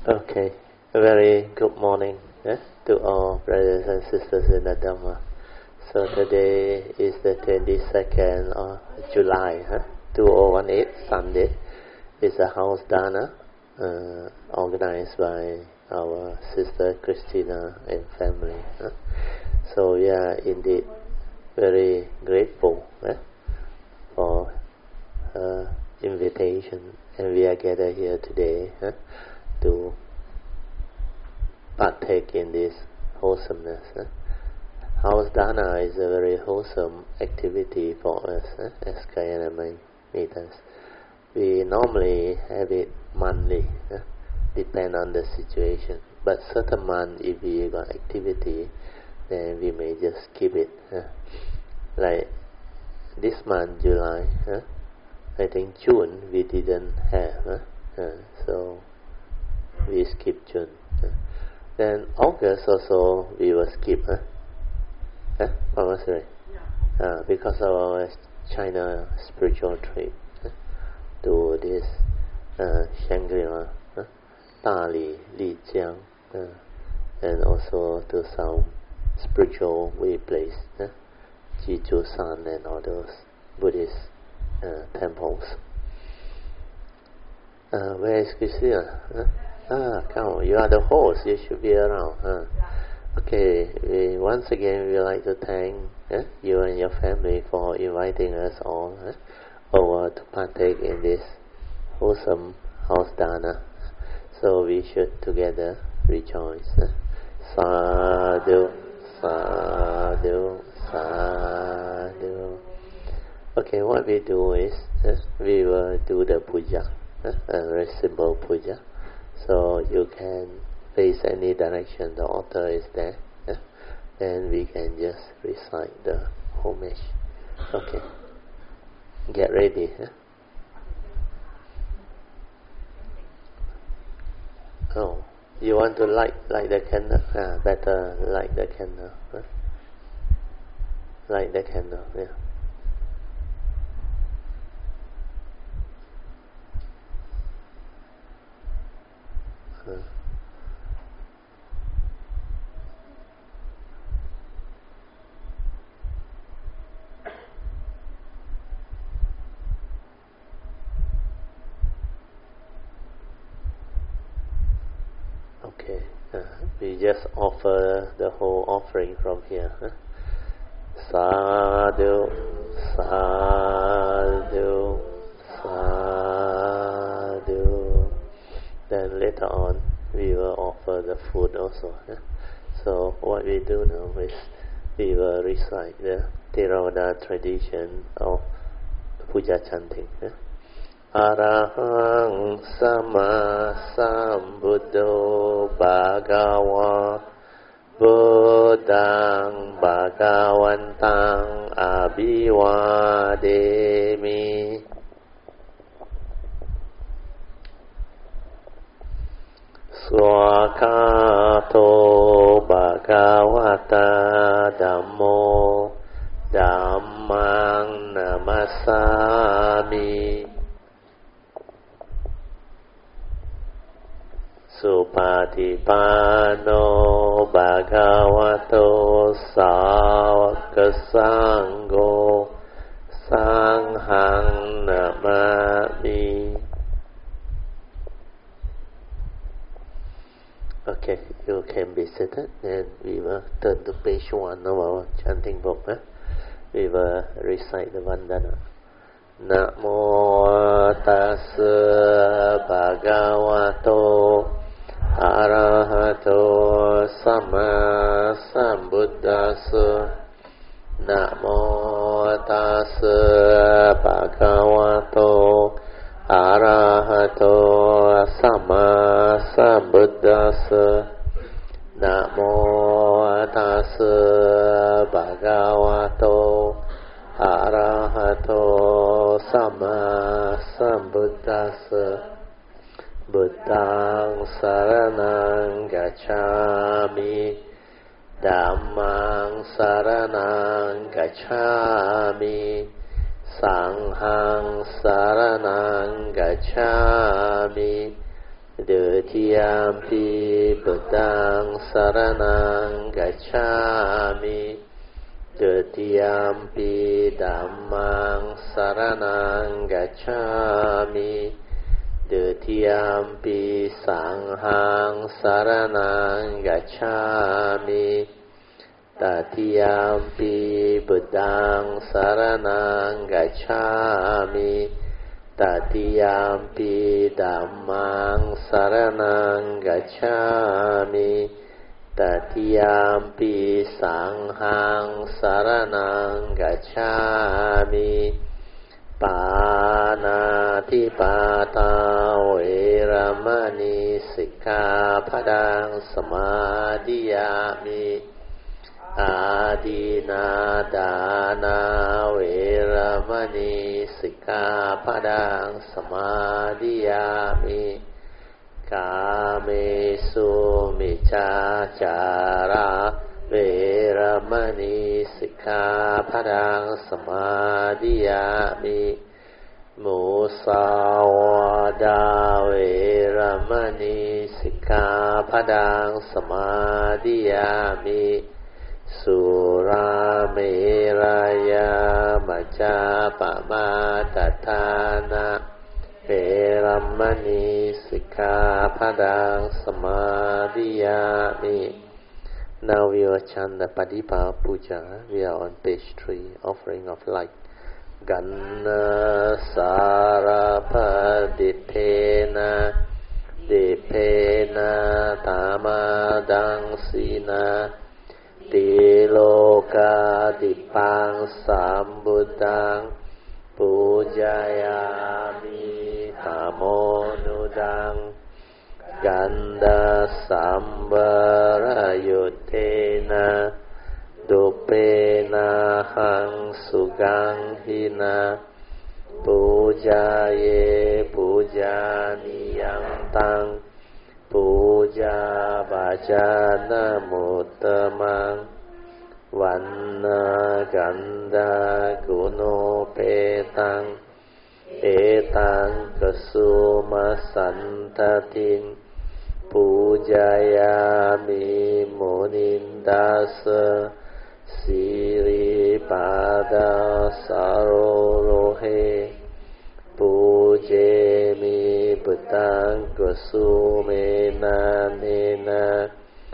Okay, a very good morning to all brothers and sisters in the Dhamma. So today is the 22nd of July, 2018, Sunday. It's a house dana organized by our sister Christina and family. So we are indeed very grateful for her invitation, and we are gathered here today to partake in this wholesomeness. House dana is a very wholesome activity for us as Kayana meters. We normally have it monthly, depend on the situation. But certain month, if we got activity, then we may just keep it. Like this month, July, I think June we didn't have, so we skip June. Then August also we will skip, because of our China spiritual trip to this Shangri-La, Dali, Lijiang, and also to some spiritual way place, Jijusan and all those Buddhist temples. Where is Christina? Come, you are the host, you should be around. Okay, once again we would like to thank you and your family for inviting us all over to partake in this wholesome house dana. So we should together rejoice. Sadhu, sadhu, sadhu. Okay, what we do is we will do the puja, a very simple puja. So you can face any direction, the altar is there, and we can just recite the homage. Okay, get ready. Oh, you want to light the candle? Better light the candle. Light the candle, yeah. Okay, we just offer the whole offering from here. Sadhu, sadhu, sadhu. Then later on, we will offer the food also. So what we do now is we will recite the Theravada tradition of puja chanting. Arahang sama sambuddho bhagava buddhang bhagavantang abhivademi. Swakato bhagavata dhammo dhammang namasami. Supatipano bhagavato sāvaka sangho sanghang namami. Okay, you can be seated, and we will turn to page 1 of our chanting book. We will recite the Vandana. Namo tassa bhagavato arahato sama sambuddhassa. Namo tassa bhagavato arahato sama sambuddhassa. Namo tassa bhagavato arahato sama sambuddhassa. Buddhang saranang gacchami, Dhammang saranang gacchami, Sanghang saranang gacchami, Dutiyampi Buddhang Saranang Gacchami Dutiyampi Dhammang Saranang Gacchami Dutiyampi Sanghang Saranang Gacchami Tatiyampi Buddhang Saranang Gacchami Tatiyampi Dhammang Saranang Gacchami Tatiyampi Sanghang Saranang Gacchami Pāṇātiپātā Veramani Sikkhapadang Samādhiyāmi Ādinādāna Veramani Sikkhapadang Samādhiyāmi Kāmesu Micchācārā Veramani Sikkhapadang Samādhiyāmi Musāvādā Veramani Sikkhapadang Samādhiyāmi Surameraya Majjapamadatthāna Veramani Sikkhapadang Samādhiyāmi. Now we will chant the Padipa Puja. We are on page 3, offering of light. Ganna Sarapaditena Dipena Tamadang Sina Tiloka Dipang Sambuddhang Pujayami Tamonudang Ganda Sambarayutena Dupena Hang Sugang Hina Pujaye Pujaniyang Tang Puja Bhajana Muttamang Vanna Ganda Guno Petang Etang Kasuma Santatin Pujayami Munindasa Siripada Sarorohe Pujemi Buddhang Kasumena Nena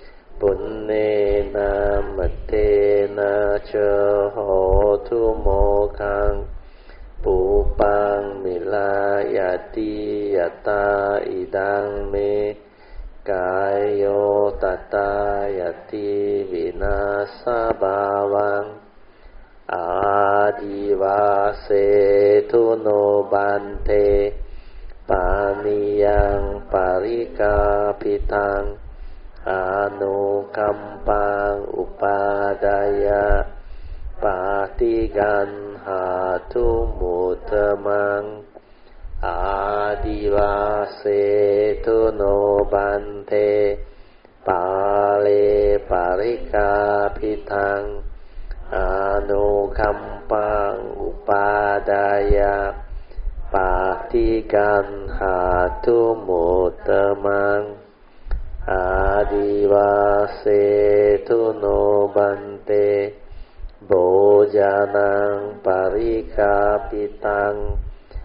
Punnena Matena Cha Hotu Mokhang Pupang Milayati Yata Idang Me Kayo Tatayati Vinasa Bhavang Adivase Tuno Bante Paniyang Parikapitang Anukampang Upadaya Patigan Hatu Muttamang Adivase Tuno Bante Pale Parikapitang Anukampang Upadaya Patigan Hatu Muttamang Adivase Tuno Bante Bojanang Parikapitang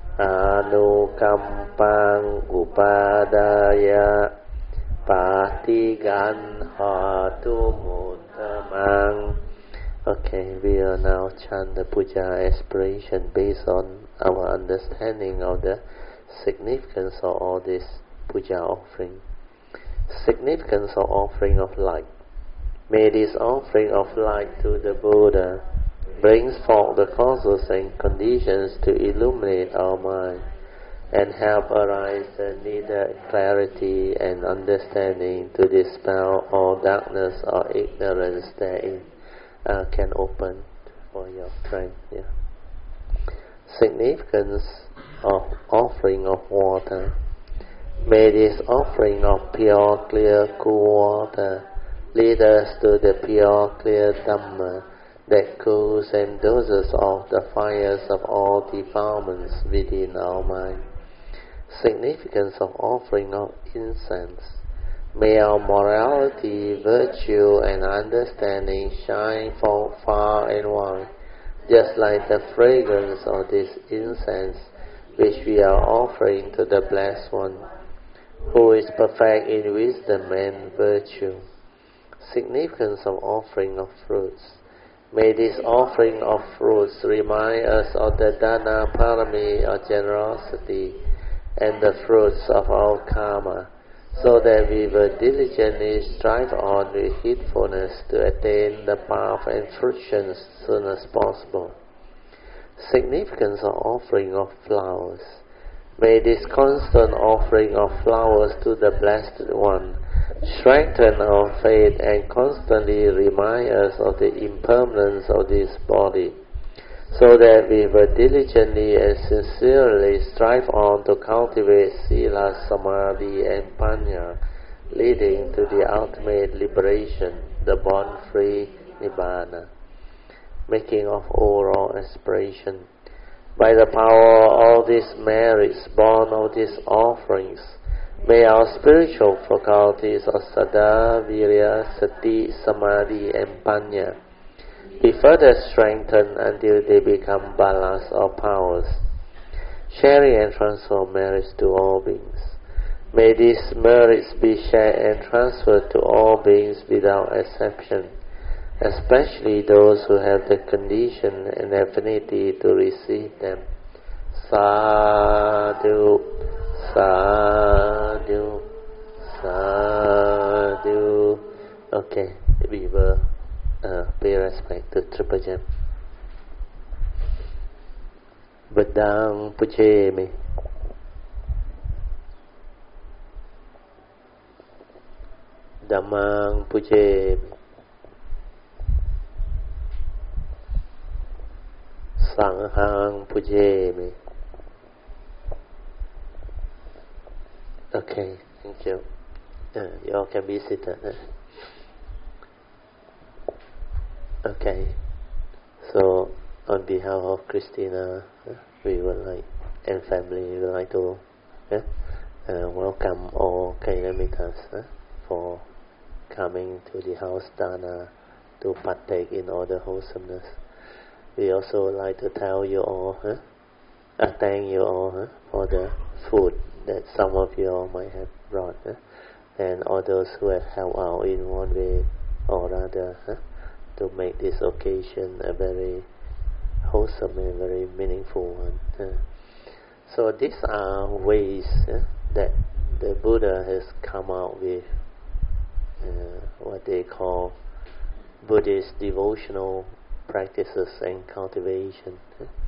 Anukampang Upadaya Patigan Hatu Muttamang. Okay, we will now chant the puja aspiration based on our understanding of the significance of all this puja offering. Significance of offering of light. May this offering of light to the Buddha brings forth the causes and conditions to illuminate our mind and help arise the needed clarity and understanding to dispel all darkness or ignorance therein. Can open for your friend. Yeah. Significance of offering of water. May this offering of pure, clear, cool water lead us to the pure, clear Dhamma that cools and doses off the fires of all defilements within our mind. Significance of offering of incense. May our morality, virtue, and understanding shine far and wide, just like the fragrance of this incense which we are offering to the Blessed One, who is perfect in wisdom and virtue. Significance of offering of fruits. May this offering of fruits remind us of the Dana Parami or generosity and the fruits of our karma, so that we will diligently strive on with heedfulness to attain the path and fruition as soon as possible. Significance of offering of flowers. May this constant offering of flowers to the Blessed One strengthen our faith and constantly remind us of the impermanence of this body, so that we will diligently and sincerely strive on to cultivate Sila, Samadhi and Panya, leading to the ultimate liberation, the born-free Nibbana. Making of overall aspiration. By the power of all these merits born of these offerings, may our spiritual faculties of Saddha, Virya, Sati, Samadhi and Panya be further strengthened until they become balas or powers, sharing and transfer merits to all beings. May these merits be shared and transferred to all beings without exception, especially those who have the condition and affinity to receive them. Sadhu, sadhu, sadhu. Okay, we will pay respect to Triple Gem. Badang Puchemi. Dhammang Puchemi. Sanghang Puchemi. Okay, thank you. You all can be seated. Okay, so on behalf of Christina, we would like, and family, we would like to welcome all Kalyanimittas for coming to the house Dana to partake in all the wholesomeness. We also would like to tell you all, thank you all for the food that some of you all might have brought, and all those who have helped out in one way or other to make this occasion a very wholesome and very meaningful one. So these are ways that the Buddha has come out with what they call Buddhist devotional practices and cultivation.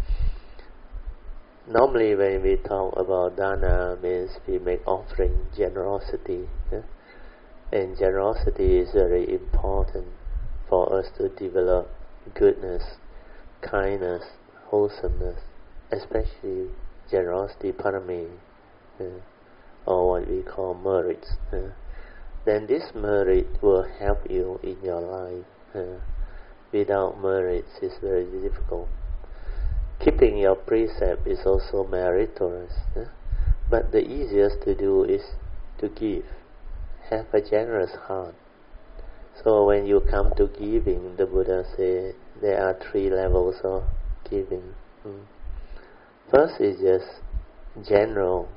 Normally when we talk about dana, means we make offering, generosity, and generosity is very important for us to develop goodness, kindness, wholesomeness, especially generosity parami, or what we call merits. Then this merit will help you in your life. Without merits, it's very difficult. Keeping your precept is also meritorious, but the easiest to do is to give. Have a generous heart. So when you come to giving, the Buddha said there are 3 levels of giving. First is just general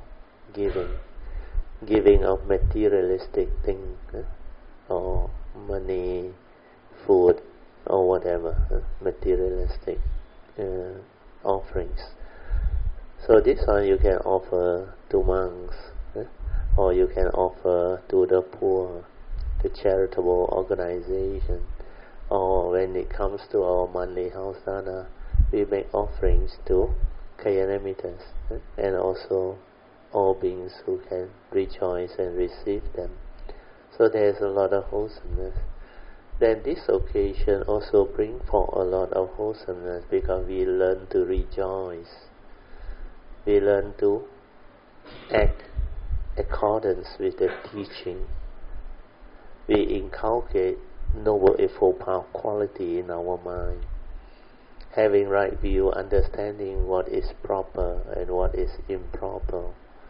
giving of materialistic things, or money, food, or whatever, materialistic offerings. So this one you can offer to monks, or you can offer to the poor, to charitable organization, or when it comes to our monthly house dana, we make offerings to Kalyanamittas, and also all beings who can rejoice and receive them. So there's a lot of wholesomeness. Then this occasion also brings forth a lot of wholesomeness, because we learn to rejoice. We learn to act accordance with the teaching. We inculcate Noble Eightfold Path quality in our mind. Having right view, understanding what is proper and what is improper.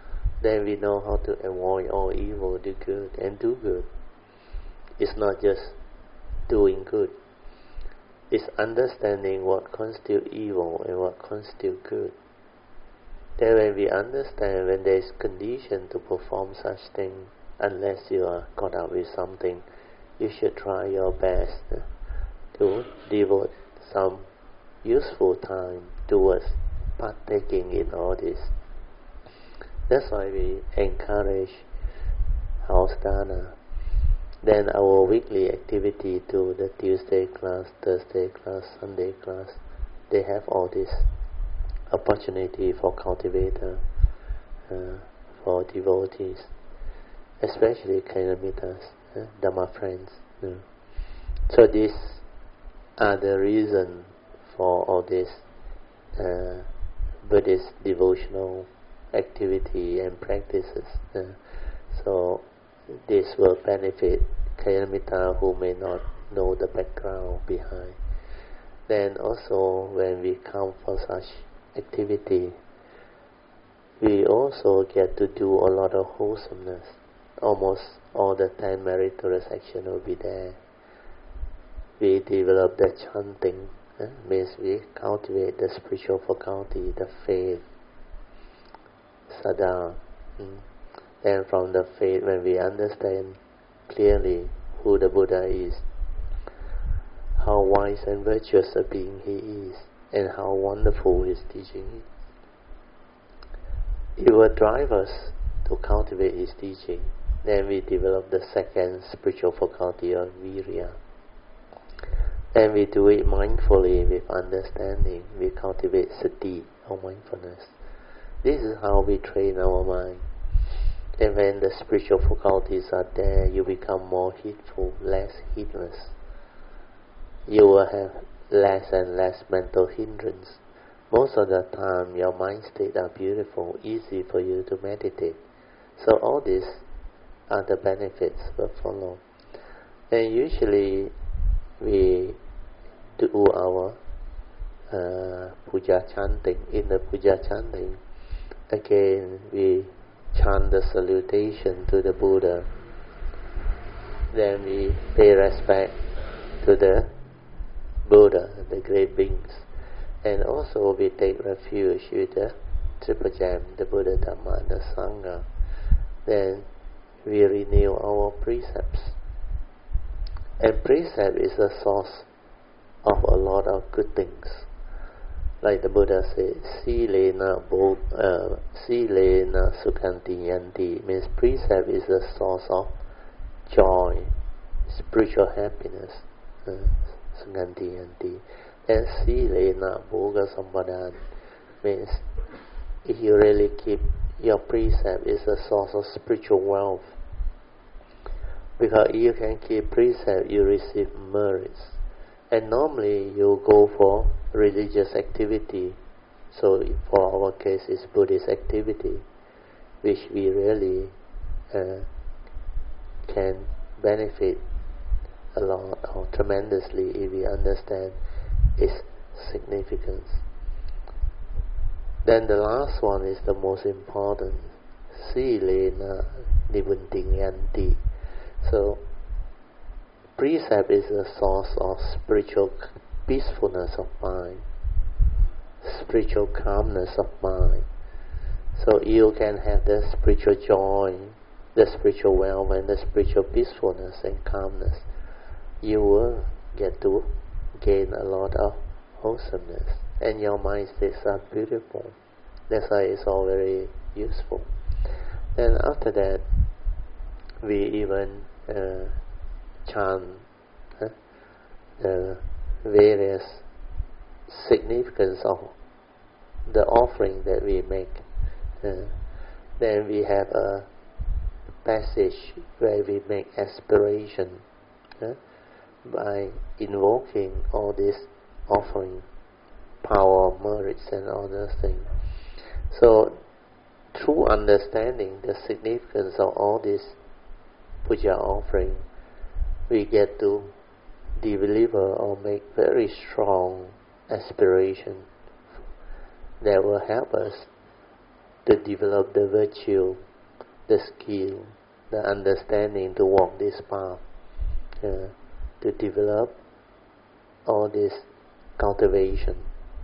then we know how to avoid all evil, do good, and do good. It's not just doing good. It's understanding what constitutes evil and what constitutes good. Then when we understand, when there is condition to perform such thing, unless you are caught up with something, you should try your best to devote some useful time towards partaking in all this. That's why we encourage house dana. Then our weekly activity to the Tuesday class, Thursday class, Sunday class, they have all this opportunity for cultivator, for devotees, especially Kalyanamittas, Dhamma friends. So these are the reason for all this Buddhist devotional activity and practices. So this will benefit Kalyanamittas who may not know the background behind. Then also when we come for such activity, we also get to do a lot of wholesomeness. Almost all the 10 meritorious action will be there. We develop the chanting, means we cultivate the spiritual faculty, the faith, sada. Then from the faith, when we understand clearly who the Buddha is, how wise and virtuous a being he is, and how wonderful his teaching is, it will drive us to cultivate his teaching. Then we develop the second spiritual faculty of virya. And we do it mindfully with understanding. We cultivate sati, or mindfulness. This is how we train our mind. And when the spiritual faculties are there, you become more heedful, less heedless. You will have less and less mental hindrance. Most of the time, your mind states are beautiful, easy for you to meditate. So all these are the benefits will follow. And usually, we do our puja chanting. In the puja chanting, again we chant the salutation to the Buddha. Then we pay respect to the Buddha, the great beings. And also we take refuge with the Triple Gem, the Buddha, Dhamma, and the Sangha. Then we renew our precepts. And precept is a source of a lot of good things. Like the Buddha said, Silena Sukhanti Yanti, means precept is a source of joy, spiritual happiness. Sukhanti Yanti. And Silena Bhoga Sampadana means if you really keep your precept, is a source of spiritual wealth. Because you can keep precept, you receive merits. And normally you go for religious activity. So for our case, it's Buddhist activity, which we really can benefit a lot or tremendously if we understand its significance. Then the last one is the most important. Silena Nibuntinyanti. So precept is a source of spiritual peacefulness of mind, spiritual calmness of mind. So you can have the spiritual joy, the spiritual wealth, and the spiritual peacefulness and calmness. You will get to gain a lot of wholesomeness, and your mind states are beautiful. That's why it's all very useful. Then after that, we even chant the various significance of the offering that we make. Then we have a passage where we make aspiration by invoking all this offering, power, merits, and all those things. So, through understanding the significance of all this puja offering, we get to deliver or make very strong aspiration that will help us to develop the virtue the skill, the understanding to walk this path, to develop all this cultivation.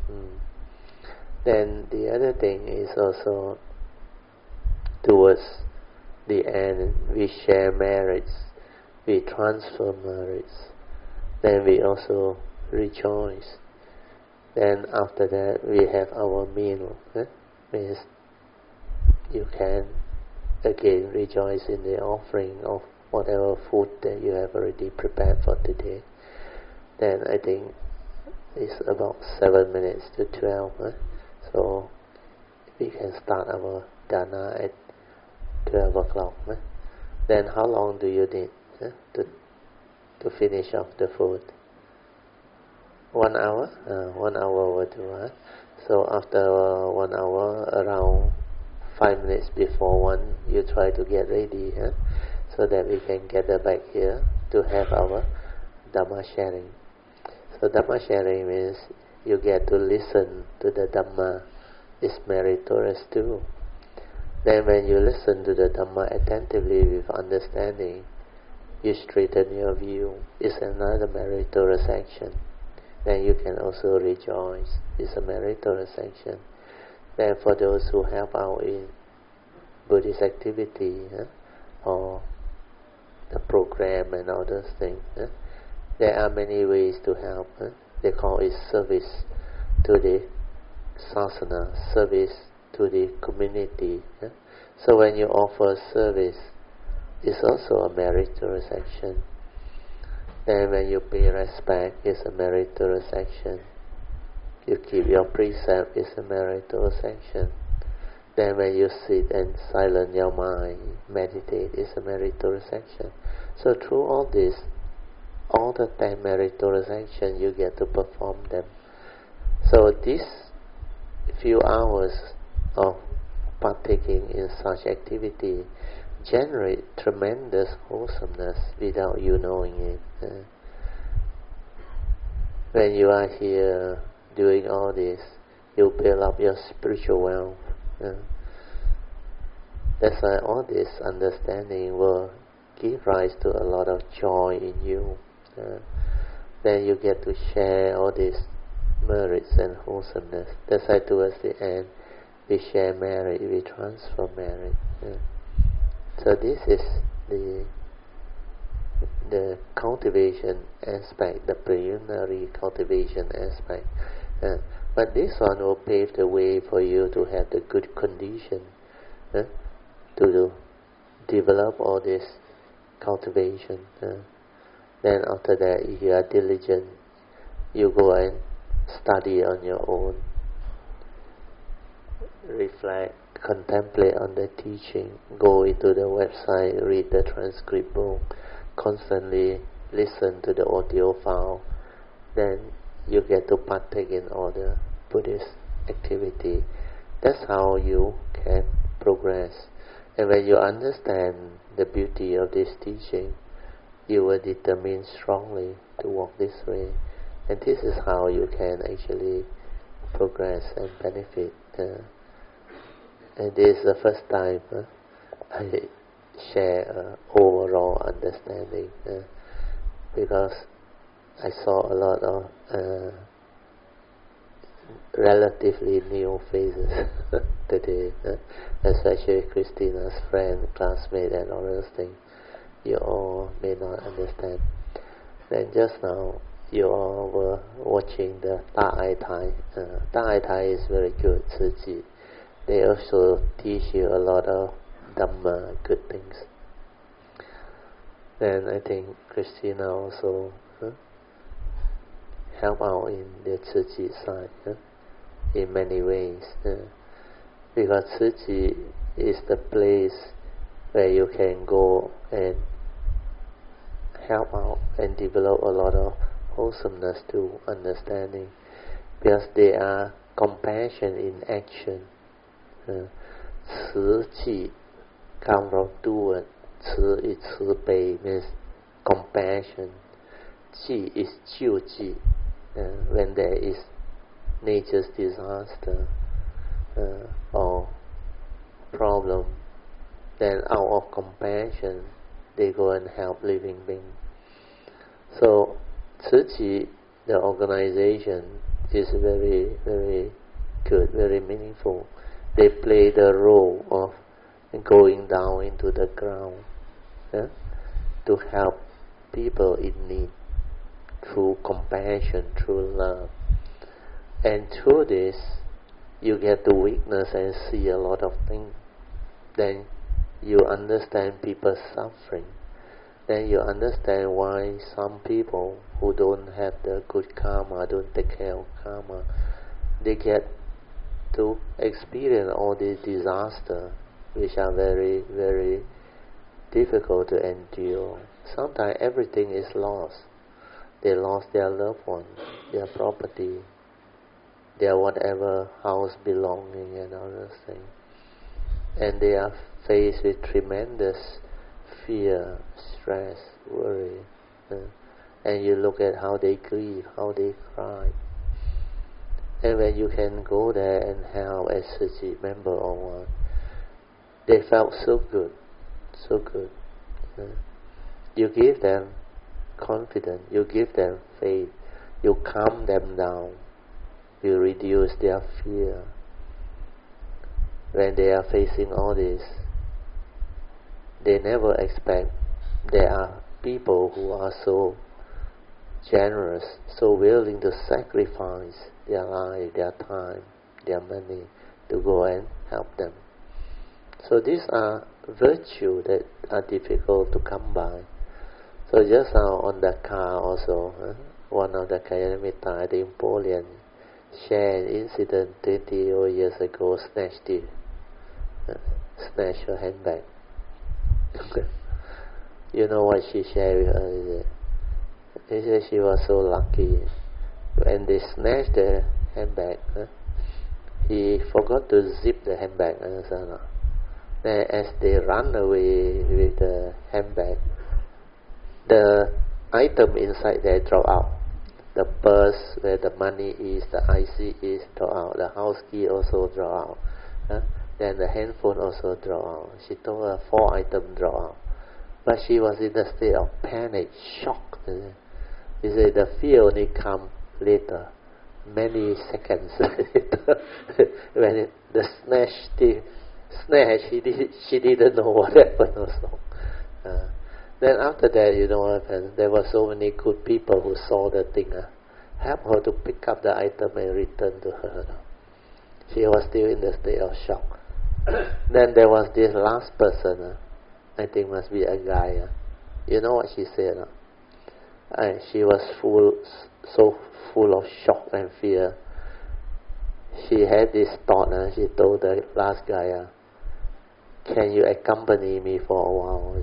Then the other thing is also towards the end, we share merits, we transfer merits, then we also rejoice. Then after that, we have our meal. Means you can again rejoice in the offering of whatever food that you have already prepared for today. Then I think it's about 7 minutes to 12. So we can start our dana at 12 o'clock. Then how long do you need to finish off the food? 1 hour? 1 hour will do. So after 1 hour, around 5 minutes before 1, you try to get ready, so that we can gather back here to have our Dhamma sharing. So Dhamma sharing means you get to listen to the Dhamma. It's meritorious too. Then when you listen to the Dhamma attentively with understanding, you straighten your view. It's another meritorious action. Then you can also rejoice. It's a meritorious action. Then for those who help out in Buddhist activity, or the program and all those things, there are many ways to help. They call it service to the sasana, service to the community. So when you offer service, it's also a meritorious action. And when you pay respect, it's a meritorious action. You keep your precept, it's a meritorious action. Then when you sit and silence your mind, meditate, it's a meritorious action. So through all this, all the 10 meritorious actions, you get to perform them. So these few hours of partaking in such activity generate tremendous wholesomeness without you knowing it. When you are here doing all this, you build up your spiritual wealth. That's why all this understanding will give rise to a lot of joy in you. Then you get to share all these merits and wholesomeness. That's why towards the end, we share merit, we transfer merit. So this is the cultivation aspect, the preliminary cultivation aspect. But this one will pave the way for you to have the good condition to develop all this cultivation. Then after that, if you are diligent, you go and study on your own, reflect, contemplate on the teaching, go into the website, read the transcript book, constantly listen to the audio file. Then you get to partake in all the Buddhist activity. That's how you can progress. And when you understand the beauty of this teaching, you will determine strongly to walk this way. And this is how you can actually progress and benefit. And this is the first time I share overall understanding, because I saw a lot of relatively new faces today, especially Christina's friend, classmate, and all those things. You all may not understand. Then just now, you all were watching the Da Ai Tai. Da Ai Tai is very good, Tzu Chi. They also teach you a lot of Dhamma, good things. Then I think Christina also help out in the Tzu Chi side in many ways. Because Tzu Chi is the place where you can go and help out and develop a lot of wholesomeness to understanding, because they are compassion in action. 慈济 come from two words. 慈 is 慈悲, means compassion. 济 is 救济, when there is nature's disaster or problem, then out of compassion, they go and help living beings. So, Tzu Chi, the organization, is very, very good, very meaningful. They play the role of going down into the ground, to help people in need through compassion, through love. And through this, you get to witness and see a lot of things. Then you understand people's suffering. Then you understand why some people who don't have the good karma, don't take care of karma, they get to experience all these disasters, which are very, very difficult to endure. Sometimes everything is lost. They lost their loved one, their property, their whatever house belonging and other things. And they are faced with tremendous fear, stress, worry. And you look at how they grieve, how they cry. And when you can go there and help as Tzu Chi member or one, they felt so good, so good. You give them confidence, you give them faith, you calm them down, you reduce their fear. When they are facing all this, they never expect there are people who are so generous, so willing to sacrifice their life, their time, their money to go and help them. So these are virtues that are difficult to come by. So just now on the car also, one of the Kalyana at the Empoleon shared an incident 30 years ago, snatched her handbag. You know what she shared with us, is it? She said she was so lucky. When they snatched the handbag, he forgot to zip the handbag. Then as they run away with the handbag, the item inside there drop out. The purse where the money is, the IC is, drop out. The house key also drop out. Then the handphone also drop out. She told her 4 items drop out. But she was in a state of panic, shock. He said the fear only come later, many seconds later. When the snatch, she didn't know what happened also. Then after that, you know what happened? There were so many good people who saw the thing. Help her to pick up the item and return to her. She was still in the state of shock. Then there was this last person. I think must be a guy. You know what she said? She was so full of shock and fear. She had this thought. She told the last guy, "Can you accompany me for a while?"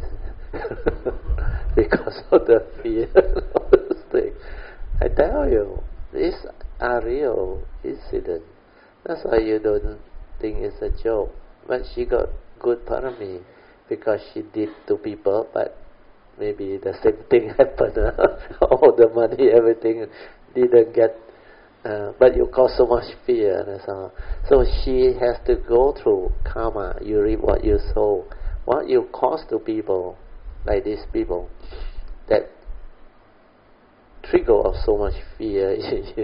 Because of the fear of this thing. I tell you, these are real incidents. That's why you don't think it's a joke. But she got good parami because she did to people, but maybe the same thing happened. All the money, everything didn't get, but you cause so much fear. That's all. So she has to go through karma. You reap what you sow. What you cause to people, like these people, that trigger of so much fear,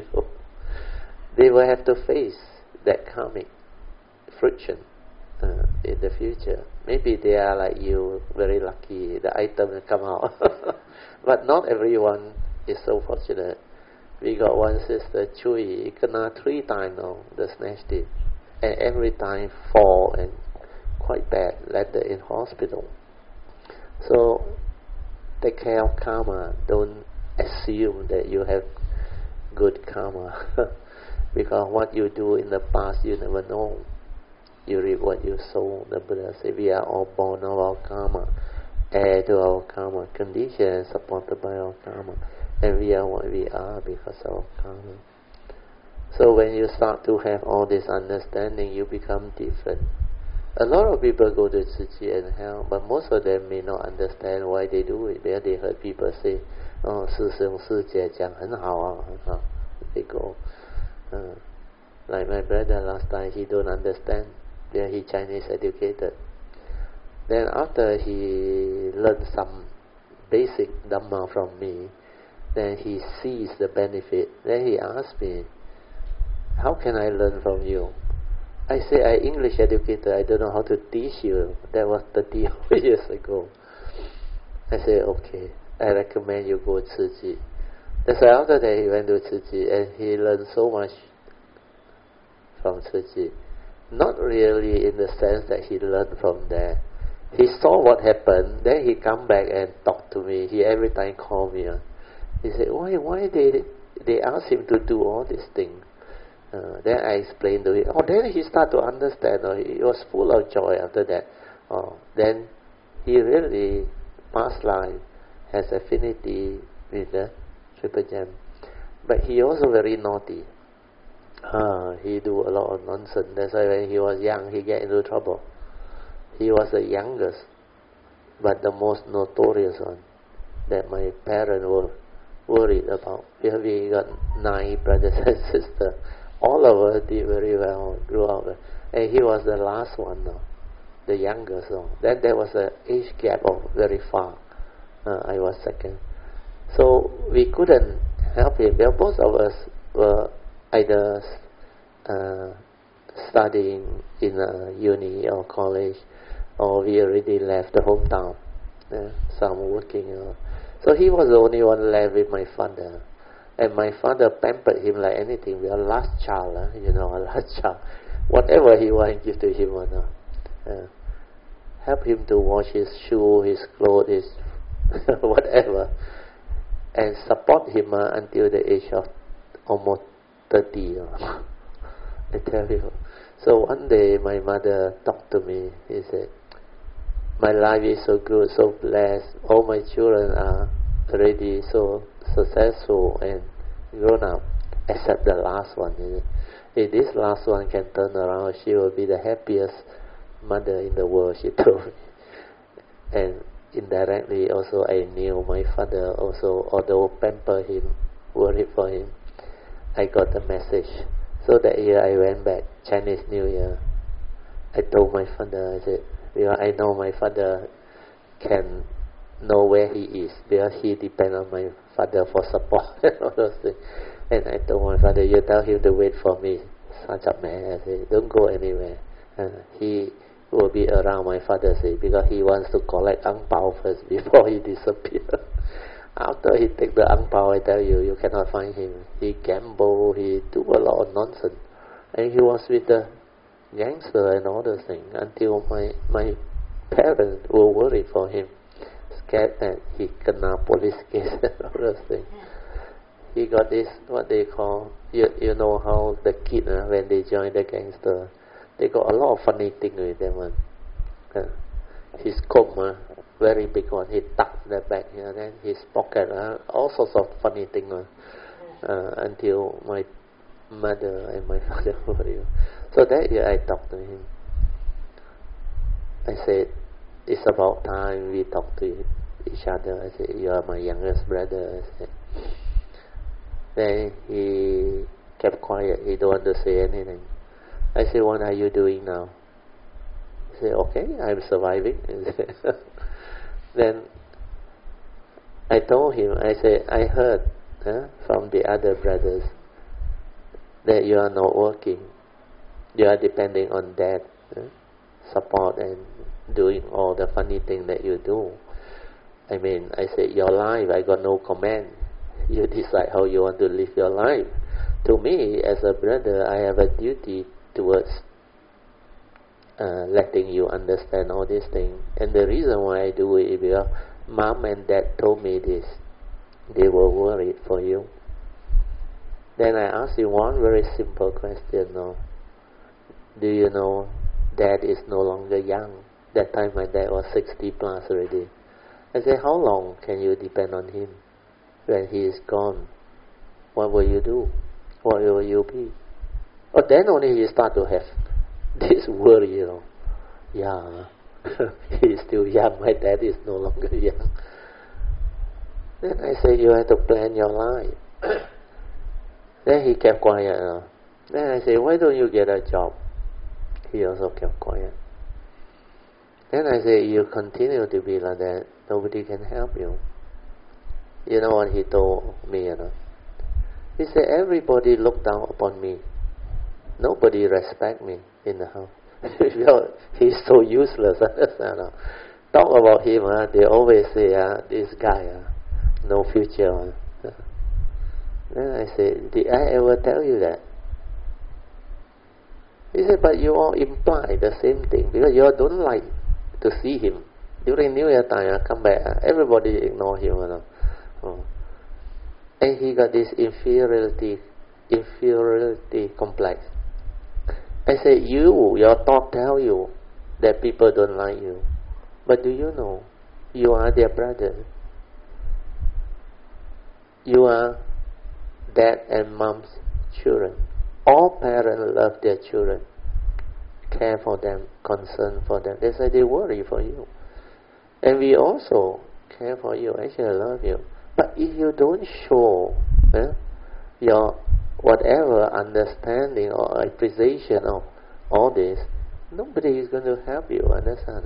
they will have to face that karmic friction in the future. Maybe they are like you, very lucky, the item will come out. But not everyone is so fortunate. We got one sister, Chui, kena 3 times now, the snatch did. And every time fall and quite bad, landed in hospital. So take care of karma. Don't assume that you have good karma. Because what you do in the past, you never know. You reap what you sow. The Buddha said, we are all born of our karma, heir to our karma, conditioned and supported by our karma. And we are what we are because of our karma. So when you start to have all this understanding, you become different. A lot of people go to Tzu Chi and help, but most of them may not understand why they do it. Because they heard people say, "Oh, 师兄师姐讲很好啊，很好." They go. Like my brother last time, he don't understand. Yeah, he Chinese educated. Then after he learned some basic Dhamma from me, then he sees the benefit. Then he asked me, how can I learn from you? I say, I English educator, I don't know how to teach you. That was 30 years ago. I say, okay, I recommend you go to Tzu Chi. That's why after that he went to Tzu Chi and he learned so much from Tzu Chi. Not really in the sense that he learned from there. He saw what happened, then he come back and talk to me. He every time call me. He said, why they ask him to do all these things? Then I explained to him. Then he started to understand. He was full of joy after that. Then he really, past life, has affinity with the Triple Gem. But he also very naughty. He do a lot of nonsense. That's why when he was young, he get into trouble. He was the youngest, but the most notorious one that my parents were worried about. We got 9 brothers and sisters. All of us did very well, grew up. And he was the last one now, the youngest one. Then there was an age gap of very far. I was second. So we couldn't help him. Well, both of us were either studying in a uni or college, or we already left the hometown. Some working. So he was the only one left with my father. And my father pampered him like anything. We are last child, a last child. Whatever he wanted, give to him. Help him to wash his shoe, his clothes, his whatever. And support him until the age of almost 30. I tell you. So one day my mother talked to me. He said, my life is so good, so blessed. All my children are already so successful and grown up, except the last one. If this last one can turn around, she will be the happiest mother in the world, she told me. And indirectly also I knew my father also, although pamper him, worried for him, I got the message. So that year I went back, Chinese New Year. I told my father, I said, I know my father can know where he is, because he depends on my father for support and all those things. And I told my father, you tell him to wait for me. Such a man, I said, don't go anywhere. He will be around, my father said, because he wants to collect ang pao first before he disappears. After he take the ang pao, I tell you, you cannot find him. He gamble, he do a lot of nonsense. And he was with the gangster and all those things until my parents were worried for him, scared that he kena police case and all those things. He got this, what they call, you know how the kid, when they join the gangster, they got a lot of funny thing with them. His coat, very big one, he tucked the back, then his pocket, all sorts of funny things, until my mother and my father worried. So that year I talked to him. I said, it's about time we talk to each other. I said, you are my youngest brother. I said. Then he kept quiet. He don't want to say anything. I said, what are you doing now? He said, okay, I'm surviving. Then I told him, I said, I heard from the other brothers that you are not working. You are depending on dad support and doing all the funny things that you do. I mean, I said, your life, I got no comment. You decide how you want to live your life. To me, as a brother, I have a duty towards letting you understand all these things. And the reason why I do it is because mom and dad told me this. They were worried for you. Then I asked him one very simple question. Do you know dad is no longer young? That time my dad was 60 plus already. I said, how long can you depend on him? When he is gone, what will you do? What will you be? Then only he start to have this worry, Yeah, he is still young, my dad is no longer young. Then I said, you have to plan your life. Then he kept quiet. Then I said, why don't you get a job? He also kept quiet. Then I say, you continue to be like that, nobody can help you. You know what he told me, He said, everybody look down upon me. Nobody respect me in the house. He's so useless. Talk about him, they always say, this guy, no future. Then I said, did I ever tell you that? He said, but you all imply the same thing, because you all don't like to see him. During New Year time, come back, everybody ignore him. And he got this inferiority complex. I said, your thought tell you that people don't like you. But do you know, you are their brother. You are dad and mom's children. All parents love their children, care for them, concern for them. That's why they worry for you. And we also care for you, actually love you. But if you don't show your whatever understanding or appreciation of all this, nobody is going to help you, understand?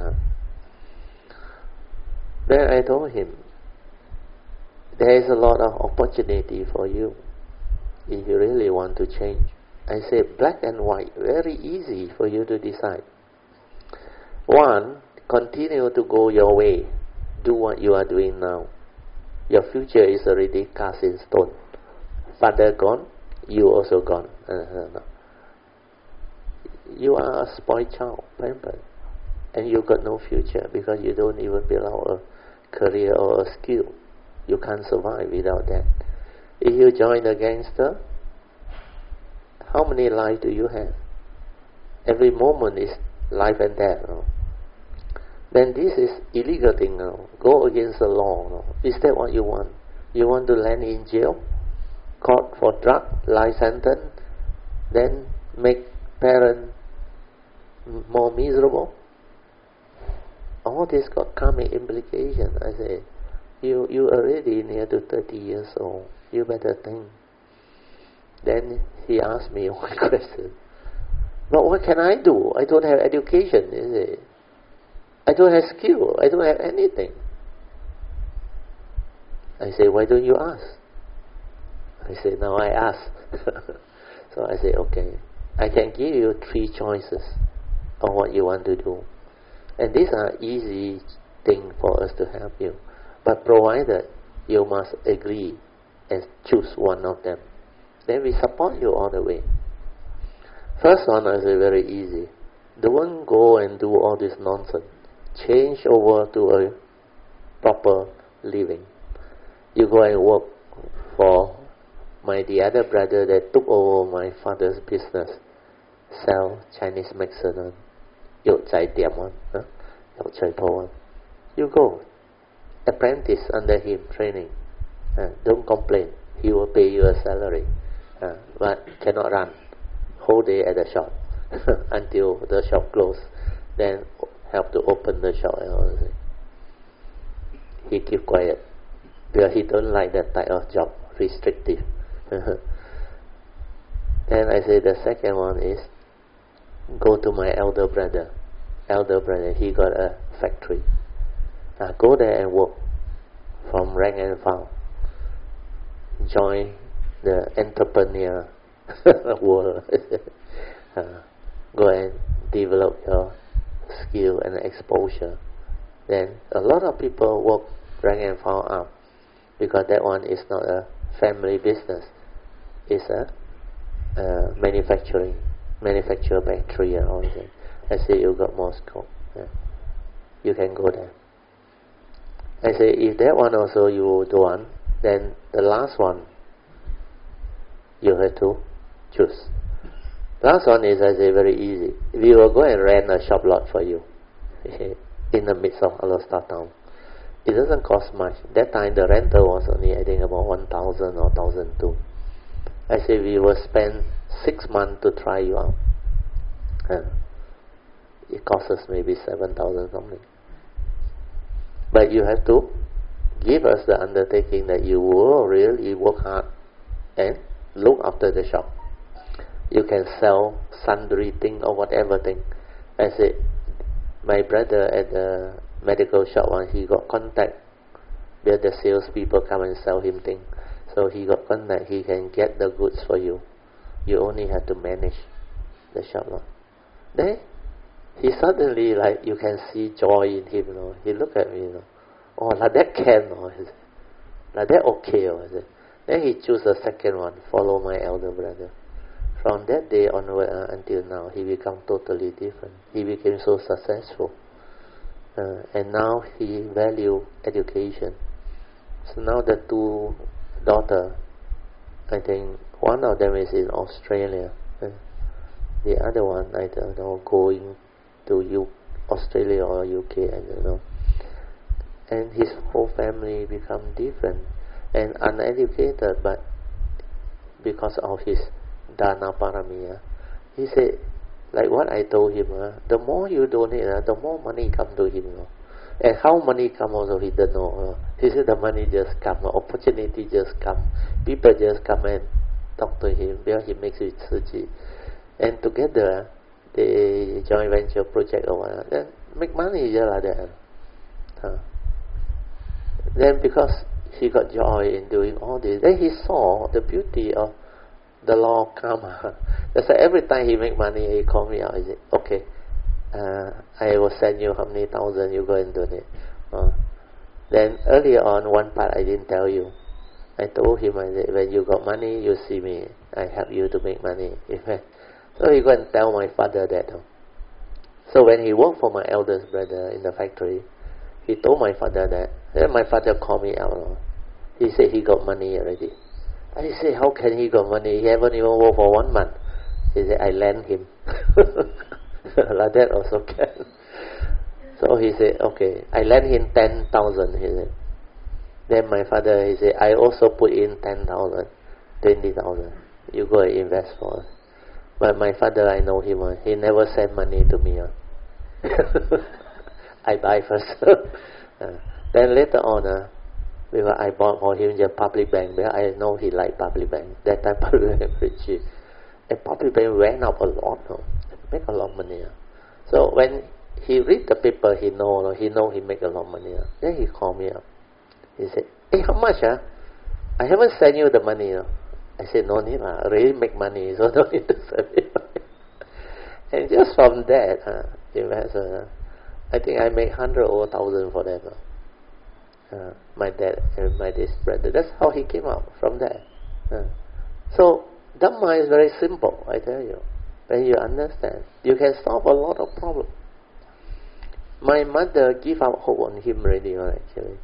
Then I told him, there is a lot of opportunity for you if you really want to change. I said, black and white, very easy for you to decide. One, continue to go your way. Do what you are doing now. Your future is already cast in stone. Father gone, you also gone. You are a spoiled child, pampered. And you got no future because you don't even belong a career or a skill. You can't survive without that. If you join a gangster, how many lives do you have? Every moment is life and death. Then this is illegal thing now. Go against the law. Is that what you want? You want to land in jail? Caught for drug, life sentence? Then make parents more miserable? All this got karmic implication. I say, you already near to 30 years old. You better think. Then he asked me one question. But what can I do? I don't have education, is it? I don't have skill. I don't have anything. I say, why don't you ask? I say, now I ask. So I say, okay, I can give you 3 choices of what you want to do. And these are easy things for us to help you. But provided you must agree and choose one of them. Then we support you all the way. First one is very easy. Don't go and do all this nonsense. Change over to a proper living. You go and work for the other brother that took over my father's business. Sell Chinese medicine. You go. Apprentice under him, training. Don't complain. He will pay you a salary. But cannot run whole day at the shop until the shop closed. Then help to open the shop and all that. He keep quiet because he don't like that type of job, restrictive. Then I say the second one is go to my elder brother. He got a factory. Go there and work from rank and file. Join the entrepreneur world. Go and develop your skill and exposure. Then a lot of people work rank and file up because that one is not a family business. It's a manufacture factory and all that. I say you got more scope. You can go there. I say if that one also you don't want, then the last one you have to choose. Last one is, I say, very easy. We will go and rent a shop lot for you in the midst of Alostar town. It doesn't cost much. That time the rental was only, I think, about 1,000 or 1,200. I say we will spend 6 months to try you out. It costs us maybe 7,000 something. But you have to give us the undertaking that you will really work hard and look after the shop. You can sell sundry thing or whatever thing. I said, My brother at the medical shop, he got contact where the salespeople come and sell him things. So he got contact, he can get the goods for you. You only have to manage the shop. Then he suddenly, like, you can see joy in him. He looked at me. Oh, like that can, like that okay. Then he chose the second one, follow my elder brother. From that day onward until now, he became totally different. He became so successful. And now he value education. So now the two daughters, I think one of them is in Australia. The other one, I don't know, going to Australia or UK, I don't know. And his whole family become different and uneducated, but because of his Dana Parami. He said, like what I told him, the more you donate, the more money come to him. And how money come also he don't know. He said the money just come, opportunity just come, people just come and talk to him because he makes it suji. And together they joint venture project or whatever, then make money just like that. Then because he got joy in doing all this, then he saw the beauty of the law of karma. That's why every time he make money, he call me out. He say, okay, I will send you how many thousand, you go and donate. Then earlier on, one part I didn't tell you. I told him, I said, when you got money, you see me. I help you to make money. So he go and tell my father that. So when he worked for my eldest brother in the factory, he told my father that. Then my father called me out. He said he got money already. I said, how can he got money? He haven't even worked for 1 month. He said, I lend him. Like that also can. So he said, okay, I lend him 10,000. He said. Then my father, he said, I also put in 10,000, 20,000. You go and invest for us. But my father, I know him. He never send money to me. I buy first. Then later on, I bought for him the public bank. Because I know he like public bank. That time public bank very cheap. And public bank went up a lot. Make a lot of money. So when he read the paper, he know he make a lot of money. Then he called me up. He said, hey, how much? I haven't sent you the money. I said, no need. I already make money, so don't need to send me money. And just from that, I think I make 100 or 1,000 for them. My dad and my this brother. That's how he came out from that. So Dhamma is very simple, I tell you. When you understand, you can solve a lot of problems. My mother gave up hope on him already, actually.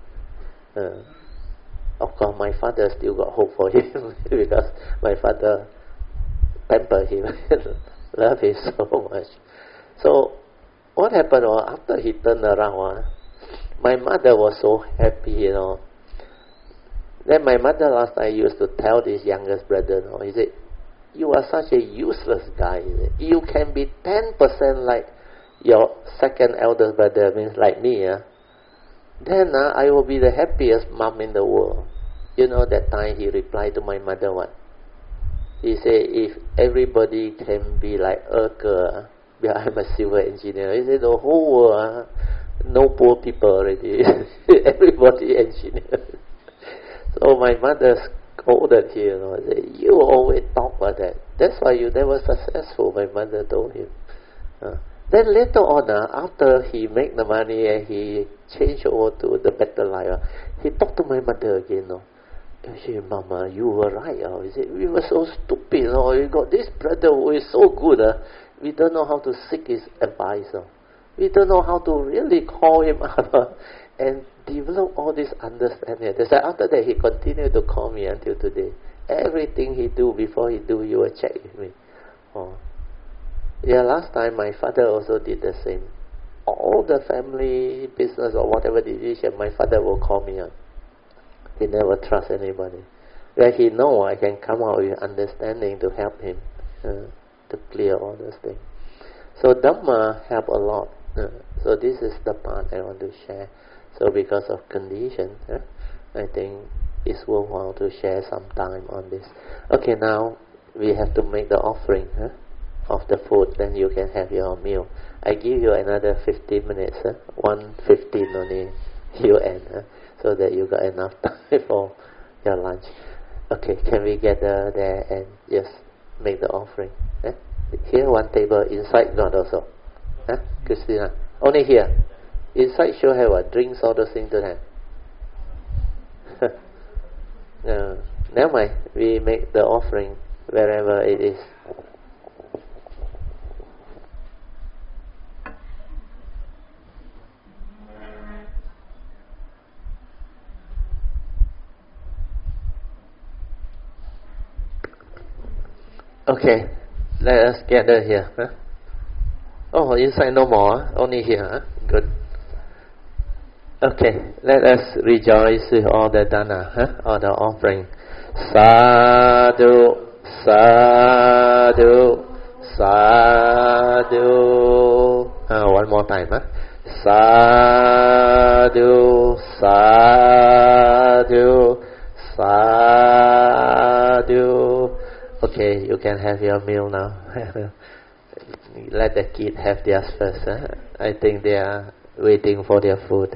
Of course, my father still got hope for him because my father pampered him, loved him so much. So what happened was, after he turned around, my mother was so happy, Then my mother last time used to tell this youngest brother, he said, you are such a useless guy. You can be 10% like your second eldest brother, means like me. Then I will be the happiest mom in the world. That time he replied to my mother what? He said, if everybody can be like Erke, because I'm a civil engineer, he said, the whole world, no poor people already. Everybody engineer. So my mother scolded him, said, you always talk like that. That's why you never successful, my mother told him. Then later on, after he make the money and he changed over to the better life, he talked to my mother again. He said, Mama, you were right. He said, we were so stupid. We got this brother who is so good. We don't know how to seek his advice. We don't know how to really call him up and develop all this understanding. That's why after that, he continued to call me until today. Everything he do, before he do, you will check with me. Yeah, last time my father also did the same. All the family business or whatever decision, my father will call me up. He never trusts anybody. Where he know I can come out with understanding to help him to clear all those things. So Dhamma help a lot. So this is the part I want to share. So because of condition, I think it's worthwhile to share some time on this. Okay, now we have to make the offering. of the food, then you can have your meal. I give you another 15 minutes, 1:15 only you end, so that you got enough time for your lunch. Okay, can we gather there and just make the offering? Here one table, inside not also. Christina? Only here. Inside sure have what? Drinks, all those things don't have. No, never mind. We make the offering wherever it is. Okay, let us gather here. Oh, inside no more, only here. Good. Okay, let us rejoice with all the dana, all the offering. Sadhu, sadhu, sadhu. One more time. Sadhu, sadhu, sadhu. Okay, you can have your meal now. Let the kids have theirs first. I think they are waiting for their food.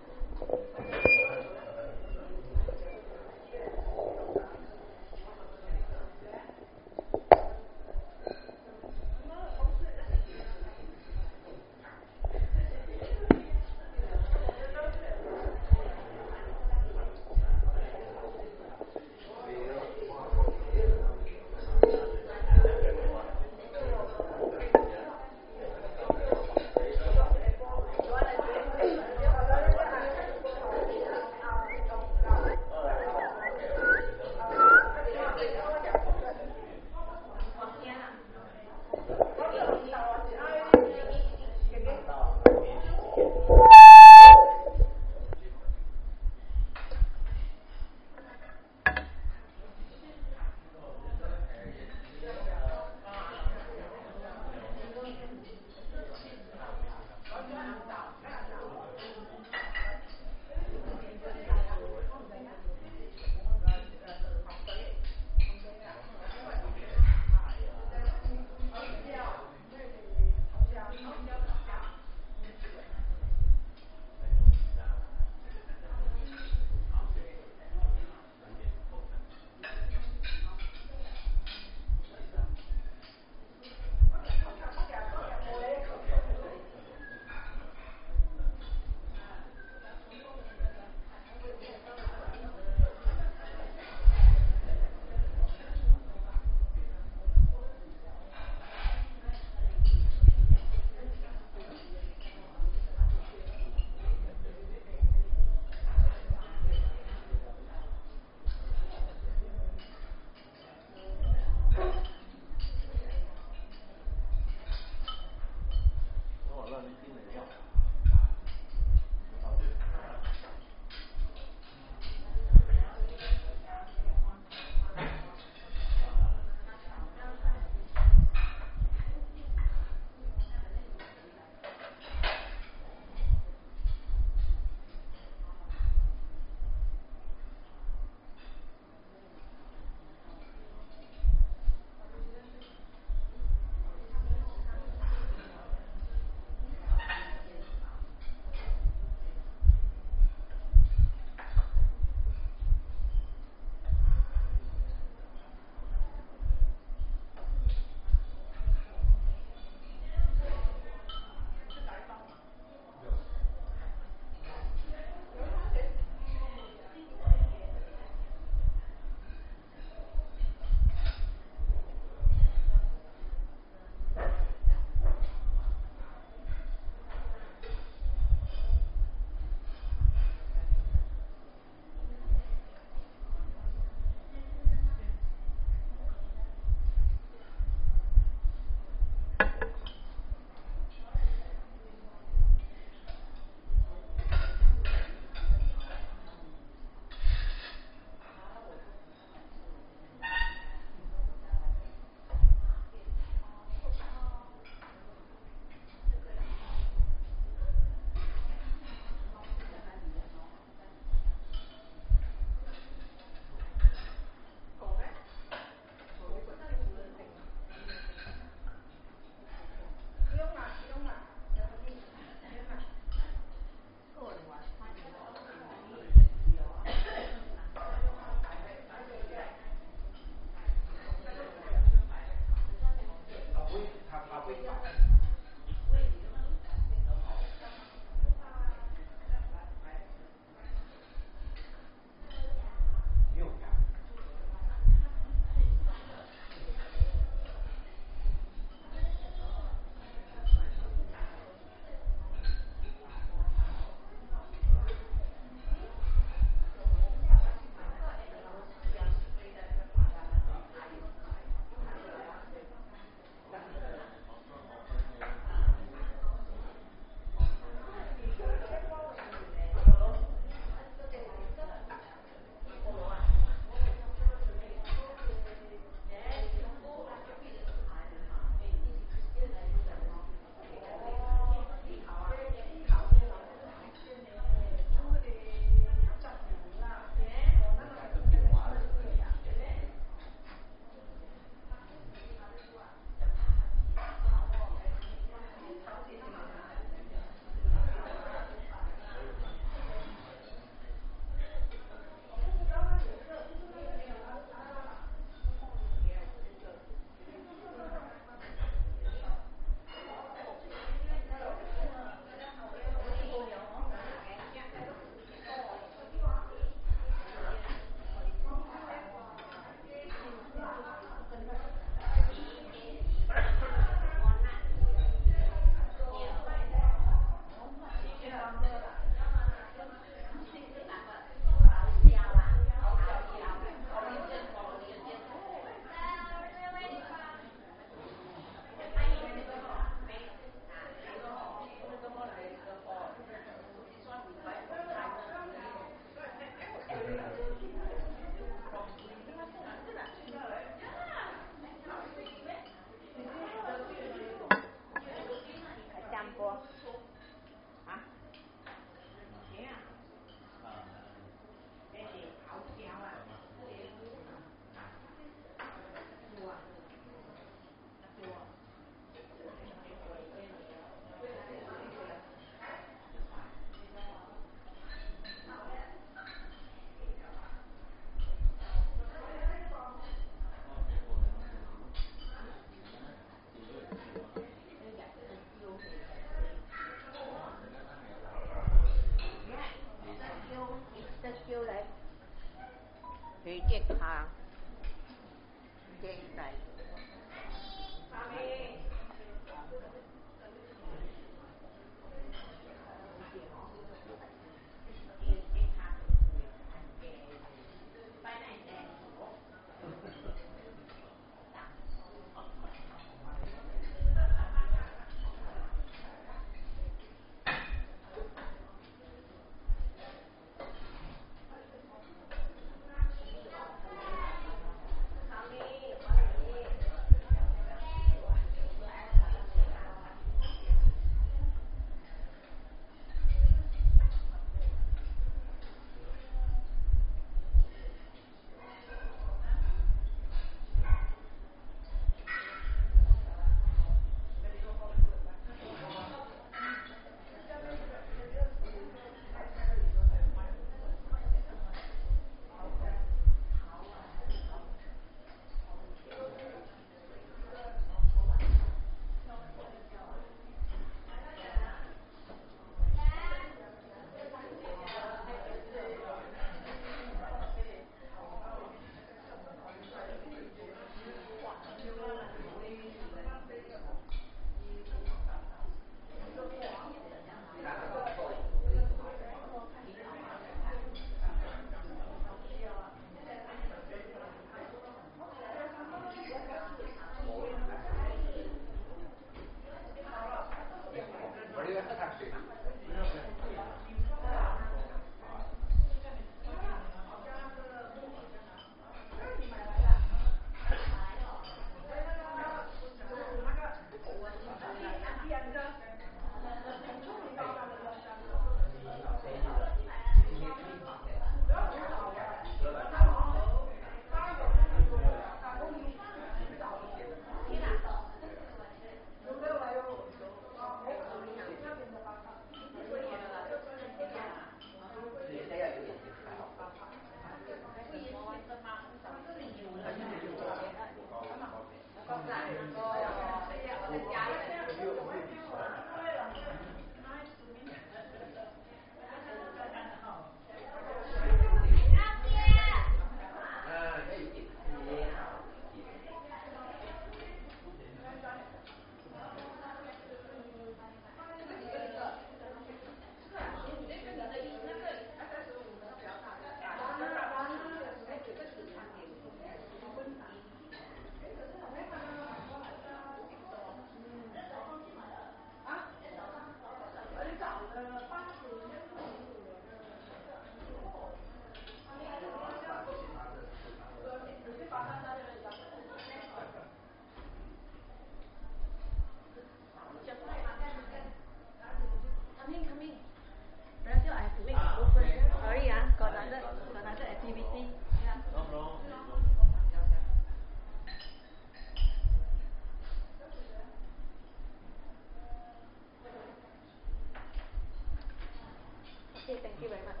好，现在。Okay, thank you very much.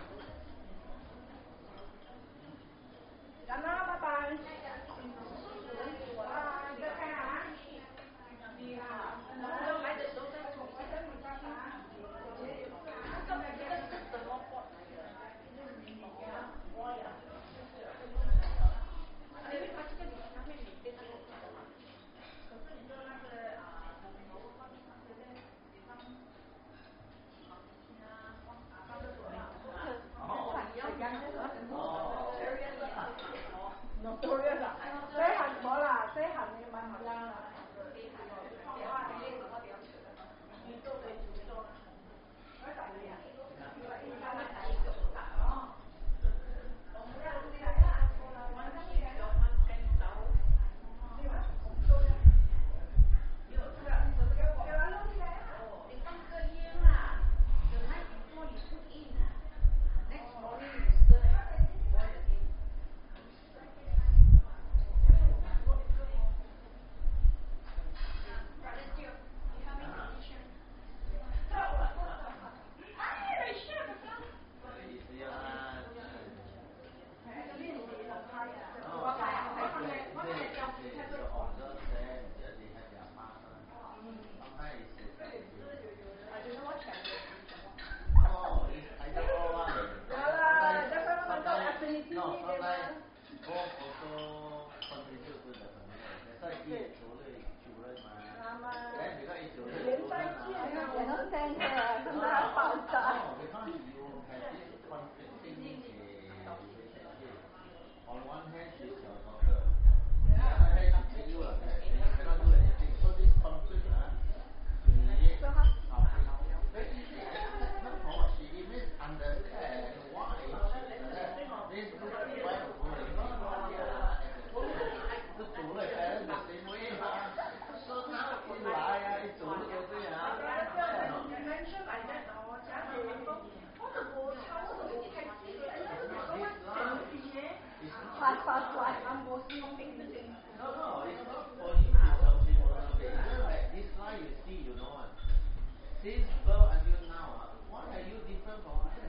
Cảm ơn, bye bye. Notorious I'm working on everything. No, it's not for you to tell people nowadays. Just like this slide you see, you know what? Since birth until now, why are you different from others?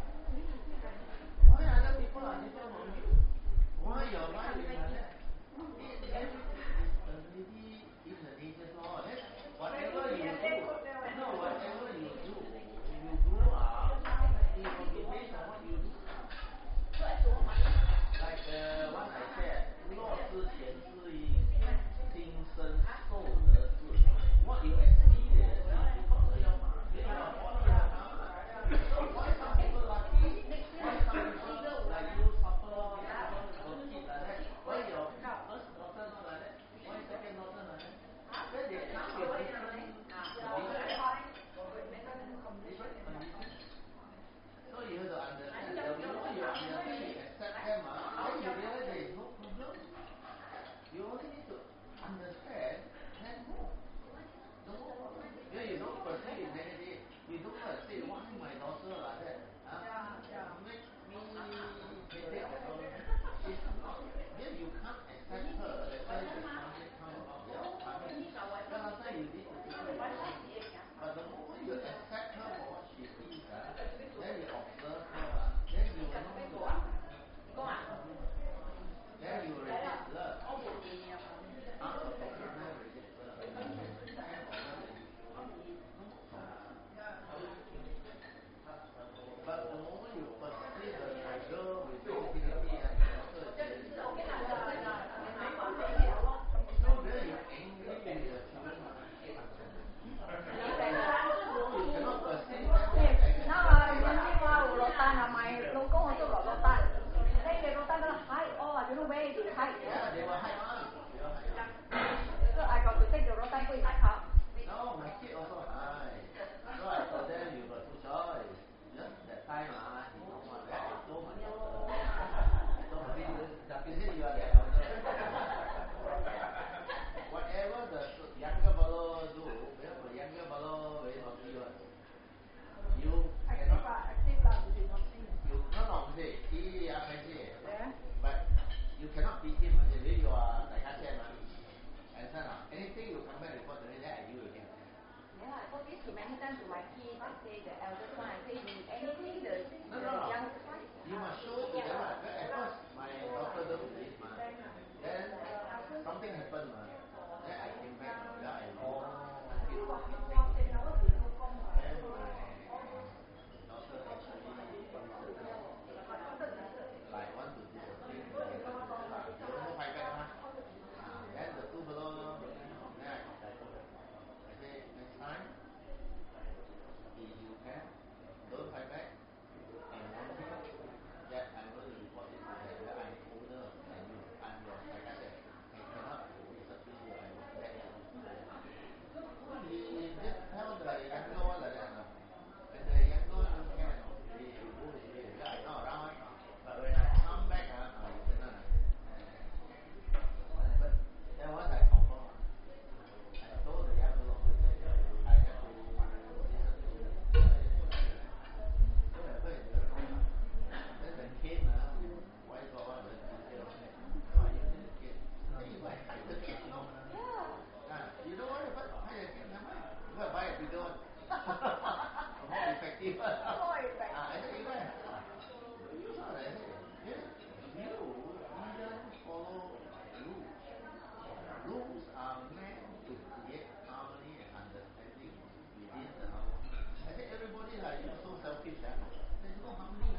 Why other people are different from you? Why your life is like that? Everything is already in the nature's law. Whatever you do, whatever you do, when you grow up, it will be based on what you do. Like the one I said, 若知前知因，今生受得智。What you experience, you follow your path. You are following your path. So why some people lucky? Why some people like you suffer because your kid like that? Why your first daughter not like that? Why second daughter like that? Then they come with different conditions. So you have to understand. The more you understand, you accept them, then you realize there is no problem. You only need to understand, then move. No problem. You don't perceive it negative. You don't say, why my daughter like that? Make me headache or something. It's not. Then you can't accept her. That's why the conflict comes about. Then after you need to do it. But the moment you accept her for what she is, then you observe her, then you will know then you resist love. But the moment you perceive the girl with sensitivity and so then you angry with your children. So you cannot perceive that. Yeah, they will hide on. So I got to take the rotan put in my car. No, my kid also hide. So I told them you got two choice. Just that time, he don't want that. I told my daughter. So you say you are the elder. Whatever the younger fellow do, because the younger fellow very naughty one. You cannot. But you cannot beat him. You are like I said, anything you come back report to me, then I deal with him. Yeah, I told this many times to my kids. I say the eldest one, I say anything the youngest one. You must show to them. At first, my daughter don't believe, then something happened, then I came back, then I know. Then my daughter actually like want to discipline. You also fight back, then the two below, then I told her, I say next time, if you can, don't fight back, and warn him that I'm going to report it to them, that I'm older than you, I'm your, like I said, I cannot discipline you, I will let you. So he just tell the younger one like that, and the younger one don't care, they go his way, I know around, but when I come back, you cannot. But then once I confirm, I told the younger one, I have to discipline. Whatever is the wrong. Then the kid, why got one of the details? No, I using the kid. Then you go and hide the kid, you know. You don't want to hide the kid, never mind. You go and buy a bigger one. More effective. I said, you go and use all that. You didn't follow rules. Rules are meant to create harmony and understanding within the harmony. I said, everybody like you so selfish, there's no harmony.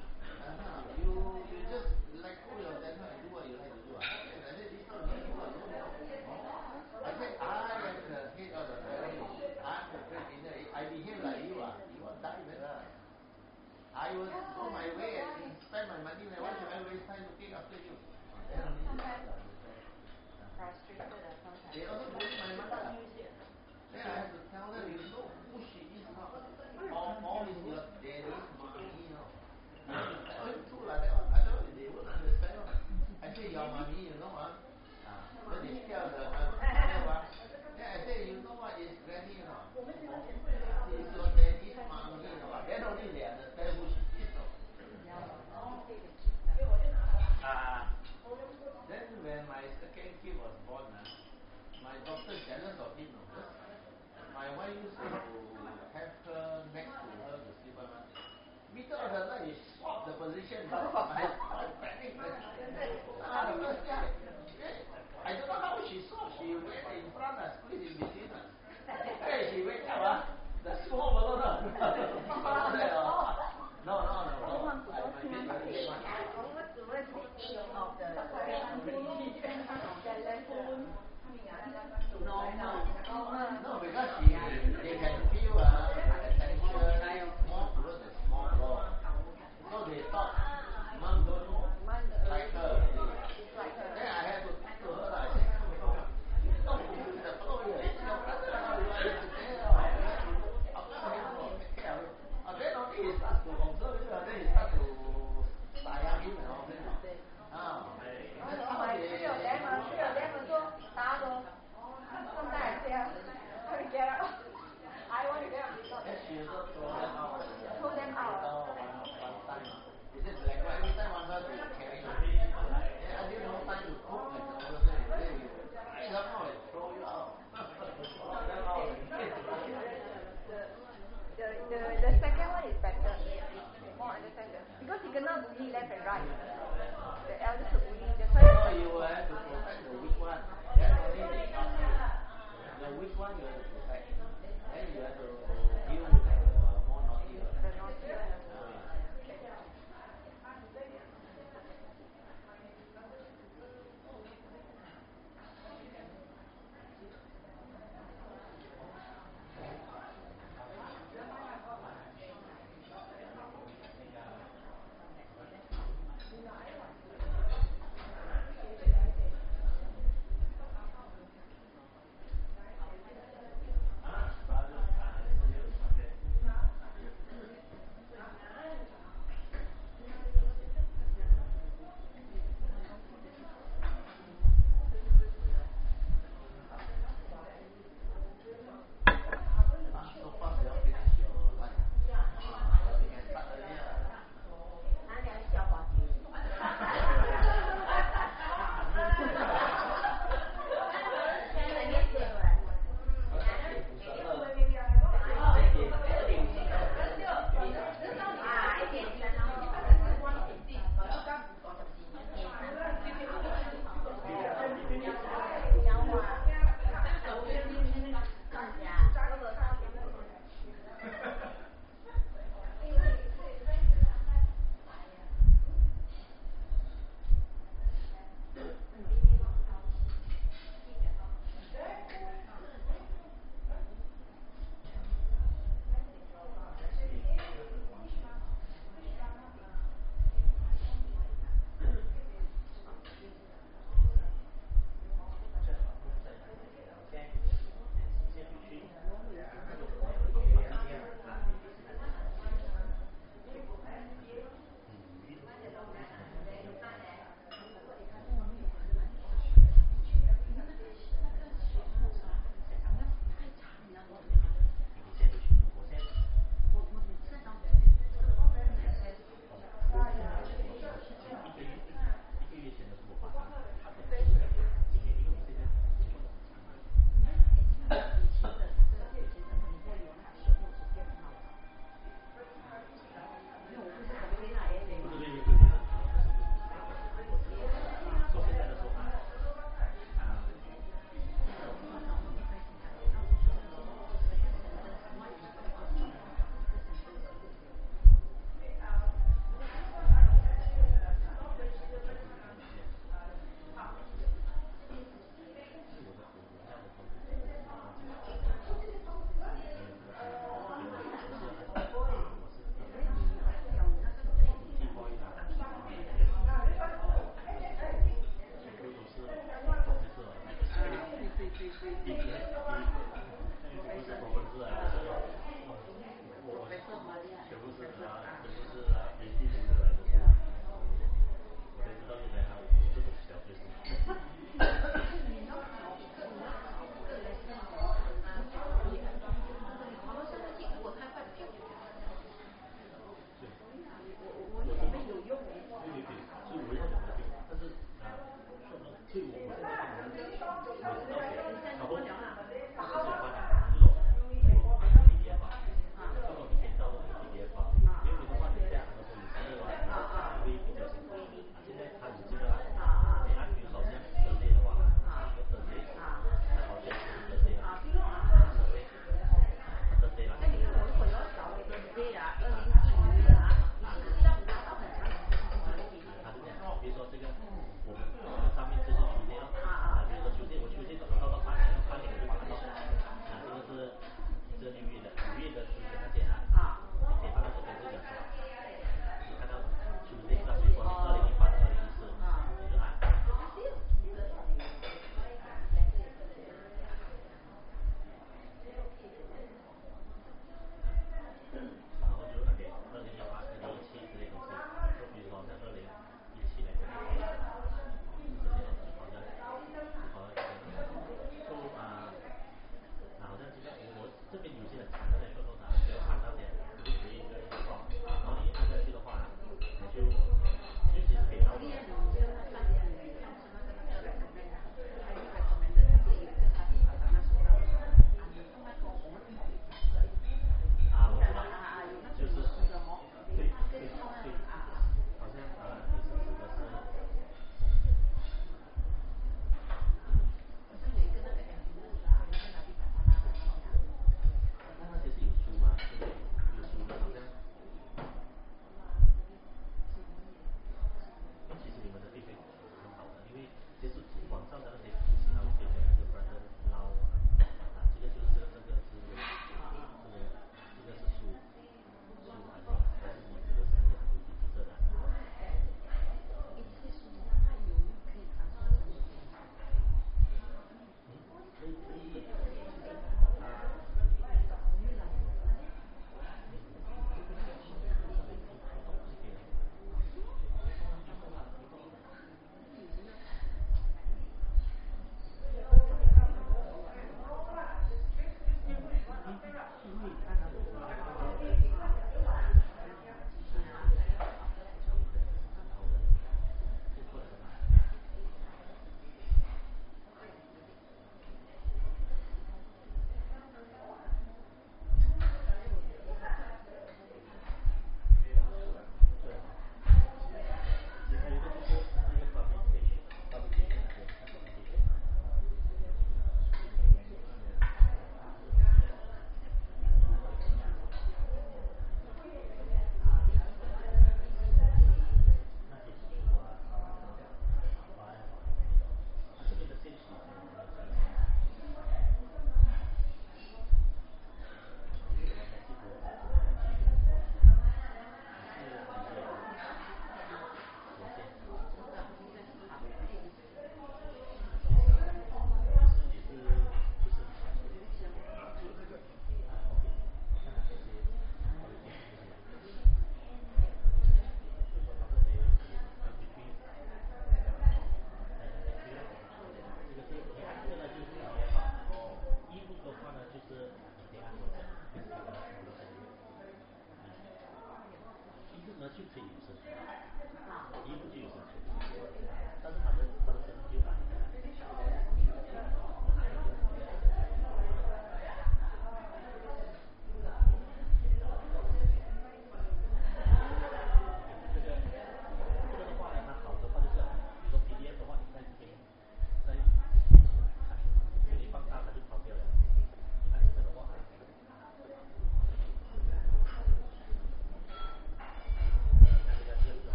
You just let go of that and do what you like to do. I said, this is not me, you alone. I said, I am the head of the family. I'm the breadwinner. I behave like you will die better. I will go my way and spend my money. Why should I waste time looking after you? Then only you have to understand. Frustrated sometimes. They also bully my mother. Then I have to tell them, you know who she is now. All is your daddy's mommy, It's true like that one. I don't know, they won't understand. I say, your mommy, you know what? Then they tell the mother. Then I say, you know what is granny, It's your daddy's mommy, Then only they understand who she is, daughter jealous of him. My wife used to have her next to her to sleep on. Middle of the night, he swapped the position. I panic. The first day, I don't know how she swapped. She went in front and squeezed in between. Hey, she wake up, the small balloon. No. No, because they can feel the tension more towards the small blow. So they thought mom don't like her. Then I had to talk to her. I said, don't use the blow here. It's your brother now. You are his tail. Take care of it. Then only he starts to observe it. Then he starts to sayang him and all that. I want to get up. Then she also throw them out. Throw them out. One time. He said, like, every time I want her to carry you. I didn't have time to cook and all of that. Then you rise up now and throw you out. Throw them out. The second one is better. More understanding. Because he cannot bully left and right. The eldest will bully. The first So you will have to protect the weak one. Then only the weak one you have to protect. Then you have to deal with the more naughty one. the naughty one. So fast you all finish your lunch. You can start earlier.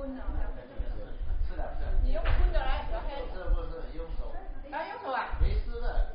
是的， 你用喷的来，小黑。 不是用手。 来用手啊？ 没事的。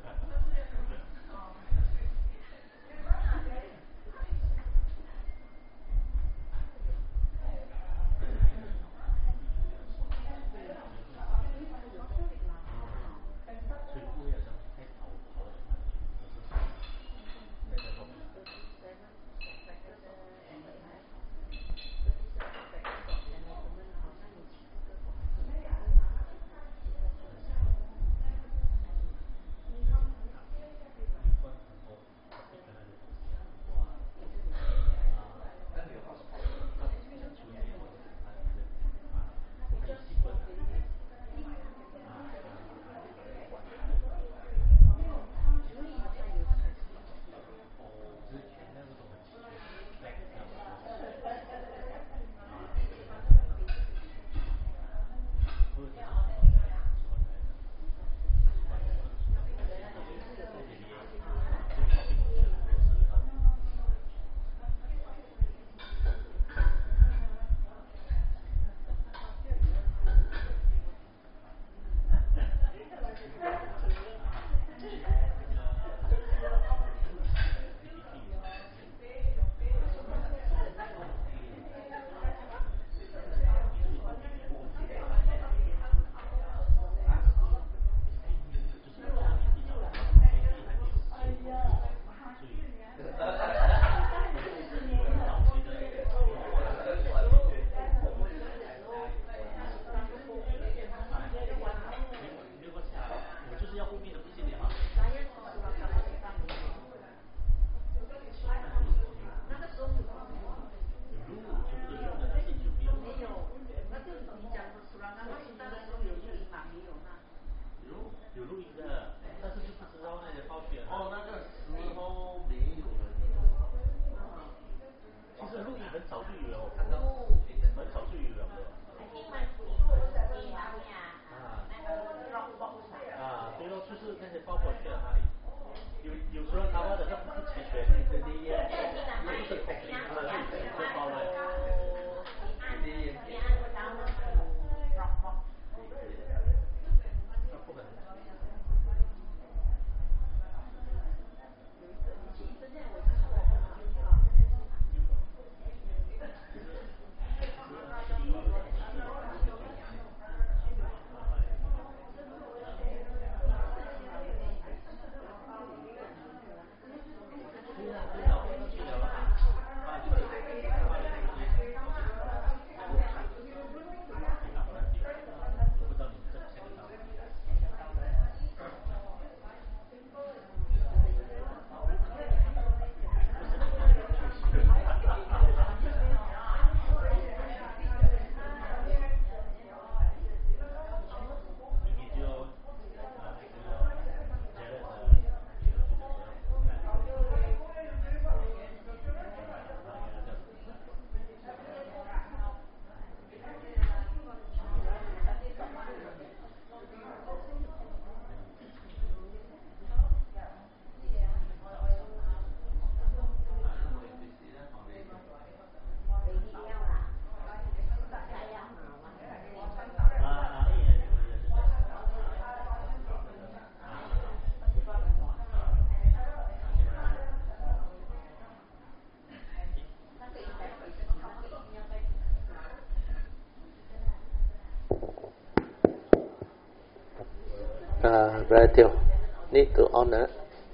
Brother, need to on it?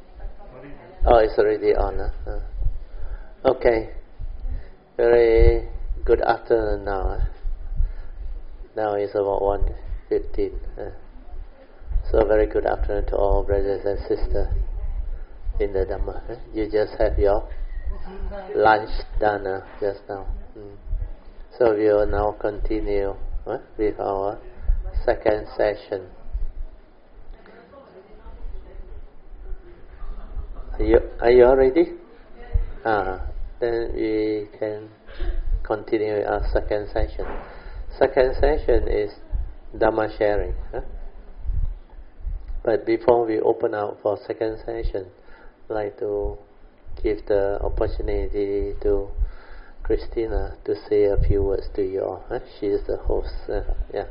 Oh, it's already on. Okay. Very good afternoon now. Now it's about 1:15. So very good afternoon to all brothers and sisters in the Dhamma. You just have your lunch done just now. So we will now continue with our second session. Are you all ready? Then we can continue our second session. Second session is Dhamma sharing. But before we open out for second session, I'd like to give the opportunity to Christina to say a few words to you all. Huh? She is the host. Yeah.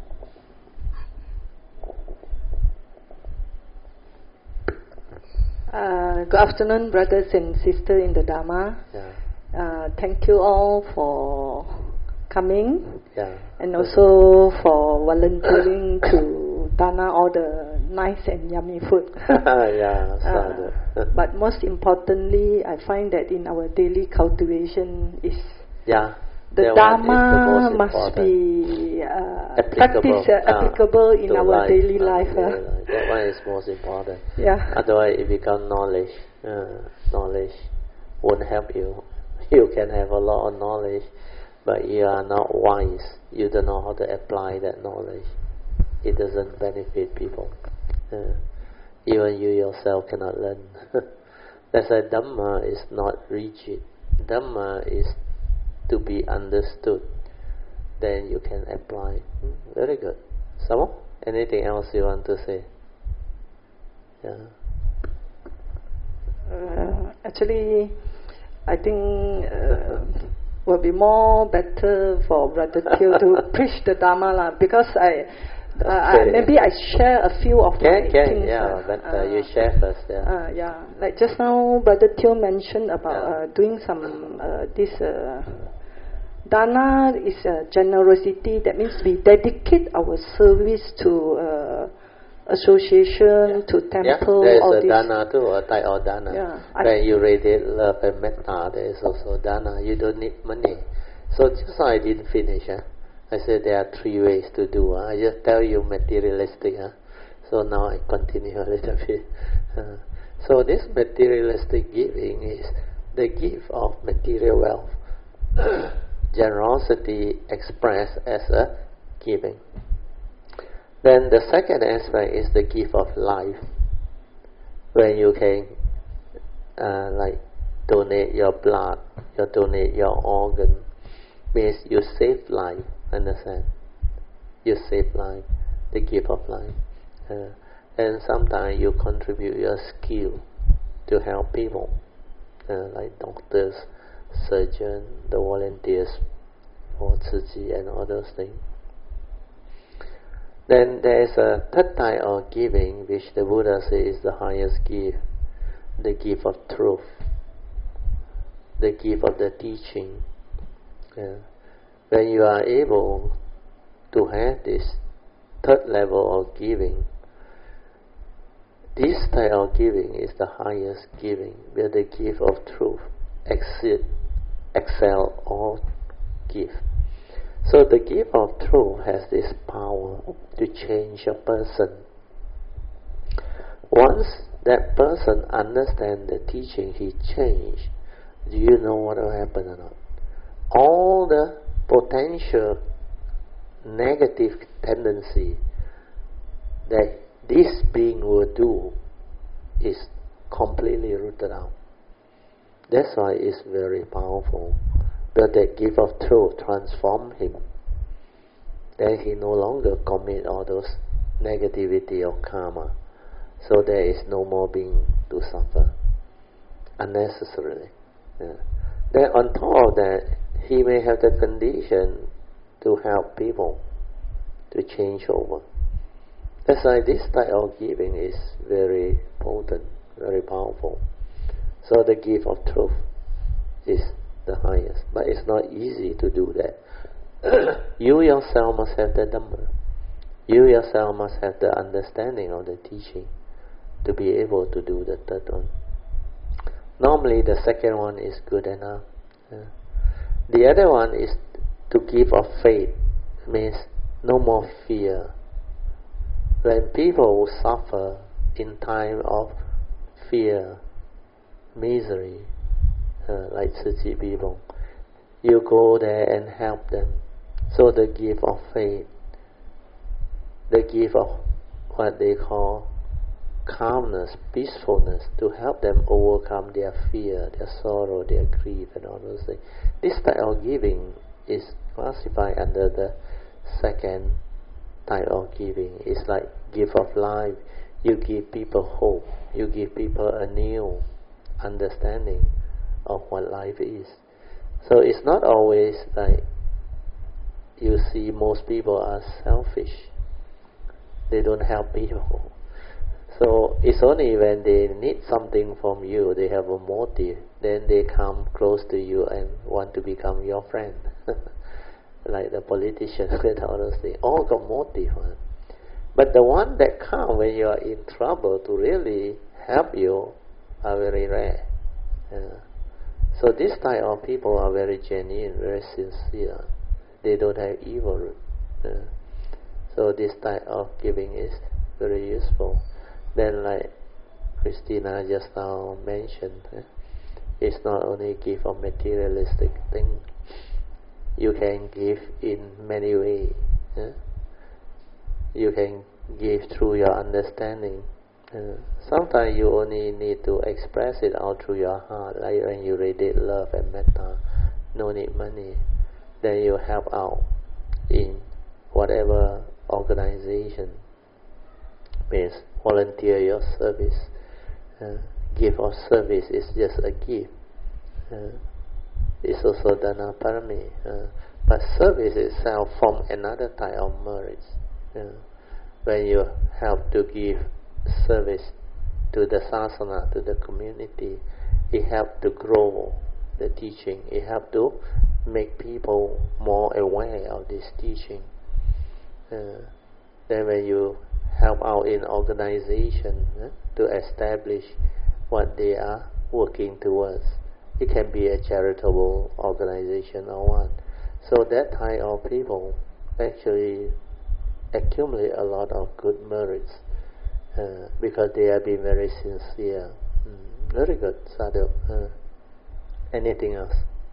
Good afternoon, brothers and sisters in the Dharma. Yeah. Thank you all for coming, Yeah. and also for volunteering to dana all the nice and yummy food. Yeah. But most importantly, I find that in our daily cultivation is yeah. the Dharma must be applicable in our life, daily life. That one is most important. Yeah. Otherwise, it becomes knowledge. Knowledge won't help you. You can have a lot of knowledge, but you are not wise. You don't know how to apply that knowledge. It doesn't benefit people. Even you yourself cannot learn. That's why Dhamma is not rigid. Dhamma is to be understood. Then you can apply. Very good. Some anything else you want to say? Yeah. Actually, I think will be more better for Brother Teo to preach the Dharma lah, because maybe I share a few of my things. Yeah, but you share first. Yeah. Yeah, like just now, Brother Teo mentioned about doing some this. Dana is generosity. That means we dedicate our service to association, to temple. Yeah, there all is a this. dana too, a type of dana. Yeah, when you radiate love and metta, there is also dana. You don't need money. So just now I didn't finish. I said there are 3 ways to do. I just tell you materialistic. So now I continue a little bit. So this materialistic giving is the gift of material wealth. Generosity expressed as a giving. Then the second aspect is the gift of life. When you can like donate your blood, you donate your organ, means you save life. Understand? You save life, the gift of life. And sometimes you contribute your skill to help people, like doctors, surgeon, the volunteers for Tzu Chi and all those things. Then there is a third type of giving, which the Buddha says is the highest gift, the gift of truth, the gift of the teaching. When you are able to have this third level of giving, this type of giving is the highest giving, where the gift of truth excel all gift. So the gift of truth has this power to change a person. Once that person understands the teaching, he changed. Do you know what will happen or not? All the potential negative tendency that this being will do is completely rooted out. That's why it's very powerful. But that gift of truth transform him. Then he no longer commit all those negativity or karma. So there is no more being to suffer unnecessarily. Then on top of that, he may have the condition to help people to change over. That's why this type of giving is very potent, very powerful. So the gift of truth is the highest, but it's not easy to do that. You yourself must have the Dhamma. You yourself must have the understanding of the teaching to be able to do the third one. Normally the second one is good enough. The other one is to give of faith, means no more fear. When people suffer in time of fear, misery, like Tzu Chi people, you go there and help them. So the gift of faith, the gift of what they call calmness, peacefulness, to help them overcome their fear, their sorrow, their grief and all those things. This type of giving is classified under the second type of giving. It's like gift of life. You give people hope. You give people a new understanding of what life is. So it's not always like you see most people are selfish. They don't help people. So it's only when they need something from you, they have a motive, then they come close to you and want to become your friend. Like the politicians and all those things. All got motive. But the one that come when you are in trouble to really help you are very rare. So this type of people are very genuine, very sincere. They don't have evil. So this type of giving is very useful. Then like Christina just now mentioned, it's not only give of materialistic thing. You can give in many ways. You can give through your understanding. Sometimes you only need to express it out through your heart, like when you radiate love and metta, no need money. Then you help out in whatever organization. Means volunteer your service. Gift of service is just a gift. It's also dana parami. But service itself forms another type of merit. When you help to give service to the sasana, to the community, it helps to grow the teaching. It helps to make people more aware of this teaching. Then when you help out in organization to establish what they are working towards, it can be a charitable organization or one. So that type of people actually accumulate a lot of good merits because they have been very sincere. Very good, Sadhu. Anything else?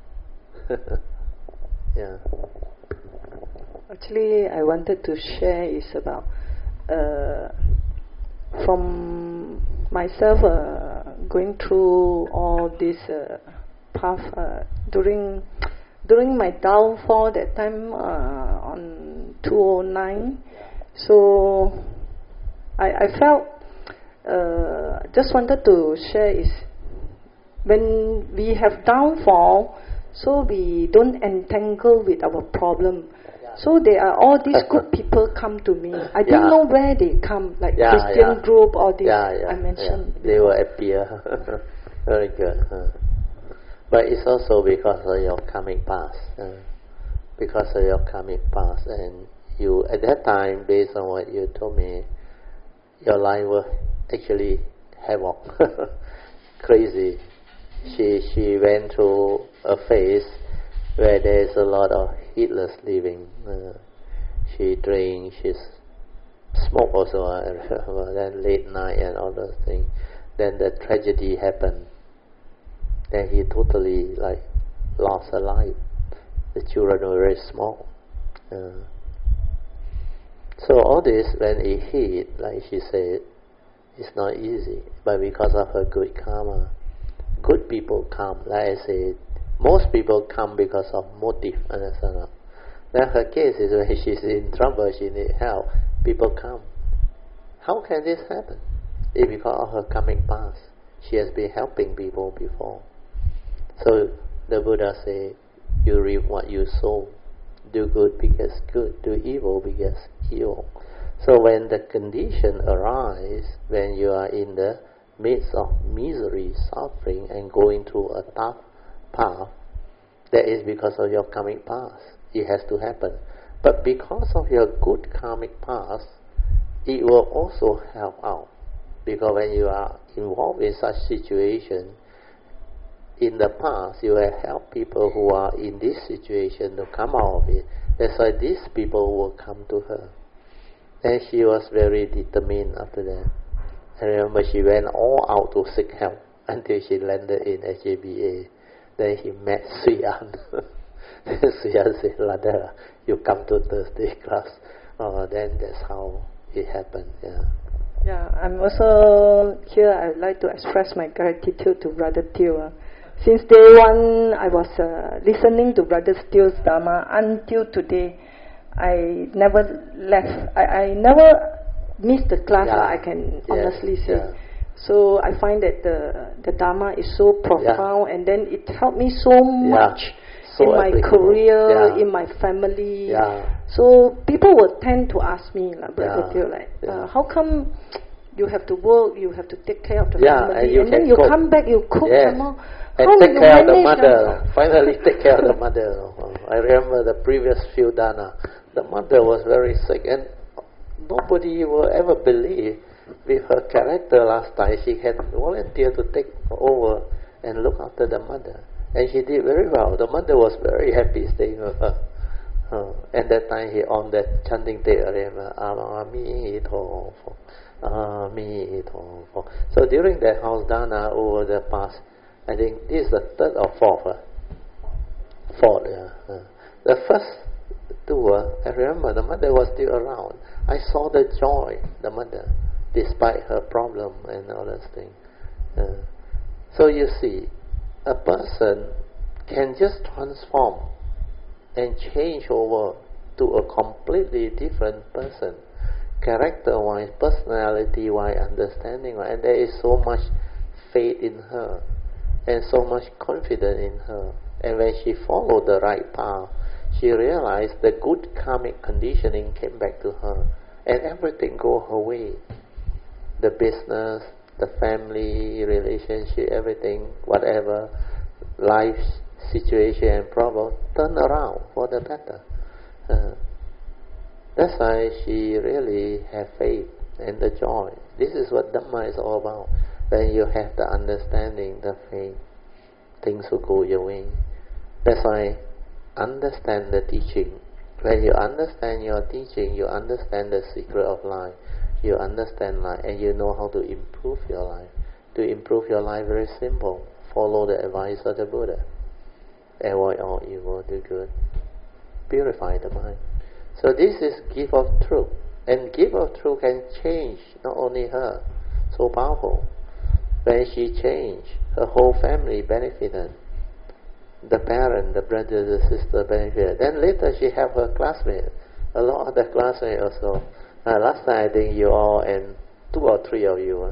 Yeah. Actually, I wanted to share is about from myself going through all this path during my downfall that time on 2009. So I felt just wanted to share is when we have downfall, so we don't entangle with our problem. So there are all these good people come to me. I didn't know where they come, like Christian group, all this I mentioned. They will appear. Very good. But it's also because of your karmic past. Because of your karmic past. And you, at that time, based on what you told me, your life was actually havoc. Crazy. She went through a phase where there's a lot of heedless living. She drinks, she smoked also, then late night and all those things. Then the tragedy happened. Then he totally lost her life. The children were very small. So all this, when it hit, like she said, it's not easy. But because of her good karma, good people come. Like I said, most people come because of motive. Understand? Then her case is when she's in trouble, she needs help. People come. How can this happen? It's because of her karmic past. She has been helping people before. So the Buddha said, you reap what you sow. Do good because good. Do evil because evil. So when the condition arises, when you are in the midst of misery, suffering, and going through a tough path, that is because of your karmic past. It has to happen. But because of your good karmic past, it will also help out. Because when you are involved in such situation, in the past you have helped people who are in this situation to come out of it. That's why these people will come to her. And she was very determined after that. I remember she went all out to seek help until she landed in HJBA. Then he met Suyan. Suyan said, Lada, you come to Thursday class. Then that's how it happened. Yeah, I'm also here. I would like to express my gratitude to Brother Teo. Since day one, I was listening to Brother Teo's Dharma until today. I never left. I never missed the class. I can honestly say. So I find that the Dharma is so profound, and then it helped me so much so in my applicable. career, Yeah. in my family. Yeah. So people would tend to ask me, like, Brother Yeah. Teo, like, Yeah. how come you have to work, you have to take care of the Yeah, family, and then can you cook. come back, you cook Yes. some more. And How take you care of the manage, mother. Finally take care of the mother. I remember the previous few dana. The mother was very sick, and nobody will ever believe with her character last time she had volunteered to take over and look after the mother. And she did very well. The mother was very happy staying with her. And that time he on that chanting Te'arema, Ami Tofo, Ami Tofo. So during that house dana over the past, I think this is the third or fourth. Fourth, yeah. The first two, I remember the mother was still around. I saw the joy, the mother, despite her problem and all those things. So you see, a person can just transform and change over to a completely different person, character-wise, personality-wise, understanding-wise, and there is so much faith in her and so much confidence in her. And when she followed the right path, she realized the good karmic conditioning came back to her, and everything go her way. The business, the family relationship, everything, whatever, life situation and problem, turn around for the better. That's why she really have faith and the joy. This is what Dhamma is all about. When you have the understanding, the faith, things will go your way. That's why understand the teaching. When you understand your teaching, you understand the secret of life. You understand life and you know how to improve your life. To improve your life, very simple. Follow the advice of the Buddha. Avoid all evil, do good. Purify the mind. So this is gift of truth. And gift of truth can change not only her, so powerful. When she changed, her whole family benefited. The parent, the brother, the sister benefited. Then later she have her classmates. A lot of the classmates also. Last time I think you all and 2 or 3 of you,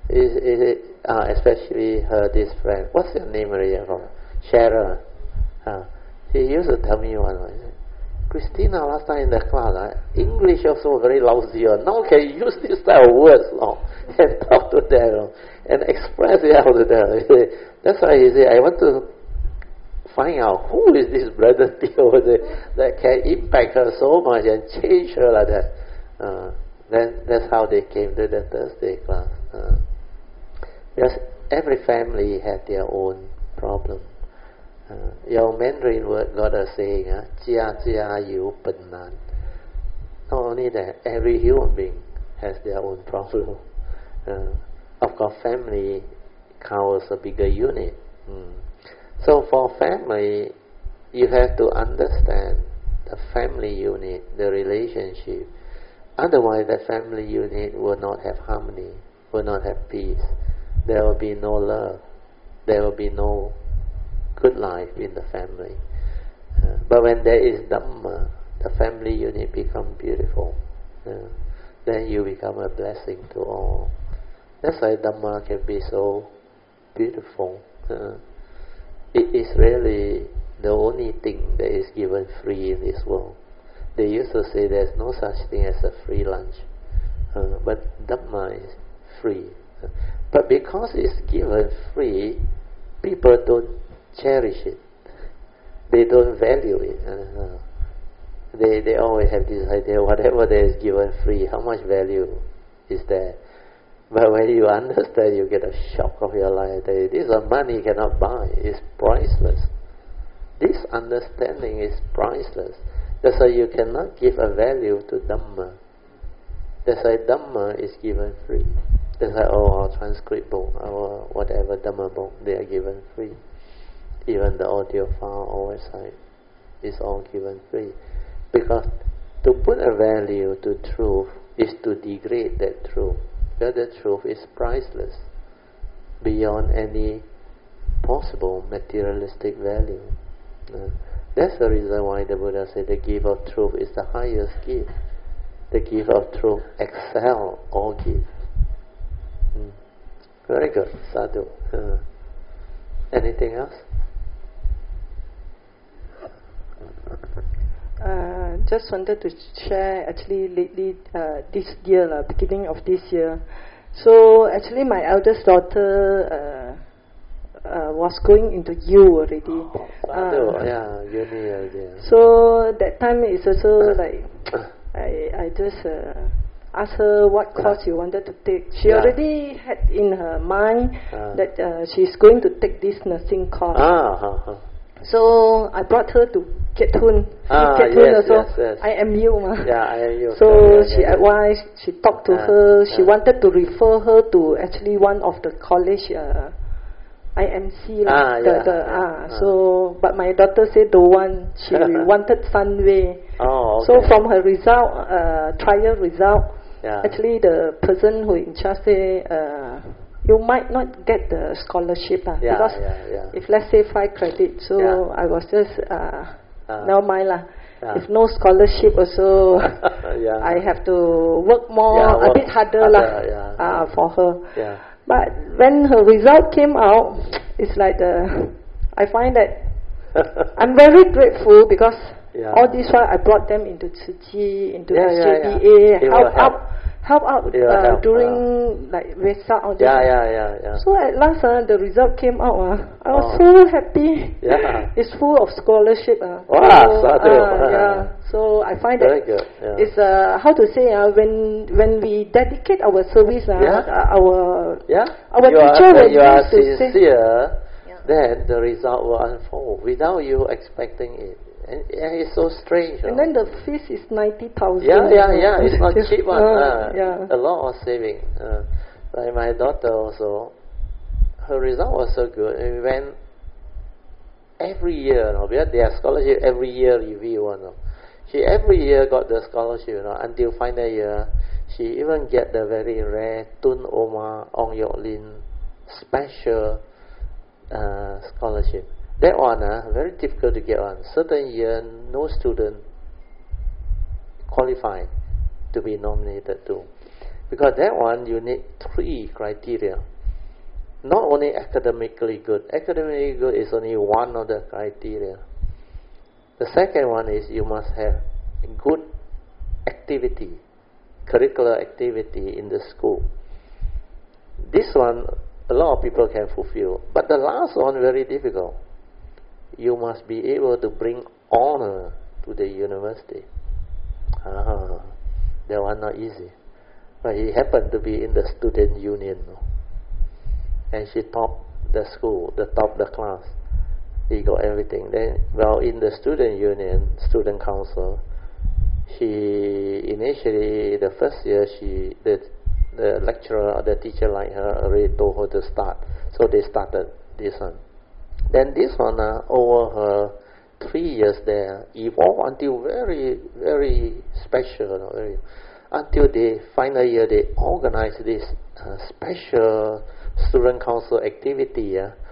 especially her this friend. What's your name, Maria? Sharon. He used to tell me one. Christina, last time in the class, English also very lousy. Now can you use this type of words and talk to them and express it out to them. That's why he said, I want to find out who is this brother Teo that can impact her so much and change her like that. Then that's how they came to the Thursday class. Because every family had their own problem. Your Mandarin word got a saying, Jia Jia Yu Ben Nan. Not only that, every human being has their own problem. Of course, family covers a bigger unit. So for family, you have to understand the family unit, the relationship. Otherwise, the family unit will not have harmony, will not have peace. There will be no love. There will be no good life in the family. But when there is Dhamma, the family unit becomes beautiful. Then you become a blessing to all. That's why Dhamma can be so beautiful. It is really the only thing that is given free in this world. They used to say there's no such thing as a free lunch. But Dhamma is free. But because it's given free, people don't cherish it. They don't value it. They always have this idea, whatever there is given free, how much value is there? But when you understand, you get a shock of your life. This money cannot buy. It's priceless. This understanding is priceless. That's why you cannot give a value to Dhamma. That's why Dhamma is given free. That's why our transcript book, our whatever Dhamma book, they are given free. Even the audio file or website is all given free. Because to put a value to truth is to degrade that truth. Because the truth is priceless, beyond any possible materialistic value. That's the reason why the Buddha said the gift of truth is the highest gift. The gift of truth excels all gifts. Very good, sadhu. Anything else? Just wanted to share actually lately, this year, beginning of this year. So actually my eldest daughter was going into U already. Yeah, uni already. So that time is also like, I just asked her what course you wanted to take. She already had in her mind that she's going to take this nursing course. So I brought her to Keat Hoon. Keat Hoon also. Yes. IMU ma. Yeah, IMU. So she advised, she talked to her, she wanted to refer her to actually one of the college, IMC So, but my daughter said don't want. She wanted Sunway. Oh, okay. So from her result, trial result, Yeah. actually the person who in charge say, you might not get the scholarship because if let's say 5 credits, so I was just never mind lah. If no scholarship also, I have to work more, a bit harder for her. Yeah. But when her result came out, it's like I find that I'm very grateful because all this while I brought them into Tzu Chi, into SJDA, help out during like Vesak all this. So at last the result came out. I was so happy. It's full of scholarship. So I find that it's how to say when we dedicate our service our teacher will you are used to say, sincere, then the result will unfold without you expecting it. And it's so strange. And then the fees is 90,000. It's not cheap one. A lot of saving. Like my daughter also, her result was so good. And when every year, because their scholarship every year review, she every year got the scholarship, until final year. She even get the very rare Tun Omar Ong Yok Lin special scholarship. That one, very difficult to get one. Certain year, no student qualify to be nominated to. Because that one, you need 3 criteria. Not only academically good. Academically good is only one of the criteria. The second one is you must have good activity, curricular activity in the school. This one, a lot of people can fulfill. But the last one, very difficult. You must be able to bring honor to the university. That one not easy. But he happened to be in the student union. And she topped the school, top the class. He got everything. Then, in the student union, student council, she initially, the first year, the lecturer or the teacher like her already told her to start. So they started this one. Then this one, over her 3 years there, evolved until very, very special. Until the final year, they organized this special student council activity.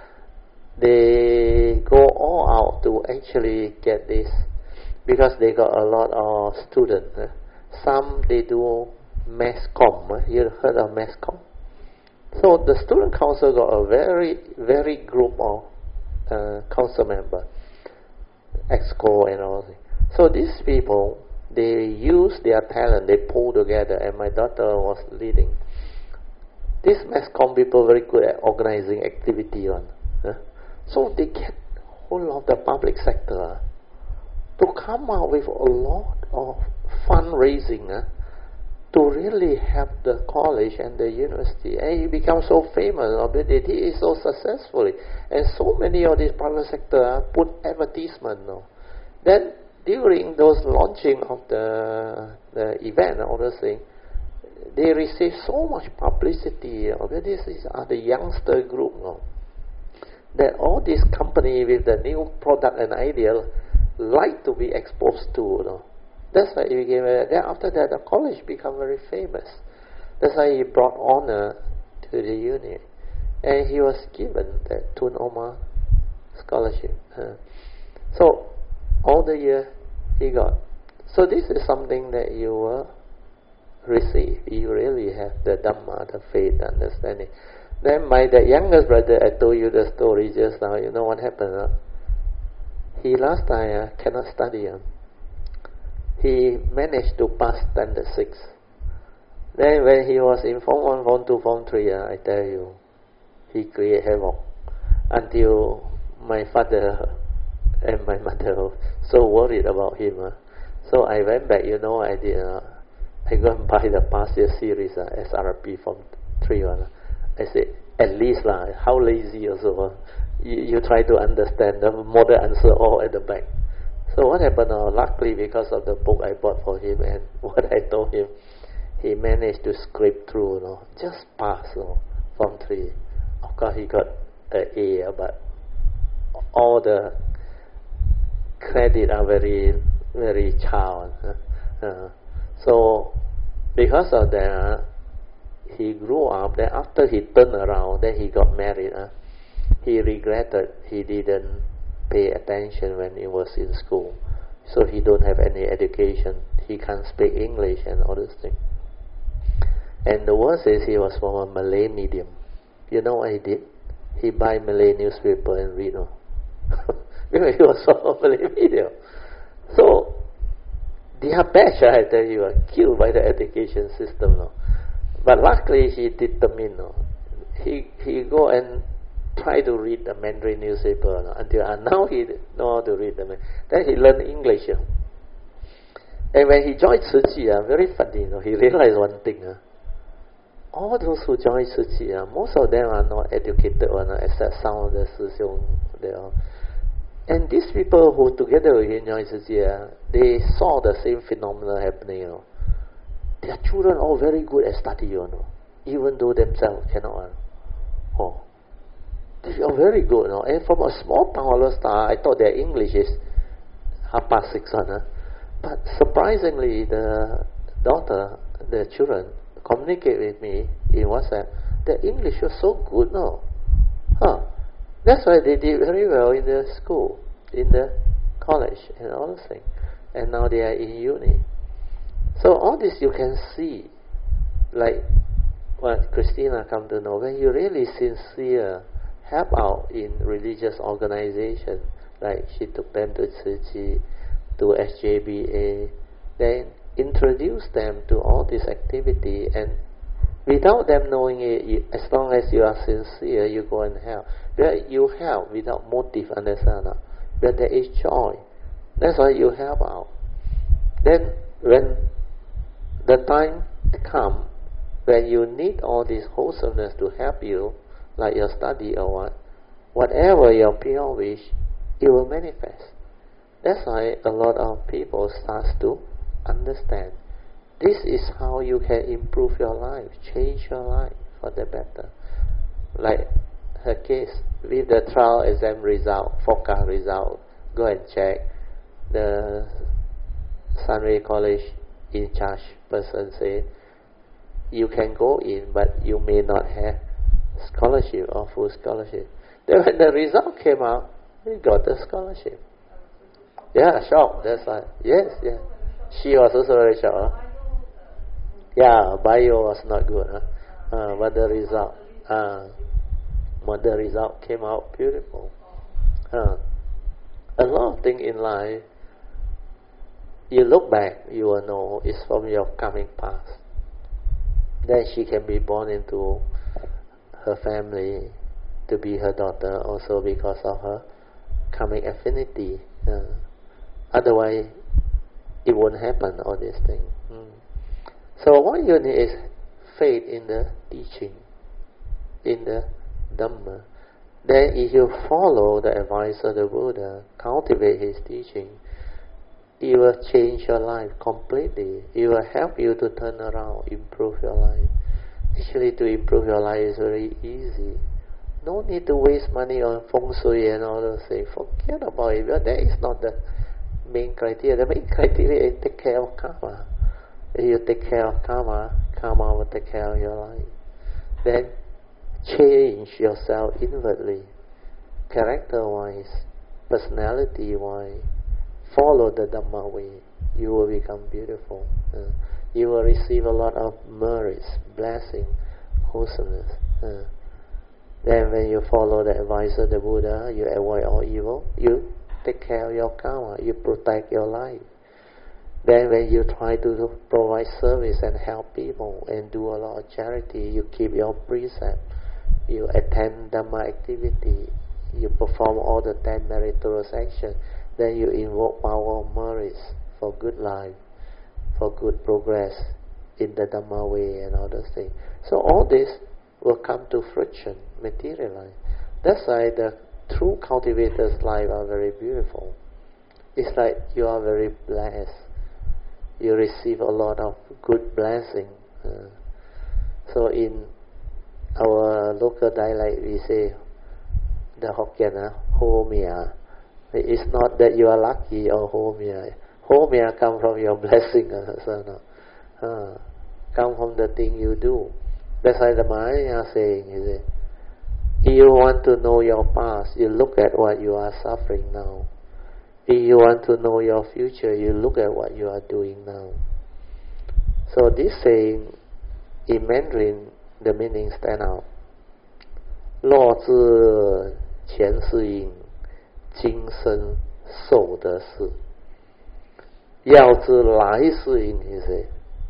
They go all out to actually get this, because they got a lot of students. Some they do mass comm. You heard of mass comm? So the student council got a very, very group of council member, EXCO and all. So these people, they use their talent, they pull together, and my daughter was leading. These mass comm people very good at organizing activity one. So they get whole of the public sector to come out with a lot of fundraising to really help the college and the university. And he became so famous, they did it so successfully. And so many of these private sector put advertisement. Then during those launching of the event, all those things, they receive so much publicity. This is the youngster group. That all these company with the new product and idea like to be exposed to. That's why he became. Then after that, the college become very famous. That's why he brought honor to the unit, and he was given that Tun Omar scholarship. So all the year he got. So this is something that you will receive. You really have the Dhamma, the faith, the understanding. Then the youngest brother, I told you the story just now. You know what happened? he last time cannot study. He managed to pass standard 6. Then when he was in Form 1, Form 2, Form 3, I tell you, he created havoc. Until my father and my mother were so worried about him. So I went back, you know I did. I go and buy the past year series, SRP Form 3 one. I said, at least how lazy also. You try to understand the model answer all at the back. So what happened? Luckily, because of the book I bought for him and what I told him, he managed to scrape through. Just pass. Form 3. Of course, he got an A, but all the credit are very, very child. So because of that, he grew up. Then after he turned around, then he got married. He regretted he didn't pay attention when he was in school. So he don't have any education. He can't speak English and all those things. And the worst is he was from a Malay medium. You know what he did? He buy Malay newspaper and read. Because he was from a Malay medium. So their batch, I tell you, are killed by the education system. But luckily he determined. He go and try to read the Mandarin newspaper until now he know how to read them. Then he learned English. And when he joined Tzu Chi, very funny. He realized one thing. All those who join Tzu Chi, most of them are not educated except some of the Shi Xiong. And these people who together with him joined Tzu Chi, they saw the same phenomena happening. Their children all very good at study, even though themselves cannot. They are very good. And from a small town, I thought their English is 6:30. But surprisingly, the daughter, the children, communicate with me in WhatsApp. Their English was so good, That's why they did very well in the school, in the college, and all those things. And now they are in uni. So all this you can see, like what Christina come to know, when you really sincere, help out in religious organization, like she took them to Tzu Chi, to SJBA, then introduce them to all this activity, and without them knowing it, as long as you are sincere, you go and help. But you help without motive, understand? But there is joy. That's why you help out. Then when the time comes, when you need all this wholesomeness to help you, like your study or whatever your pure wish, it will manifest. That's why a lot of people start to understand. This is how you can improve your life, change your life for the better. Like her case, with the trial exam result, forecast result, go and check. The Sunway College in charge person say, you can go in, but you may not have scholarship or full scholarship. Then when the result came out, we got the scholarship. Yeah, shocked. That's why. Yes. She was also very shocked. Yeah, bio was not good. But the result came out beautiful. A lot of things in life, you look back, you will know it's from your coming past. Then she can be born into her family to be her daughter also because of her coming affinity. Otherwise, it won't happen, all these things. So what you need is faith in the teaching, in the Dhamma. Then if you follow the advice of the Buddha, cultivate his teaching, it will change your life completely. It will help you to turn around, improve your life. Actually, to improve your life is very easy. No need to waste money on feng shui and all those things. Forget about it. But that is not the main criteria. The main criteria is take care of karma. If you take care of karma, karma will take care of your life. Then change yourself inwardly, character-wise, personality-wise. Follow the Dhamma way. You will become beautiful. You will receive a lot of merits, blessing, wholesomeness. Then when you follow the advice of the Buddha, you avoid all evil. You take care of your karma, you protect your life. Then when you try to provide service and help people and do a lot of charity, you keep your precept, you attend Dhamma activity, you perform all the 10 meritorious actions, then you invoke power of merits for good life, for good progress in the Dhamma way and all those things. So all this will come to fruition, materialize. That's why the true cultivator's life are very beautiful. It's like you are very blessed. You receive a lot of good blessing. So in our local dialect we say, the Hokkien, ho mia. It's not that you are lucky or ho mia. Ho mia come from your blessing. Come from the thing you do. That's why the Mahayana saying, if you want to know your past, you look at what you are suffering now. If you want to know your future, you look at what you are doing now. So this saying, in Mandarin, the meaning stand out. 若知前世因，今生受的事；要知来世因，he said,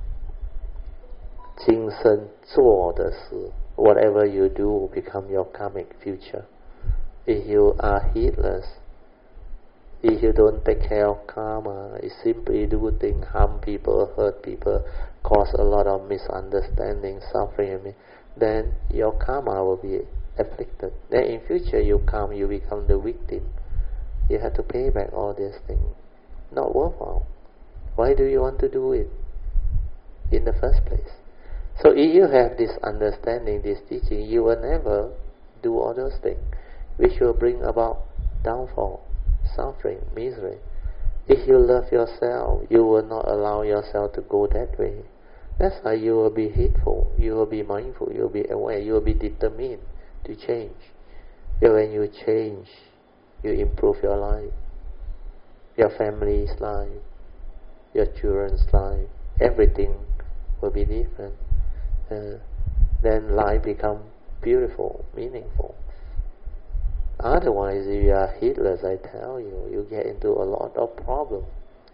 今生做的事。Whatever you do will become your karmic future. If you are heedless, if you don't take care of karma, you simply do things, harm people, hurt people, cause a lot of misunderstanding, suffering, then your karma will be afflicted. Then in future you become the victim. You have to pay back all these things. Not worthwhile. Why do you want to do it in the first place? So if you have this understanding, this teaching, you will never do all those things which will bring about downfall, suffering, misery. If you love yourself, you will not allow yourself to go that way. That's why you will be heedful, you will be mindful, you will be aware, you will be determined to change. And when you change, you improve your life, your family's life, your children's life, everything will be different. Then life becomes beautiful, meaningful. Otherwise, if you are heedless, I tell you, you get into a lot of problems.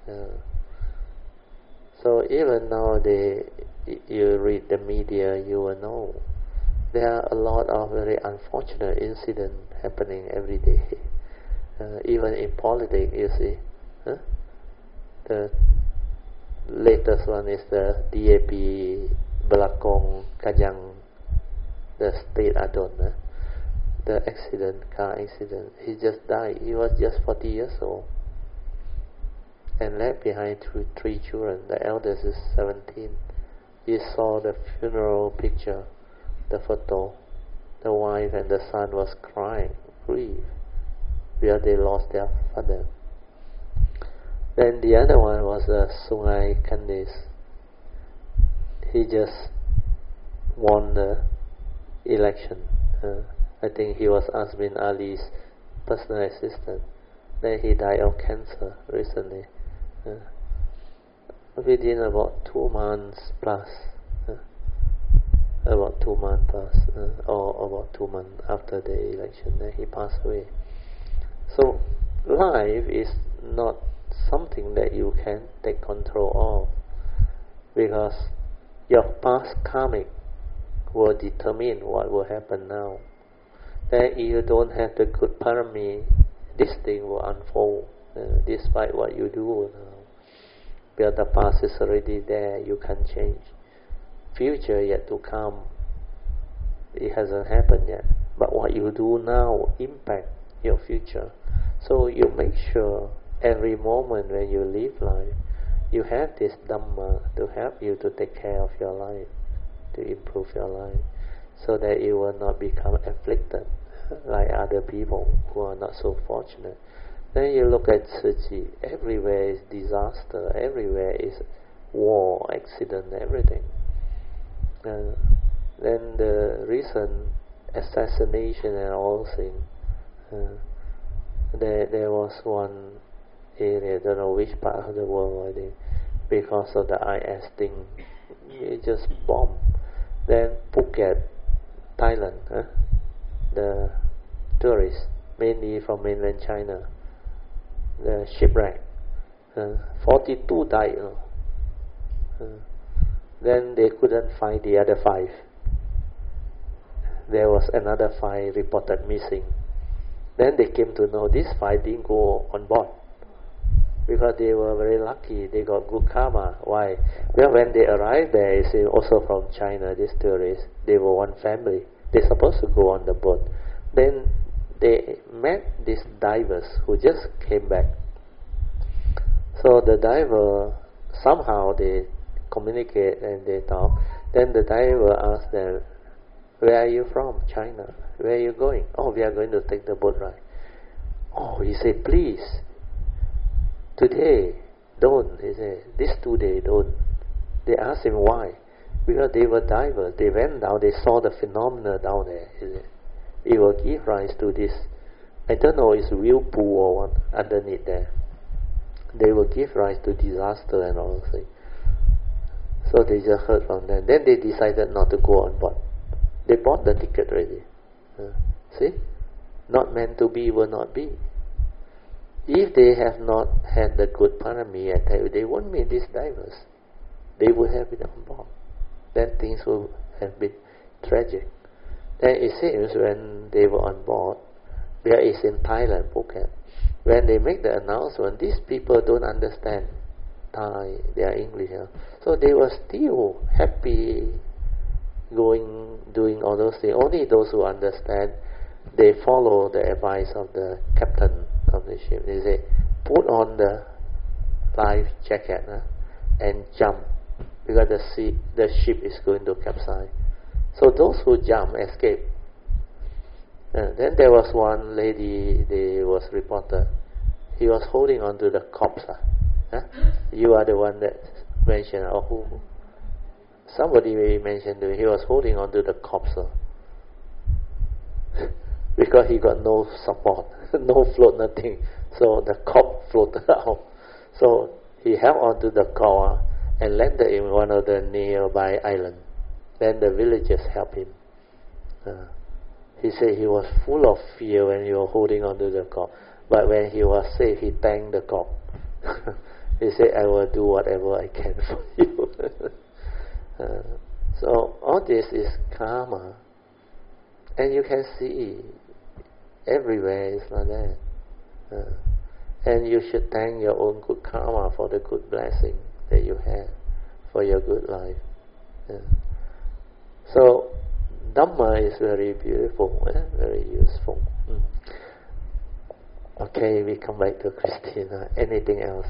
So even nowadays, you read the media, you will know there are a lot of very unfortunate incidents happening every day. Even in politics, you see. The latest one is the DAP Belakong Kajang, the state Adon. The accident, car accident. He just died. He was just 40 years old and left behind three children. The eldest is 17. You saw the funeral picture, the photo. The wife and the son was crying, grief, where they lost their father. Then the other one was Sungai Kandis. He just won the election. I think he was Azmin Ali's personal assistant. Then he died of cancer recently. Within about 2 months plus. About 2 months plus. Or about 2 months after the election, then he passed away. So life is not something that you can take control of, because your past karmic will determine what will happen now. Then if you don't have the good parami, this thing will unfold despite what you do now. But the past is already there, you can change. Future yet to come, it hasn't happened yet. But what you do now impact your future. So you make sure every moment when you live life, you have this Dhamma to help you to take care of your life, to improve your life, so that you will not become afflicted like other people who are not so fortunate. Then you look at Tzu Chi, everywhere is disaster, everywhere is war, accident, everything. Then the recent assassination and all things, there was one area, I don't know which part of the world, I think, because of the IS thing, it just bombed. Then Phuket, Thailand, the tourists, mainly from mainland China, the shipwreck. 42 died. Then they couldn't find the other 5. There was another 5 reported missing. Then they came to know these 5 didn't go on board because they were very lucky. They got good karma. Why? Well, when they arrived there, you see, also from China, these tourists, they were one family. They're supposed to go on the boat. Then they met these divers who just came back. So the diver, somehow they communicate and they talk. Then the diver asked them, where are you from? China. Where are you going? Oh, we are going to take the boat ride. Oh, he said, please, today, don't. He said, this 2 days, don't. They asked him why. Because they were divers. They went down, they saw the phenomena down there. He said, it will give rise to this, I don't know, it's whirlpool or what, underneath there. They will give rise to disaster and all those things. So they just heard from them. Then they decided not to go on board. They bought the ticket already. See? Not meant to be will not be. If they have not had the good parami, I tell you, they won't meet these divers. They would have been on board. Then things would have been tragic. Then it seems when they were on board, where it's in Thailand, Phuket, when they make the announcement, these people don't understand Thai, they are English. So they were still happy doing all those things. Only those who understand, they follow the advice of the captain of the ship. They say, put on the life jacket and jump, because the ship is going to capsize. So those who jump escape. Then there was one lady, they was reported, he was holding on to the corpse. You are the one that mentioned, or who? Somebody mentioned he was holding on to the corpse because he got no support, no float, nothing. So the corpse floated out. So he held on to the corpse and landed in one of the nearby islands. Then the villagers helped him. He said he was full of fear when he was holding on to the corpse. But when he was safe, he thanked the corpse. He said, I will do whatever I can for you. So all this is karma. And you can see everywhere it's like that. And you should thank your own good karma for the good blessing that you have, for your good life. So Dhamma is very beautiful, very useful. Okay, we come back to Christina. Anything else?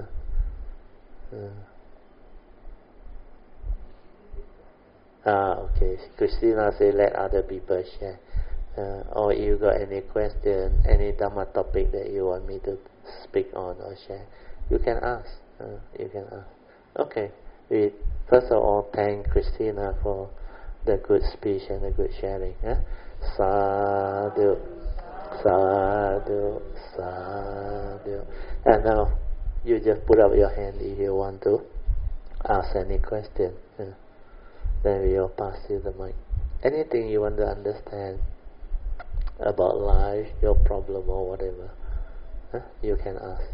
Okay. Christina say let other people share. Or if you got any question, any Dhamma topic that you want me to speak on or share, you can ask. You can ask. Okay. We first of all thank Christina for the good speech and the good sharing. Sadhu, sadhu, sadhu. And now you just put up your hand if you want to ask any question. Then we will pass you the mic. Anything you want to understand about life, your problem or whatever, you can ask.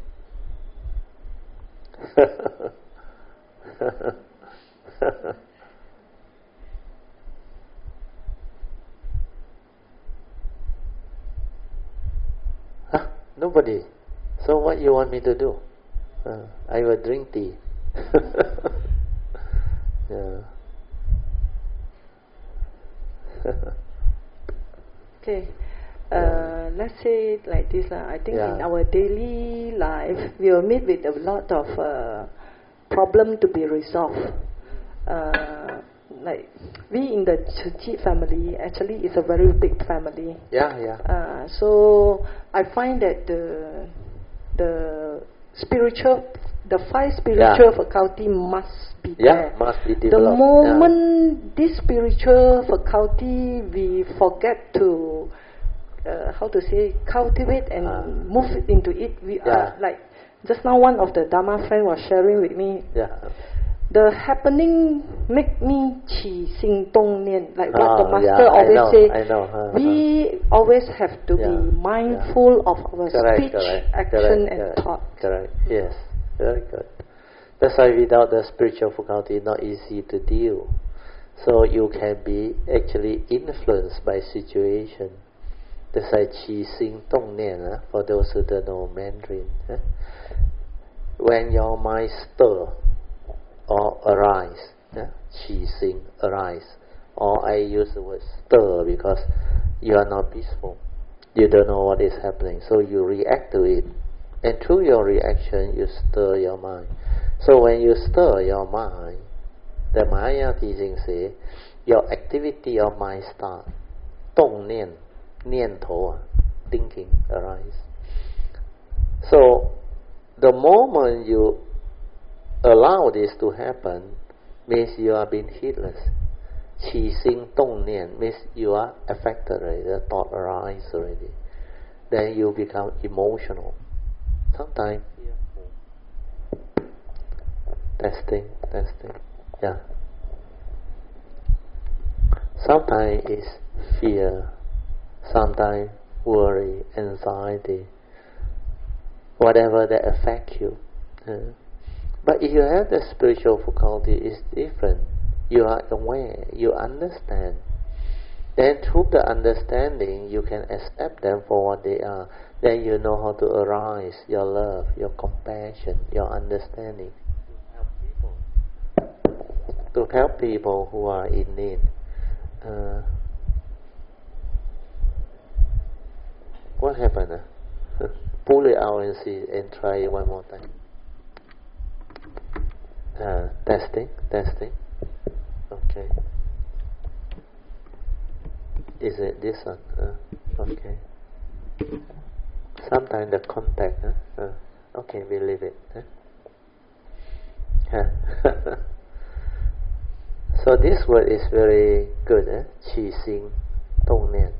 Nobody. So what you want me to do? I will drink tea. Yeah. Okay. Let's say it like this. I think in our daily life, we will meet with a lot of problem to be resolved. Like we in the Church family, actually it's a very big family. So I find that the five spiritual faculty must be there. Must be developed. The moment this spiritual faculty we forget to cultivate and move into it, we are like just now one of the Dharma friend was sharing with me. the happening make me 起心动念, like what the master yeah, always say. I know. We always have to be mindful of our speech, action, and thought. Correct. Yes. Very good. That's why without the spiritual faculty, it's not easy to deal. So you can be actually influenced by situation. That's why 起心动念, for those who don't know Mandarin. When your mind stir or arise, 起心 arise, or I use the word stir because you are not peaceful. You don't know what is happening, so you react to it. And through your reaction, you stir your mind. So when you stir your mind, the Maya teaching say, your activity of mind start. 动念, 念头, thinking arise. So the moment you allow this to happen, means you are being heedless. 起心动念 means you are affected already. The thought arise already. Then you become emotional. Sometimes fearful. Testing. Yeah. Sometimes it's fear. Sometimes worry, anxiety. Whatever that affect you. But if you have the spiritual faculty, it's different. You are aware, you understand. Then through the understanding, you can accept them for what they are. Then you know how to arise your love, your compassion, your understanding. To help people who are in need. What happened? Pull it out and see, and try it one more time. Testing. Okay. Is it this one? Okay. Sometimes the contact. Okay, we leave it. So this word is very good. 起心动念.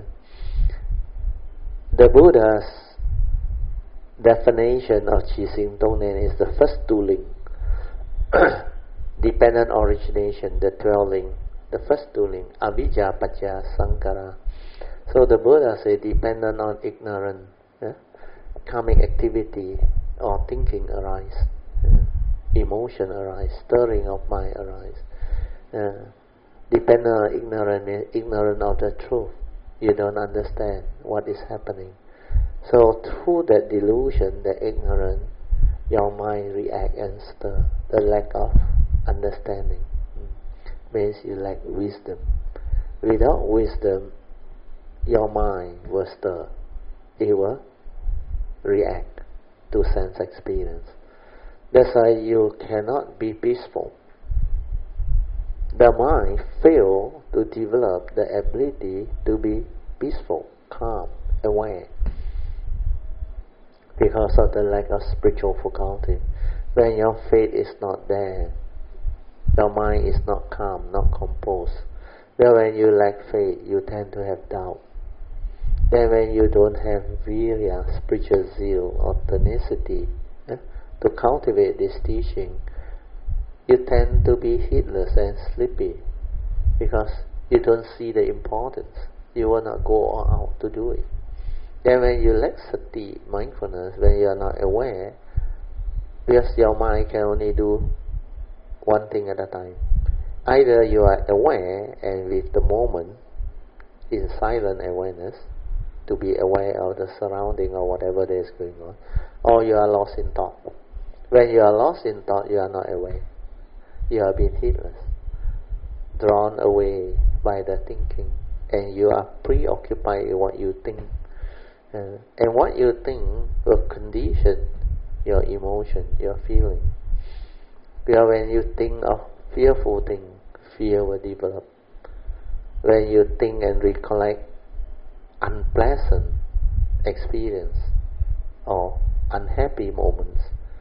The Buddha's definition of 起心动念 is the first two ling. Dependent origination, the 12 ling. The first two ling, avijja, paccaya, sankhara. So the Buddha said, dependent on ignorance, karmic activity or thinking arise, emotion arise, stirring of mind arise. Dependent on ignorance means ignorant of the truth. You don't understand what is happening. So through that delusion, the ignorance, your mind react and stir. The lack of understanding means you lack wisdom. Without wisdom, your mind will stir. It will react to sense experience. That's why you cannot be peaceful. The mind fails to develop the ability to be peaceful, calm, aware, because of the lack of spiritual faculty. When your faith is not there, your mind is not calm, not composed. Then when you lack faith, you tend to have doubt. Then when you don't have virya, spiritual zeal or tenacity to cultivate this teaching, you tend to be heedless and sleepy because you don't see the importance. You will not go all out to do it. Then when you lack sati, mindfulness, when you are not aware, because your mind can only do one thing at a time. Either you are aware and with the moment, in silent awareness, to be aware of the surrounding or whatever there is going on, or you are lost in thought. When you are lost in thought, you are not aware. You are being heedless, drawn away by the thinking, and you are preoccupied with what you think. And what you think will condition your emotion, your feeling. Because when you think of fearful thing, fear will develop. When you think and recollect unpleasant experience or unhappy moments,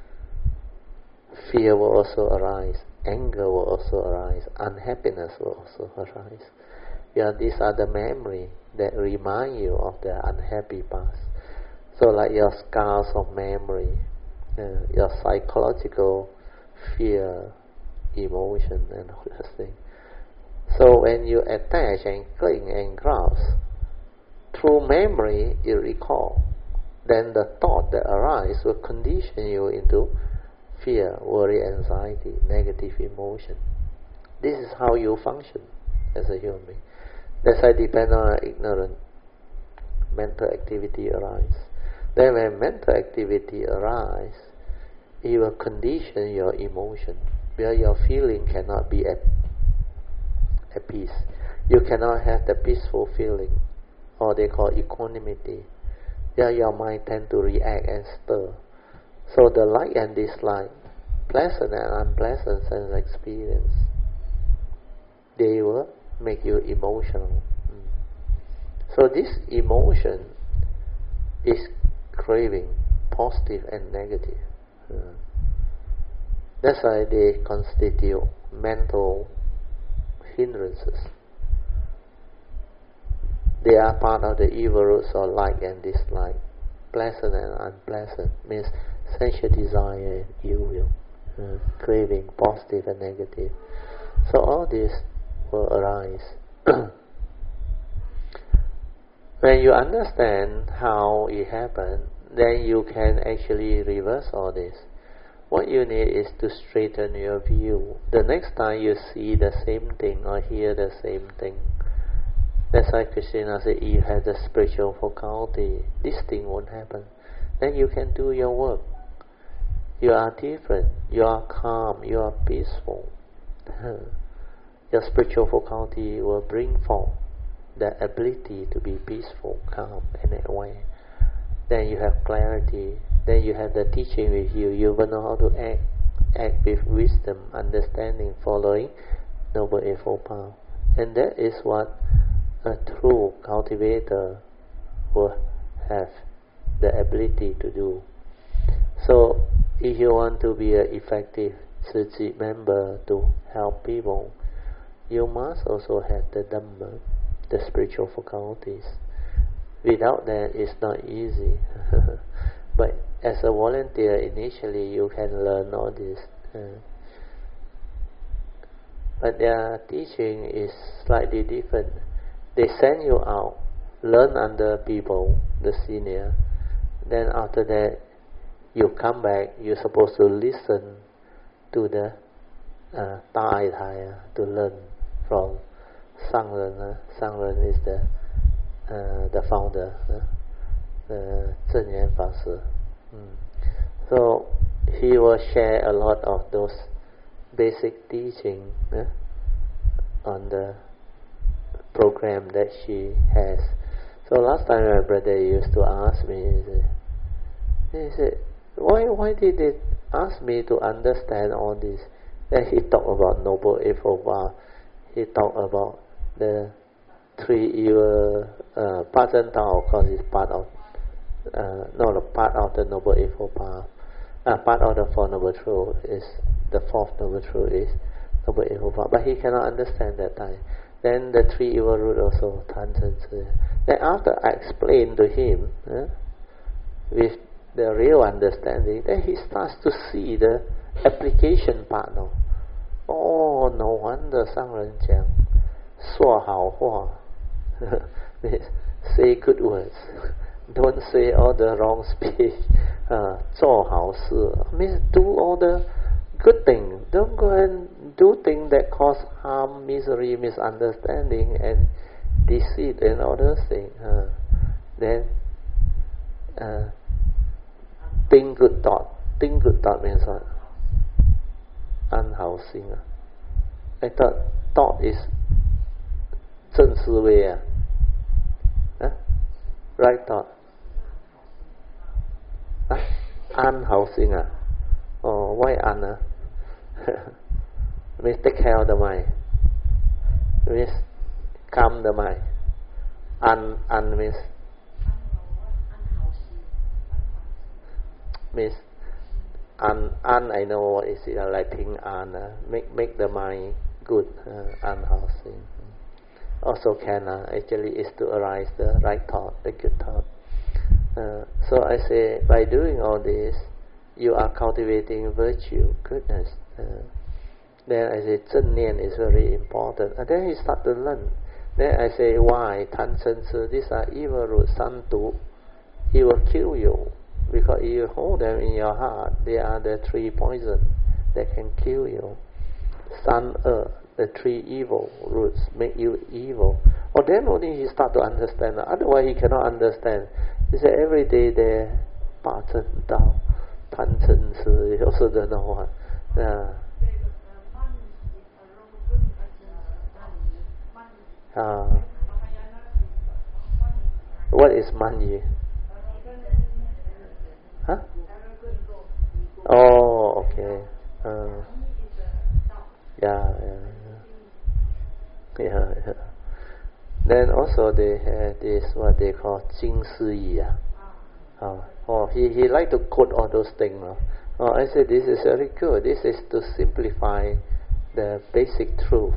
fear will also arise, anger will also arise, unhappiness will also arise. Yeah, these are the memory that remind you of the unhappy past. So like your scars of memory, your psychological fear, emotion and all those things. So when you attach and cling and grasp, through memory you recall, then the thought that arises will condition you into fear, worry, anxiety, negative emotion. This is how you function as a human being. That's why depend on ignorance. Mental activity arises. Then when mental activity arises, it will condition your emotion, where your feeling cannot be at peace. You cannot have the peaceful feeling, or they call equanimity, where your mind tend to react and stir. So the like and dislike, pleasant and unpleasant sense experience, they will make you emotional. So this emotion is craving, positive and negative. That's why they constitute mental hindrances. They are part of the evil roots of like and dislike. Pleasant and unpleasant means sensual desire and ill will, craving, positive and negative. So all this will arise. When you understand how it happened, then you can actually reverse all this. What you need is to straighten your view. The next time you see the same thing or hear the same thing, that's why Krishna said, if you have the spiritual faculty, this thing won't happen. Then you can do your work. You are different. You are calm. You are peaceful. Your spiritual faculty will bring forth the ability to be peaceful, calm, and aware. Then you have clarity. Then you have the teaching with you. You will know how to act. Act with wisdom, understanding, following Noble Eightfold Path. And that is what a true cultivator will have the ability to do. So, if you want to be an effective Tzu Chi member to help people, you must also have the Dhamma, the spiritual faculties. Without that, it's not easy. But as a volunteer, initially you can learn all this. But their teaching is slightly different. They send you out, learn under people, the senior. Then after that, you come back, you're supposed to listen to the Thai to learn from Sangren. Sangren is the founder, the Zhen Yan Fa Shi. So he will share a lot of those basic teaching on the program that she has. So last time my brother used to ask me, he said, why did they ask me to understand all this? Then he talked about Noble Eightfold Path. He talked about the three evil, Pajan Tao, of course, is part of, not a part of the Noble Eightfold Path. Part of the Four Noble Truths is, the fourth Noble Truth is Noble Eightfold Path. But he cannot understand that time. Then the three evil roots also, Tan Chen Zi. Then after I explained to him, with the real understanding, then he starts to see the application part now. Oh, no wonder 上人讲说好话 say good words, don't say all the wrong speech. 做好事 means do all the good thing. Don't go and do things that cause harm, misery, misunderstanding, and deceit and all those things. Then think good thought. Think good thought means what? 安好心 I thought thought is 正思维 right thought. 安好心 Oh, why 安 means take care of the mind. Means calm the mind. 安 means an I know what is it, like 平安 make the mind good, 安好心 also can actually is to arise the right thought, the good thought. So I say, by doing all this, you are cultivating virtue, goodness. Then I say, 正念 is very important. And then he start to learn. Then I say, why? 贪嗔痴, these are evil roots. 三毒, he will kill you. Because if you hold them in your heart, they are the three poison that can kill you. 三恶, the three evil roots make you evil. Or then only he start to understand. Otherwise he cannot understand. He said every day there, 八正道, 贪嗔痴, he also don't know what. What is man-yi? Huh? Oh, okay. Yeah. Then also they have this what they call 经释义. He like to quote all those things. I said this is very good. This is to simplify the basic truth.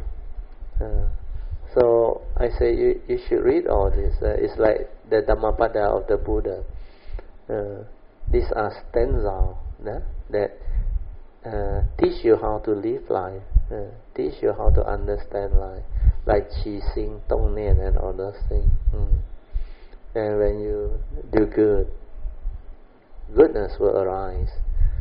So I say you should read all this. It's like the Dhammapada of the Buddha. These are stanzas that teach you how to live life, teach you how to understand life, like Qi Xing, Dong Nian, and all those things. And when you do good, goodness will arise.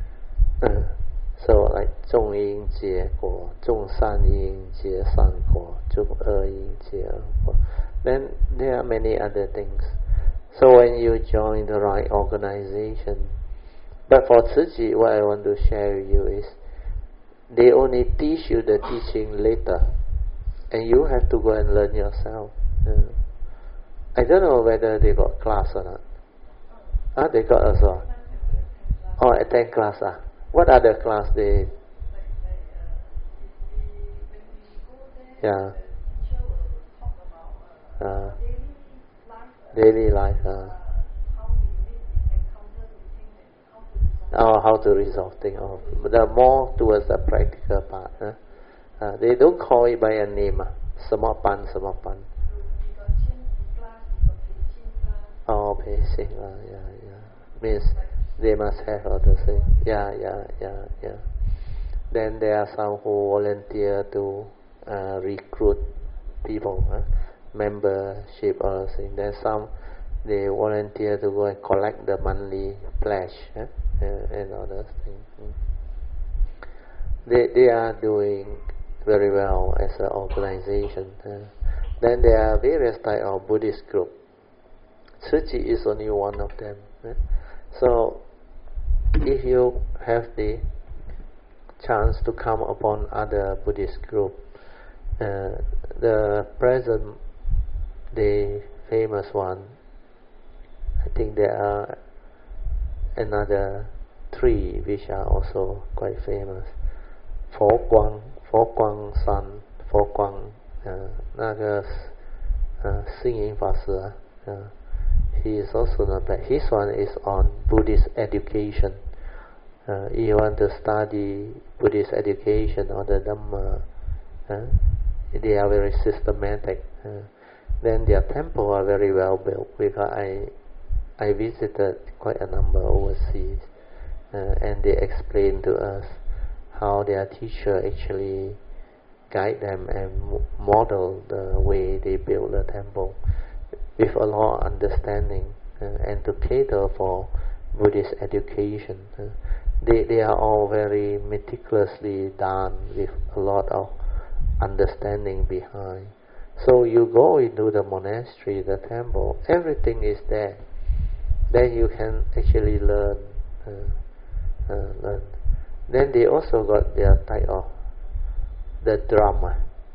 So like 种因结果, 种善因结善果, 种恶因结恶果. Then there are many other things. So when you join the right organization, but for Tzu Chi, what I want to share with you is, they only teach you the teaching later, and you have to go and learn yourself. I don't know whether they got class or not. They got as well. Oh, attend class. What other class they? Yeah. Daily life. How to resolve things. The more towards the practical part. They don't call it by a name. 什么班. Oh, pacing. Yeah. Means they must have all the things. Yeah. Then there are some who volunteer to recruit people, membership or thing. Then some they volunteer to go and collect the monthly pledge, and all those things. They are doing very well as an organization. Then there are various types of Buddhist group. Tzu Chi is only one of them. So if you have the chance to come upon other Buddhist group, the present day famous one, I think there are another 3 which are also quite famous. 佛光山, 佛光, 那个星云法师, he is also not bad. His one is on Buddhist education. You want to study Buddhist education or the Dhamma, they are very systematic. Then their temple are very well built, because I visited quite a number overseas, and they explained to us how their teacher actually guide them and model the way they build the temple with a lot of understanding, and to cater for Buddhist education. They are all very meticulously done with a lot of understanding behind. So you go into the monastery, the temple, everything is there. Then you can actually learn. Then they also got their type of the drama.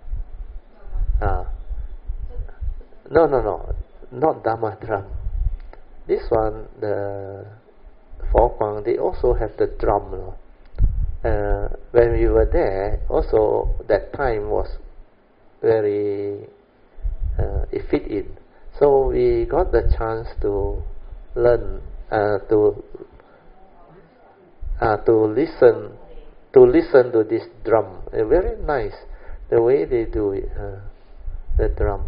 No, not Dhamma drum. This one, the Fo Guang, they also have the drum. When we were there, also that time was very it fit in. So we got the chance to learn, to listen to this drum. Very nice the way they do it. The drum.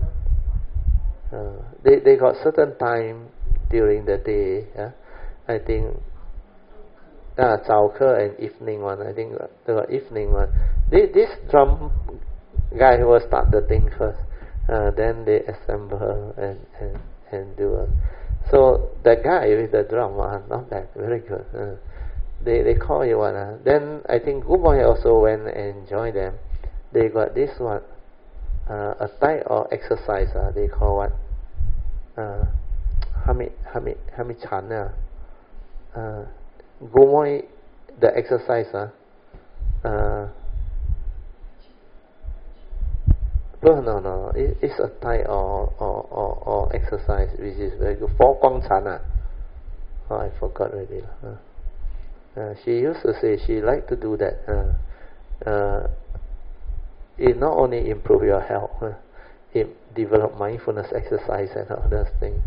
They got certain time during the day. I think 早课 and evening one. I think the evening one. This drum guy will start the thing first, then they assemble and do it. So the guy with the drum, not bad, very good. They call it what? Then I think Good Boy also went and joined them. They got this one, a type of exercise. They call what? Hami Chan. Good Boy, the exercise. No. It's a type of exercise which is very good. Fo Guang Chan. Oh, I forgot already. She used to say she liked to do that. It not only improve your health, it develop mindfulness exercise and all those things.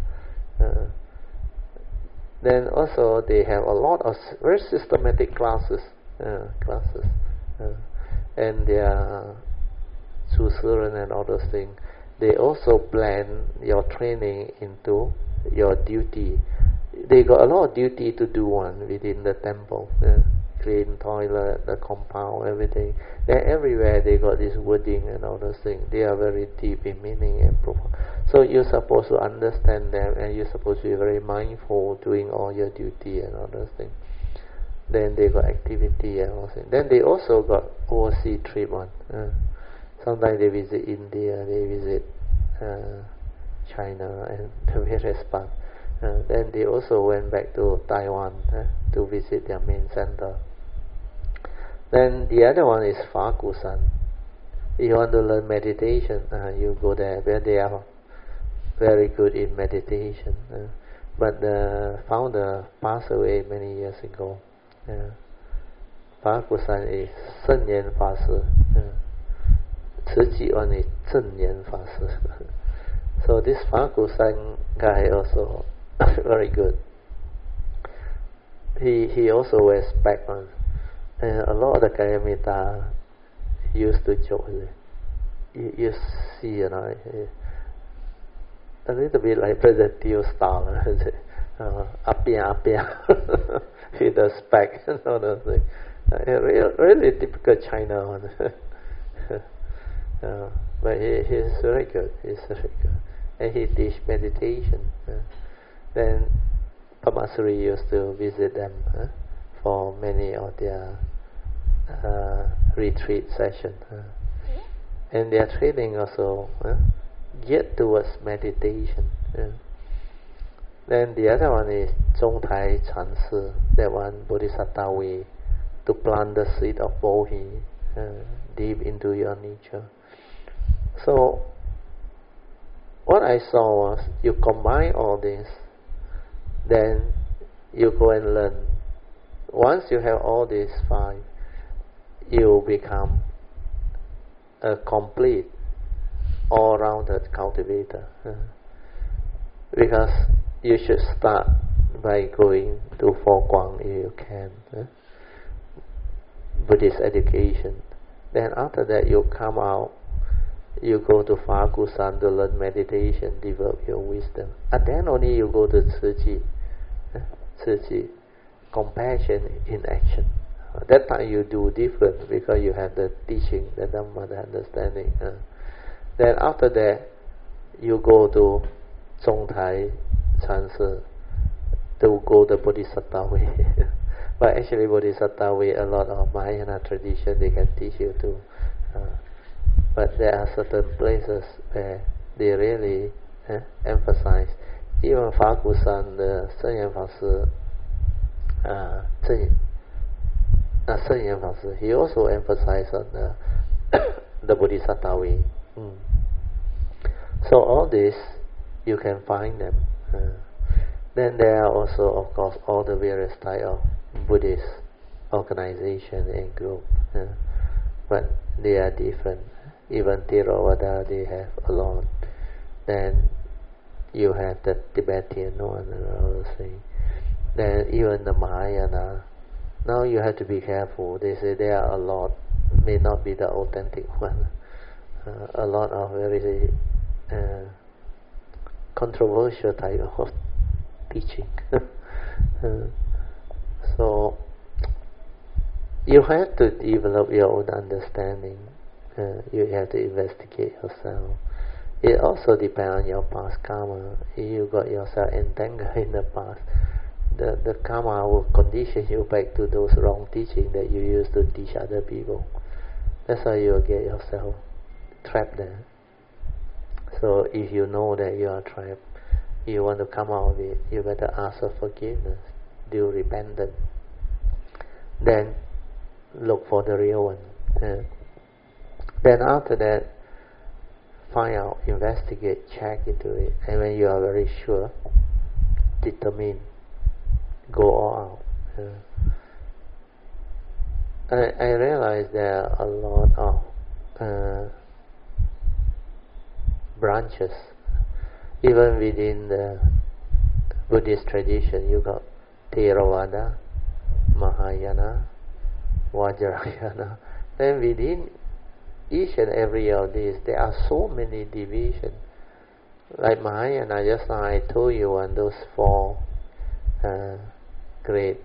Then also they have a lot of very systematic classes, and they are Susuran and all those things. They also blend your training into your duty. They got a lot of duty to do within the temple. Clean toilet, the compound, everything. Then everywhere they got this wording and all those things. They are very deep in meaning and profound. So you're supposed to understand them, and you're supposed to be very mindful doing all your duty and all those things. Then they got activity and all things. Then they also got overseas trip one. Sometimes they visit India, they visit China and the various parts. Then they also went back to Taiwan to visit their main center. Then the other one is Fakusan. You want to learn meditation, you go there, where they are very good in meditation. But the founder passed away many years ago. Fakusan is Shen Yan Fa Si. Tzu one is Zhen Yan Fa Si. So this Fakusan guy also very good. He also wears spec on, and a lot of the Kayamita used to joke with it. You see, a little bit like President Teo style, apia with the spec and all those things. Really typical China one. But he's very good. He's very good, and he teach meditation. Then Pamasuri used to visit them for many of their retreat sessions. And their training also geared towards meditation. Then the other one is Zhongtai Chansi, that one Bodhisattva way, to plant the seed of Bodhi deep into your nature. So what I saw was you combine all this, then you go and learn. Once you have all these five, you become a complete, all-rounded cultivator. Because you should start by going to Fo Guang if you can, Buddhist education. Then after that you come out, you go to Fakusan to learn meditation, develop your wisdom. And then only you go to Tzu, compassion in action. That time you do different because you have the teaching, the Dhamma, the understanding. Then after that, you go to Zhongtai Chansi to go the Bodhisattva way. But actually Bodhisattva way, a lot of Mahayana tradition, they can teach you too. But there are certain places where they really emphasize. Even Fakusan, the Shen Yan Fa Si, he also emphasized on the Bodhisattva way. So all this, you can find them. Then there are also, of course, all the various type of Buddhist organization and group. But they are different. Even Theravada, they have a lot. Then you have the Tibetan one and all those things. Then even the Mahayana. Now you have to be careful. They say there are a lot, may not be the authentic one. A lot of very controversial type of teaching. So you have to develop your own understanding. You have to investigate yourself. It also depends on your past karma. If you got yourself entangled in the past, the karma will condition you back to those wrong teaching that you used to teach other people. That's how you will get yourself trapped there. So if you know that you are trapped, you want to come out of it, you better ask for forgiveness, do repentance. Then look for the real one. Then after that, find out, investigate, check into it, and when you are very sure, determine, go all out. I realize there are a lot of branches, even within the Buddhist tradition. You got Theravada, Mahayana, Vajrayana. Then within each and every of these, there are so many divisions. Like Mahayana, just now I told you on those four great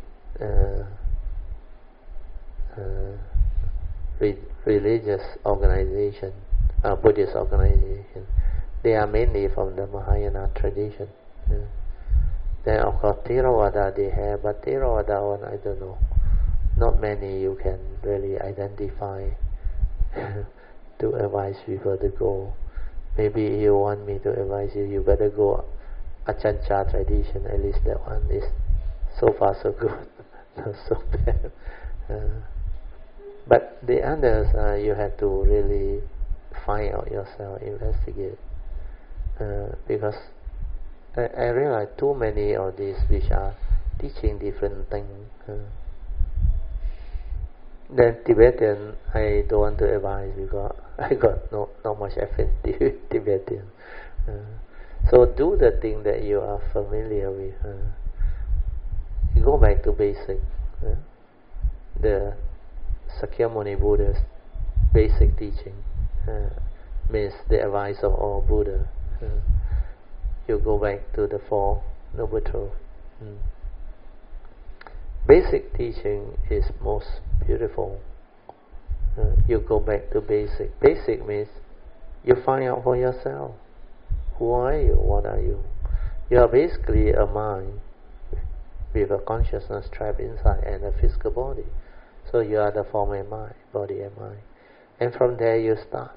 religious organization, Buddhist organization. They are mainly from the Mahayana tradition. Then of course Theravada they have, but Theravada one I don't know. Not many you can really identify to advise people to go. Maybe you want me to advise you, you better go Achancha tradition. At least that one is so far so good, not so bad. But the others, you have to really find out yourself, investigate. Because I realize too many of these which are teaching different things. Then Tibetan, I don't want to advise because I got not much affinity with Tibetan. So do the thing that you are familiar with. You go back to basic. The Sakyamuni Buddha's basic teaching means the advice of all Buddha. You go back to the Four Noble Truths. Basic teaching is most beautiful. You go back to basic. Basic means you find out for yourself. Who are you? What are you? You are basically a mind with a consciousness trapped inside and a physical body. So you are the form and mind, body and mind. And from there you start.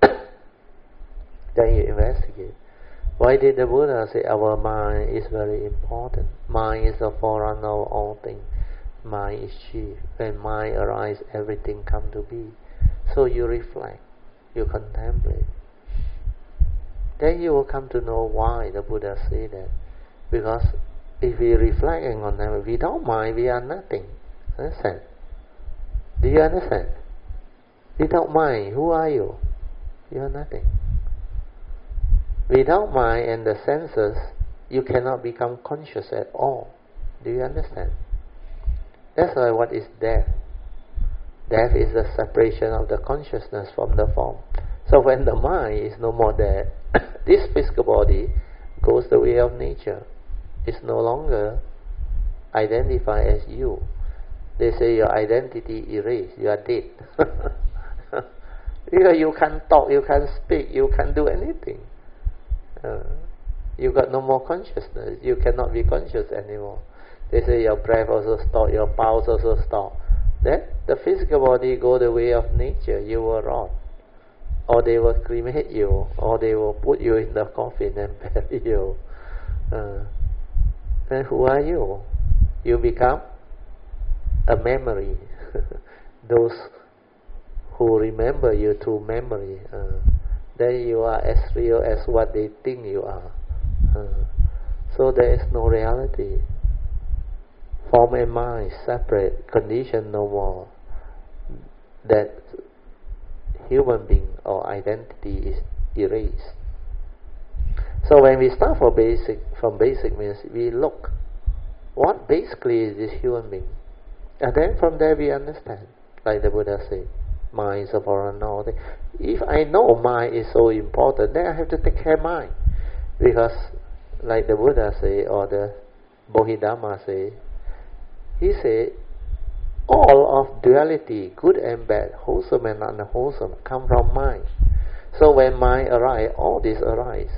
Then you investigate. Why did the Buddha say our mind is very important? Mind is the forerunner of all things. Mind is chief. When mind arises, everything comes to be. So you reflect, you contemplate. Then you will come to know why the Buddha said that. Because if we reflect and contemplate, without mind we are nothing. Understand? Do you understand? Without mind, who are you? You are nothing. Without mind and the senses, you cannot become conscious at all. Do you understand? That's why what is death? Death is the separation of the consciousness from the form. So when the mind is no more there, this physical body goes the way of nature. It's no longer identified as you. They say your identity erased, you are dead. You can't talk, you can't speak, you can't do anything. You got no more consciousness. You cannot be conscious anymore. They say your breath also stop, your pulse also stop. Then the physical body go the way of nature. You will rot, or they will cremate you, or they will put you in the coffin and bury you. Then who are you? You become a memory. Those who remember you through memory. Then you are as real as what they think you are. So there is no reality. Form and mind separate, condition no more. That human being or identity is erased. So when we start from basic means we look, what basically is this human being? And then from there we understand, like the Buddha said, mind is a foreigner. If I know mind is so important, then I have to take care of mind. Because like the Buddha say, or the Bodhidharma say, he said, all of duality, good and bad, wholesome and unwholesome, come from mind. So when mind arises, all this arise.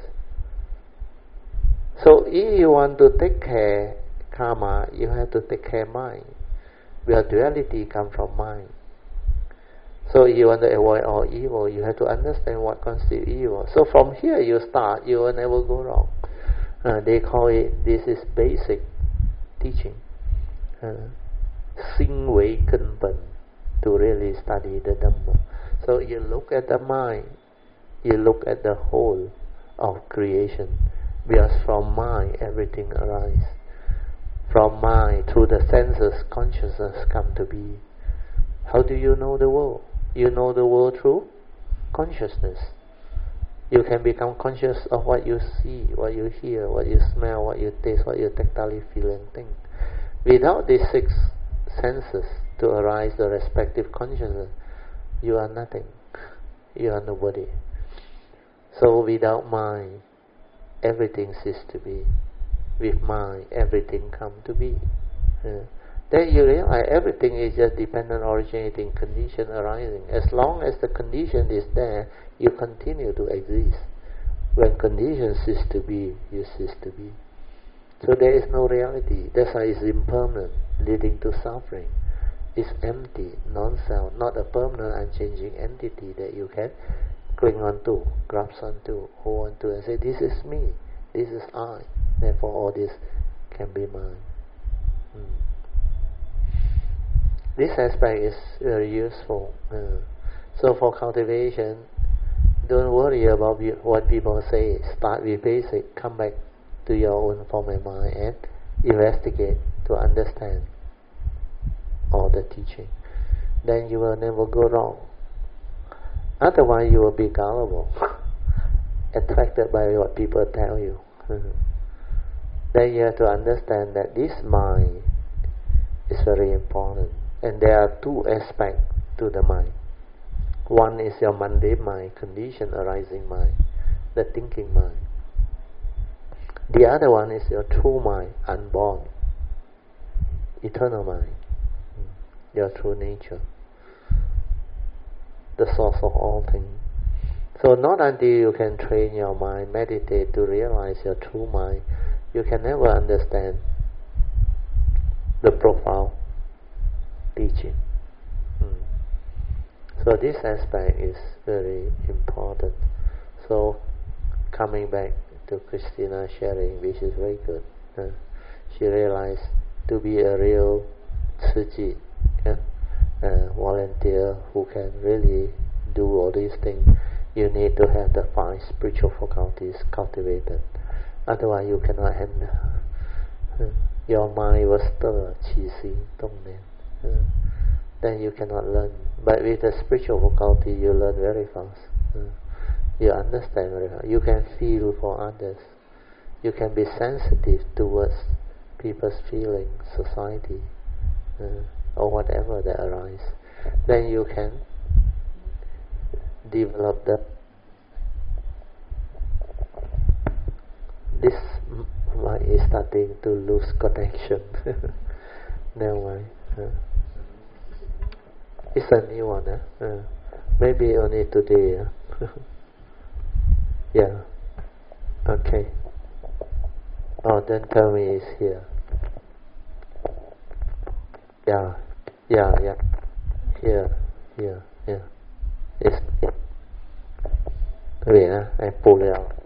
So if you want to take care karma, you have to take care mind. Where duality comes from mind. So if you want to avoid all evil, you have to understand what constitutes evil. So from here you start, you will never go wrong. They call it, this is basic teaching. Sinh Wei根本, to really study the Dhamma. So you look at the mind, you look at the whole of creation, because from mind everything arises. From mind, through the senses, consciousness come to be. How do you know the world? You know the world through consciousness. You can become conscious of what you see, what you hear, what you smell, what you taste, what you tactily feel and think. Without these 6 senses to arise the respective consciousness, you are nothing. You are nobody. So without mind, everything ceases to be. With mind, everything comes to be. Then you realize everything is just dependent, originating, condition arising. As long as the condition is there, you continue to exist. When conditions cease to be, you cease to be. So there is no reality. That's why it's impermanent, leading to suffering. It's empty, non-self, not a permanent, unchanging entity that you can cling on to, grasp onto, hold on to, and say, this is me, this is I. Therefore all this can be mine. This aspect is very useful. So for cultivation, don't worry about what people say. Start with basic, come back to your own form and mind and investigate to understand all the teaching. Then you will never go wrong. Otherwise you will be gullible, attracted by what people tell you. Then you have to understand that this mind is very important. And there are 2 aspects to the mind. One is your mundane mind, condition arising mind, the thinking mind. The other one is your true mind, unborn, eternal mind, your true nature, the source of all things. So not until you can train your mind, meditate to realize your true mind, you can never understand the profound teaching. So this aspect is very important. So coming back to Christina sharing, which is very good. She realized to be a real tsuji, volunteer who can really do all these things, you need to have the 5 spiritual faculties cultivated. Otherwise you cannot handle. Your mind will stir, qi xi dong nian. Then you cannot learn. But with the spiritual faculty, you learn very fast. You understand very fast. You can feel for others. You can be sensitive towards people's feelings, society, or whatever that arises. Then you can develop that. This mind is starting to lose connection. Never mind. It's a new one, maybe only today. Yeah. Okay. Oh, then tell me it's here. Yeah. Here. It's here. Wait, I pull it out.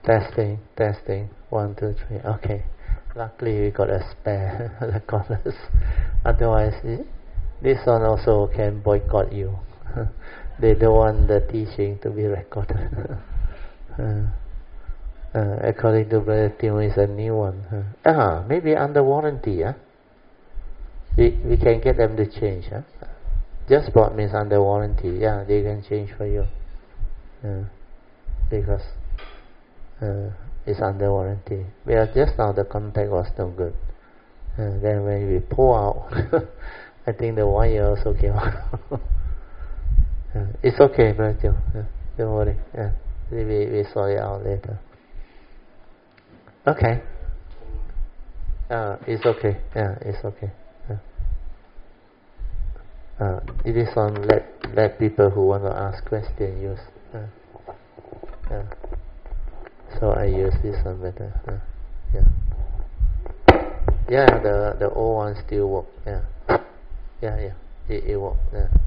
Testing, testing. 1, 2, 3. Okay. Luckily we got a spare recorders. Otherwise, this one also can boycott you. They don't want the teaching to be recorded. According to Brother Tim, it's a new one. Maybe under warranty. We can get them to change. Just bought means under warranty. Yeah, they can change for you. Because it's under warranty. Just now the contact was no good. Then when we pull out, I think the wire also came out. It's okay, Brother Joe. Don't worry. We sort it out later. Okay. It's okay. It's okay. It is on let people who want to ask questions use. So I use this one better. The old one still work. It work.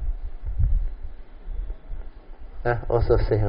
Also say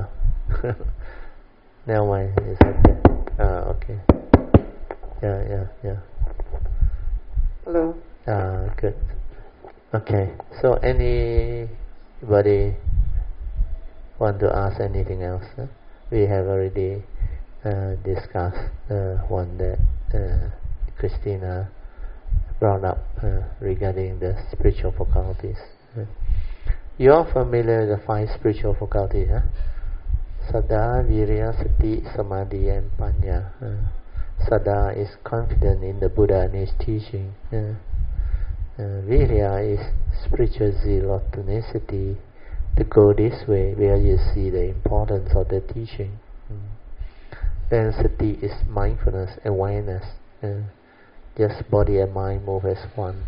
never mind, it's okay. Okay. Hello. Good. Okay. So anybody want to ask anything else? We have already discussed one that Christina brought up regarding the spiritual faculties. You are familiar with the 5 spiritual faculties, Saddha, Virya, Sati, Samadhi and Panya. Saddha is confident in the Buddha and his teaching. Virya is spiritual zeal or tenacity to go this way, where you see the importance of the teaching. Then Sati is mindfulness, awareness. Just body and mind move as one,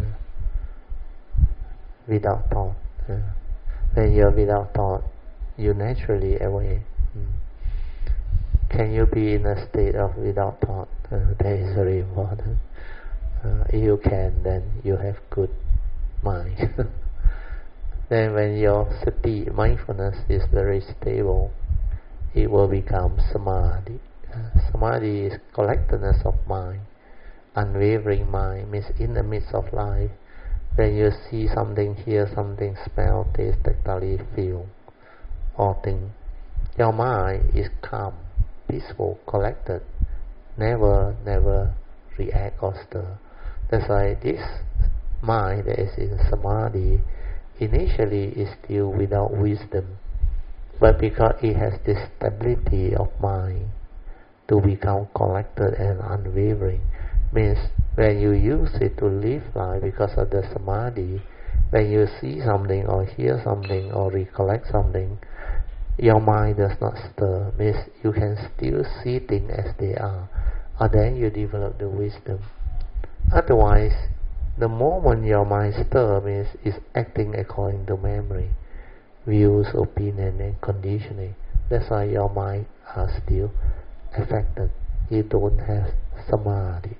without thought. When you're without thought, you naturally aware. Can you be in a state of without thought? That is very important. If you can, then you have good mind. Then when your sati, mindfulness, is very stable, it will become samadhi. Samadhi is collectedness of mind. Unwavering mind means in the midst of life, when you see something, hear something, smell, taste, tactile, feel, or think, your mind is calm, peaceful, collected, never react or stir. That's why this mind that is in samadhi initially is still without wisdom, but because it has this stability of mind to become collected and unwavering, means when you use it to live life because of the samadhi, when you see something or hear something or recollect something, your mind does not stir, means you can still see things as they are, or then you develop the wisdom. Otherwise, the moment your mind stirs means it's acting according to memory, views, opinion and conditioning. That's why your mind are still affected. You don't have samadhi.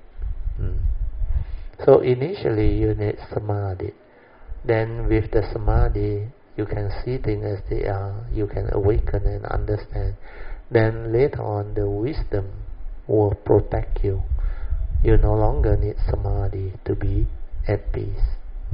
So initially you need samadhi. Then with the samadhi, you can see things as they are. You can awaken and understand. Then later on, the wisdom will protect you. You no longer need samadhi to be at peace.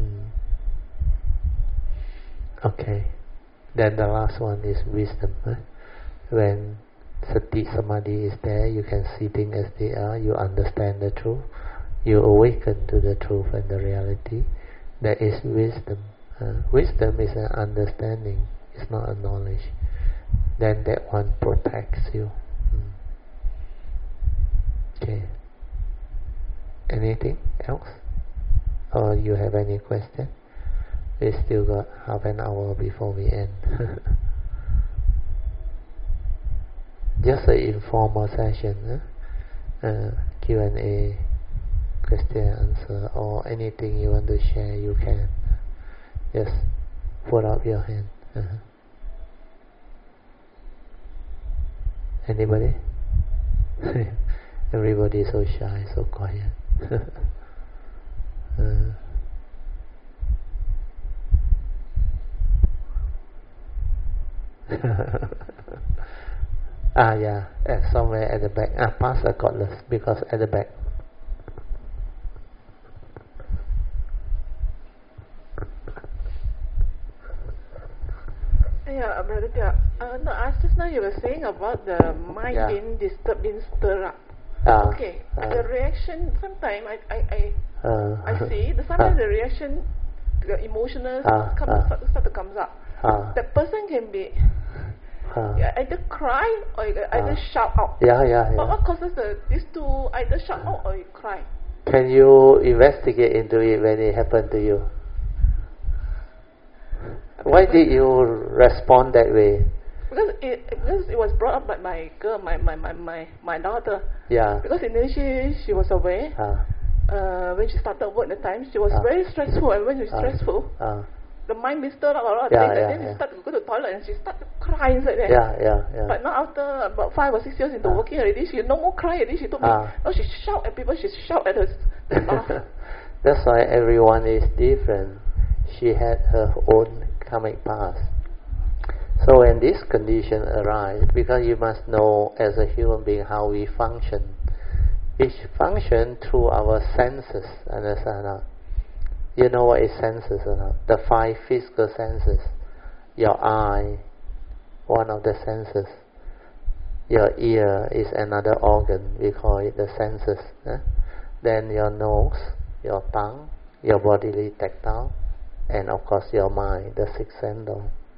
Okay. Then the last one is wisdom. When sati samadhi is there, you can see things as they are. You understand the truth. You awaken to the truth and the reality. That is wisdom. Wisdom is an understanding. It's not a knowledge. Then that one protects you. Okay. Anything else? Or you have any question? We still got half an hour before we end. Just an informal session. Q&A, question answer, or anything you want to share, you can. Just put up your hand. Anybody? Everybody is so shy, so quiet. Yeah, somewhere at the back. Past the cordless, because at the back. Yeah, Brother Tia. No, just now you were saying about the mind being disturbed, being stirred up. Okay, the reaction, sometimes I see, sometimes the reaction, the emotional start to come up. The person can be either cry or either shout out. But what causes these two, either shout out or you cry? Can you investigate into it when it happened to you? Why did you respond that way? Because it was brought up by my girl, my daughter. Yeah. Because initially she was away. When she started work at the time, she was very stressful, and when she's stressful, the mind be stirred up a lot of things, and then she started to go to the toilet and she started to cry inside there. But now after about 5 or 6 years into working already, she no more cry already. She told me, no, she shout at people, she shout at her staff. That's why everyone is different. She had her own karmic past. So when this condition arises, because you must know as a human being how we function. We function through our senses, understand or not? You know what is senses or not? The 5 physical senses. Your eye, one of the senses. Your ear is another organ, we call it the senses. Then your nose, your tongue, your bodily tactile, and of course your mind, the 6th sense.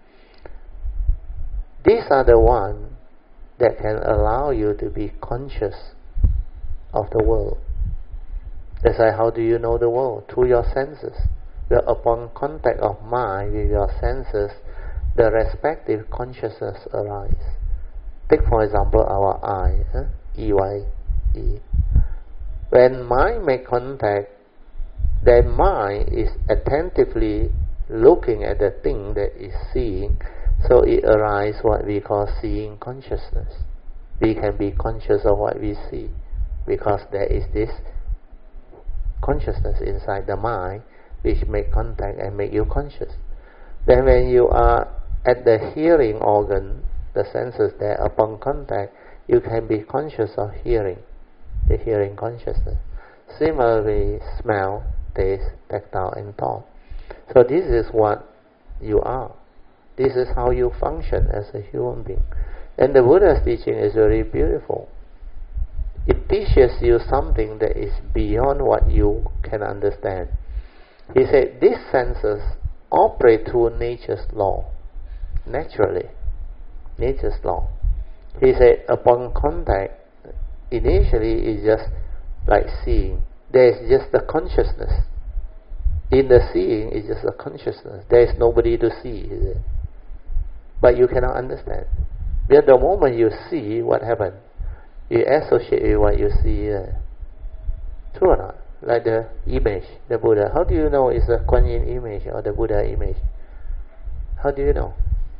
These are the ones that can allow you to be conscious of the world. That's why how do you know the world? Through your senses. Where upon contact of mind with your senses, the respective consciousness arise. Take for example our eye, E-Y-E. When mind make contact, then mind is attentively looking at the thing that is seeing, so it arises what we call seeing consciousness. We can be conscious of what we see, because there is this consciousness inside the mind which make contact and make you conscious. Then when you are at the hearing organ, the senses there, upon contact, you can be conscious of hearing, the hearing consciousness. Similarly, smell, taste, tactile and thought. So this is what you are. This is how you function as a human being. And the Buddha's teaching is very beautiful. It teaches you something that is beyond what you can understand. He said, these senses operate through nature's law, naturally. Nature's law. He said, upon contact, initially it's just like seeing. There is just the consciousness. In the seeing, it's just a consciousness. There is nobody to see, is it? But you cannot understand. But the moment you see, what happens? You associate with what you see. True or not? Like the image, the Buddha. How do you know it's a Kuan Yin image or the Buddha image? How do you know?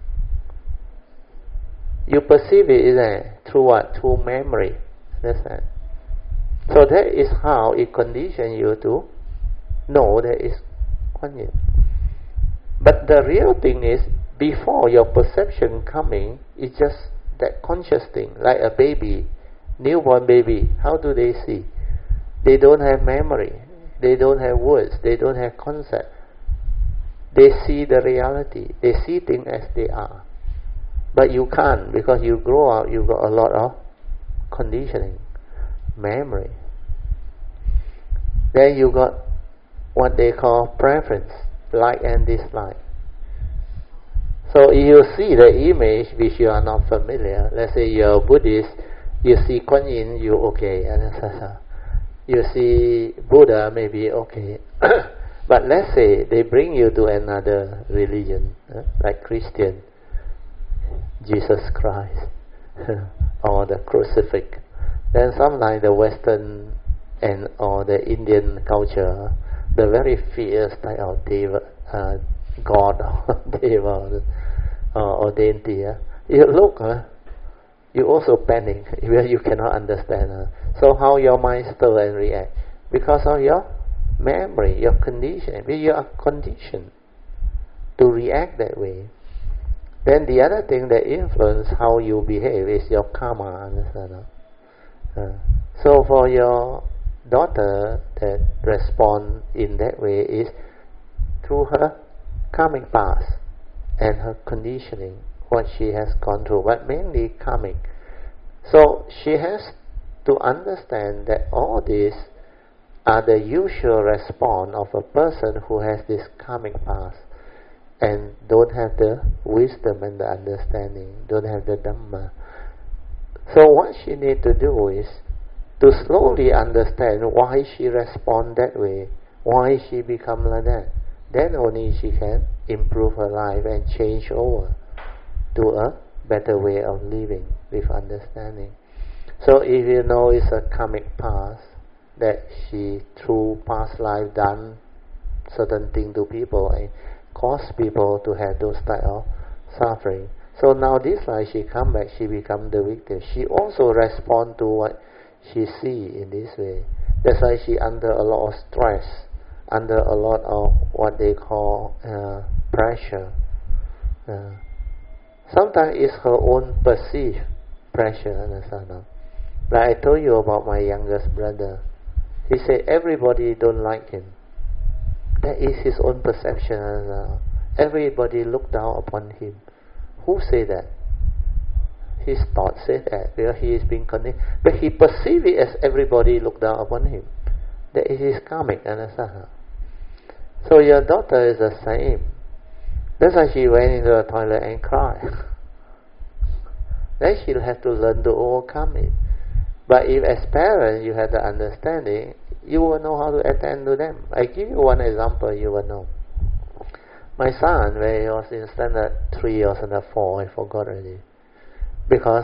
You perceive it, isn't it? Through what? Through memory. Understand? So that is how it conditions you to know that it's Kuan Yin. But the real thing is, before your perception coming, it's just that conscious thing, like a baby, newborn baby. How do they see? They don't have memory, they don't have words, they don't have concept. They see the reality, they see things as they are. But you can't, because you grow up, you got a lot of conditioning, memory. Then you got what they call preference, like and dislike. So if you see the image which you are not familiar, let's say you're a Buddhist, you see Kuan Yin, you okay. You see Buddha, maybe okay. But let's say they bring you to another religion, like Christian, Jesus Christ, or the crucifix. Then sometimes the Western or the Indian culture, the very fierce type of Deva, God or Deva or deity, you look, you also panic where you cannot understand. So how your mind still and react? Because of your memory, your condition. You are conditioned to react that way. Then the other thing that influence how you behave is your karma, understand? So for your daughter that respond in that way is through her karmic past and her conditioning, what she has gone through, but mainly karmic. So she has to understand that all these are the usual response of a person who has this karmic past and don't have the wisdom and the understanding, don't have the Dhamma. So what she needs to do is to slowly understand why she responds that way, why she become like that. Then only she can improve her life and change over to a better way of living with understanding. So if you know it's a karmic past, that she through past life done certain thing to people and cause people to have those type of suffering. So now this life she come back, she become the victim. She also respond to what she see in this way. That's why she under a lot of stress, under a lot of what they call pressure. Sometimes it's her own perceived pressure, understand? Like I told you about my youngest brother. He said everybody don't like him. That is his own perception. Everybody look down upon him. Who say that? His thoughts say that because he is being connected. But he perceives it as everybody look down upon him. That is his karmic, understand? So your daughter is the same. That's why she went into the toilet and cried. Then she'll have to learn to overcome it. But if as parents you have the understanding, you will know how to attend to them. I give you one example, you will know. My son, when he was in standard 3 or standard 4, I forgot already. Because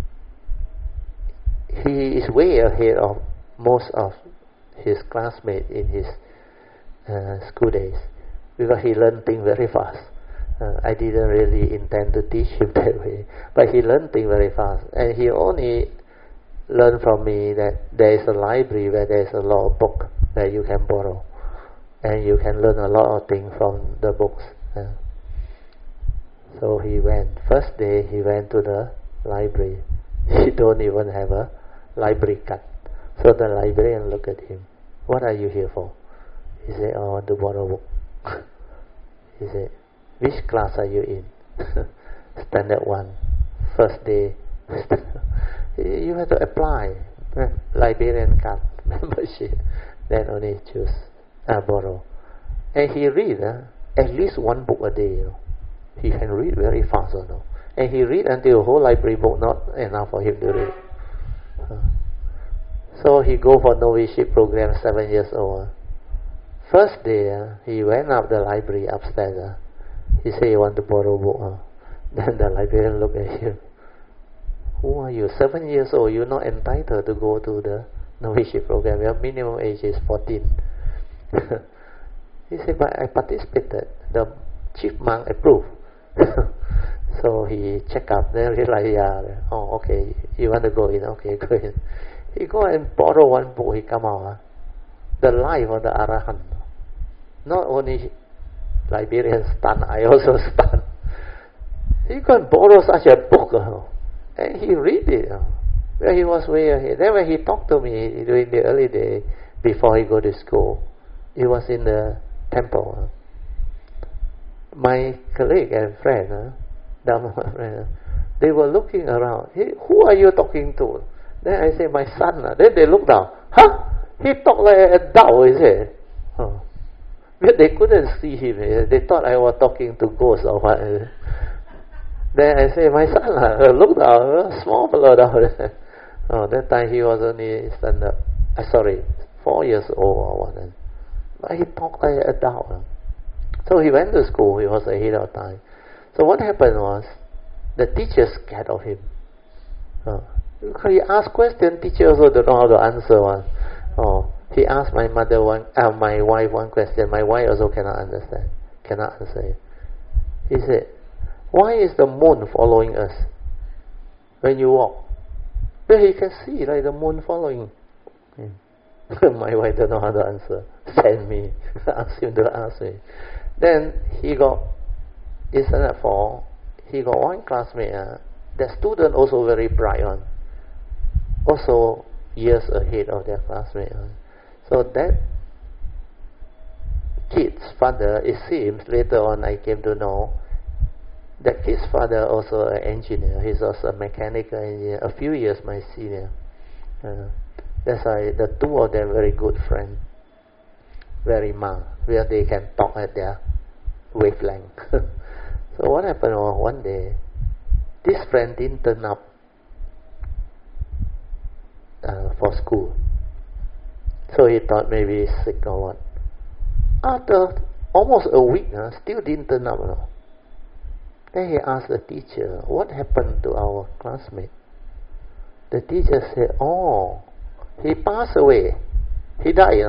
he is way ahead of most of his classmates in his school days. Because he learned things very fast. I didn't really intend to teach him that way. But he learned things very fast. And he only learn from me that there is a library where there is a lot of books that you can borrow, and you can learn a lot of things from the books. So he went. First day he went to the library. He don't even have a library card. So the librarian looked at him. What are you here for? He said, I want to borrow a book. He said, which class are you in? Standard 1. First day. You have to apply librarian card membership, then only choose borrow. And he read at least one book a day. He can read very fast, and he read until the whole library book not enough for him to read. So he go for novitiate program 7 years old. First day he went up the library upstairs. He said he want to borrow book. Then the librarian look at him. Who are you? 7 years old, you're not entitled to go to the novitiate program. Your minimum age is 14. He said, but I participated. The chief monk approved. So he checked up. Then realized, okay, you want to go in? Okay, go in. He go and borrow one book. He come out. The life of the Arahant. Not only Liberian stunned, I also stunned. He can borrow such a book. And he read it. Well, he was way ahead. Then when he talked to me during the early day, before he go to school, he was in the temple. My colleague and friend, they were looking around. Who are you talking to? Then I say, my son. Then they look down. Huh? He talked like a dog, is it? But they couldn't see him. They thought I was talking to ghosts or what. Then I say, my son, look down, small fellow down there. That time he was only 4 years old or what. But he talked like an adult. So he went to school, he was ahead of time. So what happened was, the teacher scared of him. He asked questions, teacher also don't know how to answer one. He asked my wife one question, my wife also cannot understand, cannot answer it. He said, why is the moon following us when you walk? Well, he can see like the moon following. My wife don't know how to answer. Send me, ask him to ask me. Then he got, in standard 4, he got one classmate, the student also very bright one, also years ahead of their classmate. So that kid's father, it seems, later on I came to know, that kid's father also an engineer. He's also a mechanical engineer, a few years my senior. That's why the two of them very good friends, very where they can talk at their wavelength. So what happened was one day, this friend didn't turn up for school. So he thought maybe he's sick or what. After almost a week, still didn't turn up. Then he asked the teacher, what happened to our classmate? The teacher said, oh, he passed away. He died,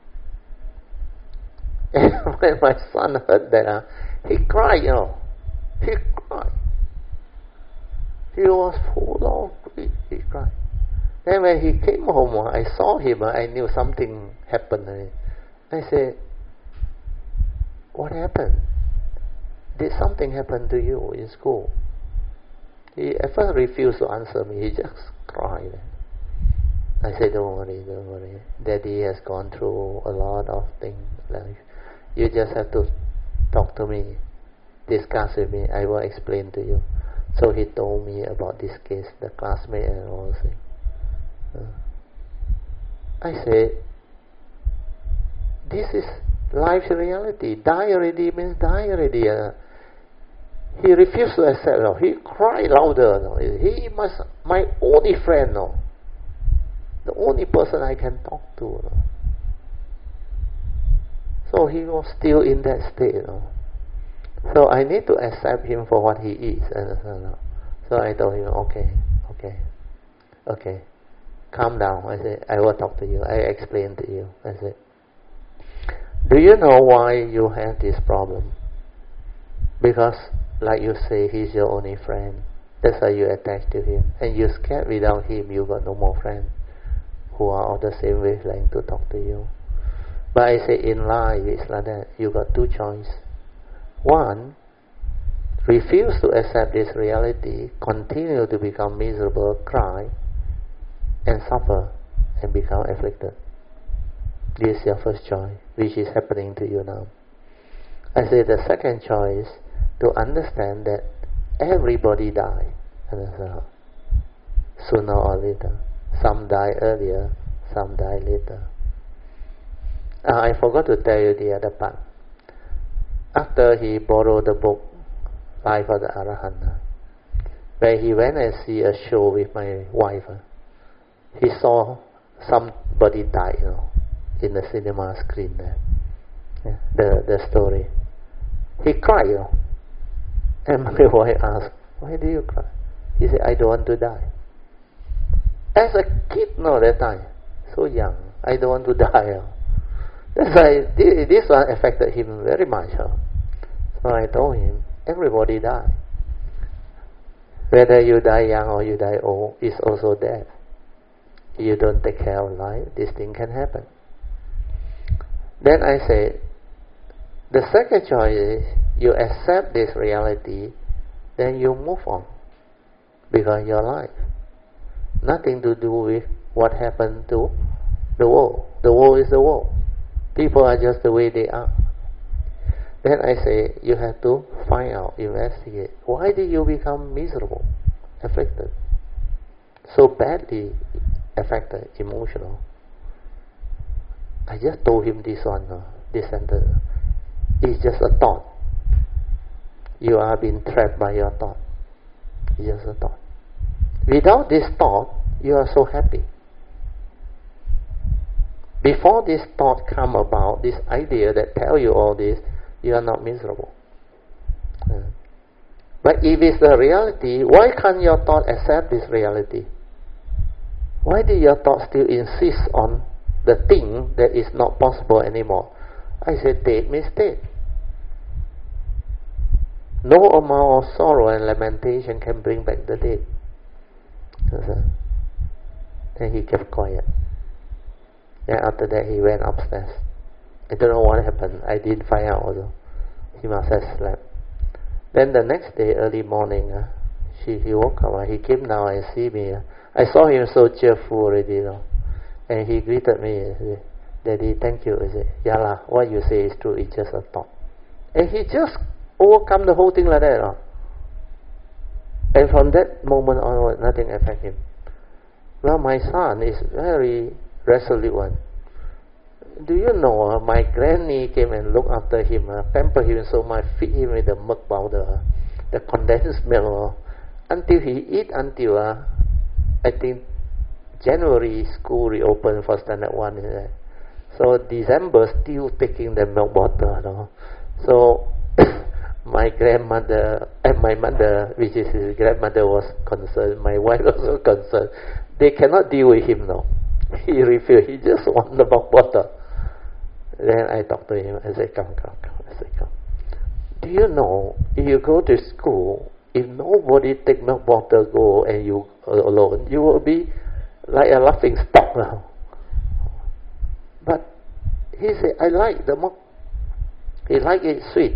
And when my son heard that, he cried, He cried. He was full of grief. He cried. Then when he came home, I saw him. I knew something happened. I said, what happened? Did something happen to you in school? He at first refused to answer me. He just cried. I said, don't worry. Daddy has gone through a lot of things. You just have to talk to me, discuss with me. I will explain to you. So he told me about this case, the classmate and all things. I said, this is life's reality. Die already means die already. He refused to accept. He cried louder. He must, my only friend. The only person I can talk to. So he was still in that state. So I need to accept him for what he is. So I told him, okay, calm down. I said, I will talk to you. I explain to you. I said, do you know why you have this problem? Because, like you say, he's your only friend. That's why you attach to him. And you're scared without him, you got no more friends who are of the same wavelength to talk to you. But I say in life, it's like that. You got two choices. One, refuse to accept this reality, continue to become miserable, cry, and suffer, and become afflicted. This is your first choice, which is happening to you now. I say the second choice, to understand that everybody dies. Sooner or later. Some die earlier, some die later. I forgot to tell you the other part. After he borrowed the book, Life of the Arahant, where he went and see a show with my wife, he saw somebody die, in the cinema screen there. The story. He cried, And my wife asked, why do you cry? He said, I don't want to die. As a kid, that time, so young, I don't want to die. That's why this one affected him very much. So I told him, everybody die. Whether you die young or you die old, is also death. You don't take care of life, this thing can happen. Then I said, the second choice is, you accept this reality, then you move on. Because your life. Nothing to do with what happened to the world. The world is the world. People are just the way they are. Then I say, you have to find out, investigate. Why did you become miserable, afflicted? So badly affected, emotional. I just told him this one, this sentence. It's just a thought. You are being trapped by your thought. It's just a thought. Without this thought, you are so happy. Before this thought come about, this idea that tell you all this, you are not miserable. But if it's the reality, why can't your thought accept this reality? Why do your thought still insist on the thing that is not possible anymore? I said, dead means dead. No amount of sorrow and lamentation can bring back the dead. Then he kept quiet. Then after that he went upstairs. I don't know what happened. I didn't find out although. He must have slept. Then the next day, early morning, he woke up, he came down and see me. I saw him so cheerful already, and he greeted me. He said, Daddy, thank you. I said, yeah lah, what you say is true, it's just a thought. And he just overcome the whole thing like that. And from that moment onward, nothing affect him. Well, my son is very resolute one. Do you know, my granny came and looked after him, pamper him so much, feed him with the milk powder, the condensed milk, until he eat until, I think, January school reopened for standard 1. So December still taking the milk bottle. So my grandmother and my mother, which is his grandmother, was concerned. My wife also concerned. They cannot deal with him now. He refused. He just want the milk bottle. Then I talked to him. I said, come. I said, come. Do you know, if you go to school, if nobody take milk bottle go and you alone, you will be like a laughing stock now. But he said, I like the milk. He like it sweet.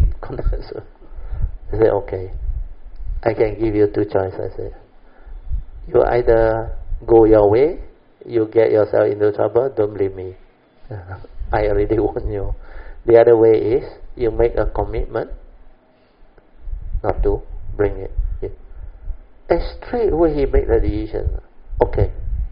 I said, okay. I can give you two choices. I said, you either go your way, you get yourself into trouble, don't blame me. I already warned you. The other way is, you make a commitment not to bring it. And straight away he made the decision. Okay.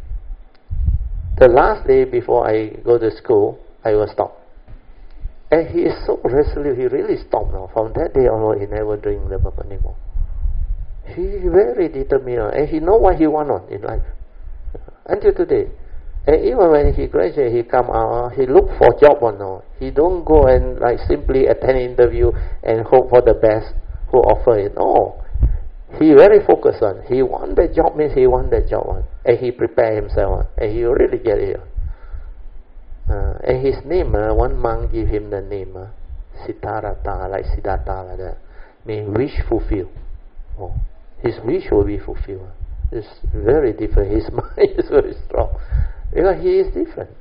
The last day before I go to school, I will stop. And he is so resolute, he really stopped now. From that day onward, he never drink the milk anymore. He is very determined, and he know what he wants in life. Until today. And even when he graduated, he come out, he look for job or no. He don't go and like simply attend interview and hope for the best who offer it. No. He very focused on. He want the job means he want the job on. And he prepare himself on. And he really get it. And his name, one monk give him the name, Siddhartha, like Siddhartha, like that. Means wish fulfill. Oh. His wish will be fulfilled. It's very different. His mind is very strong. Because he is different.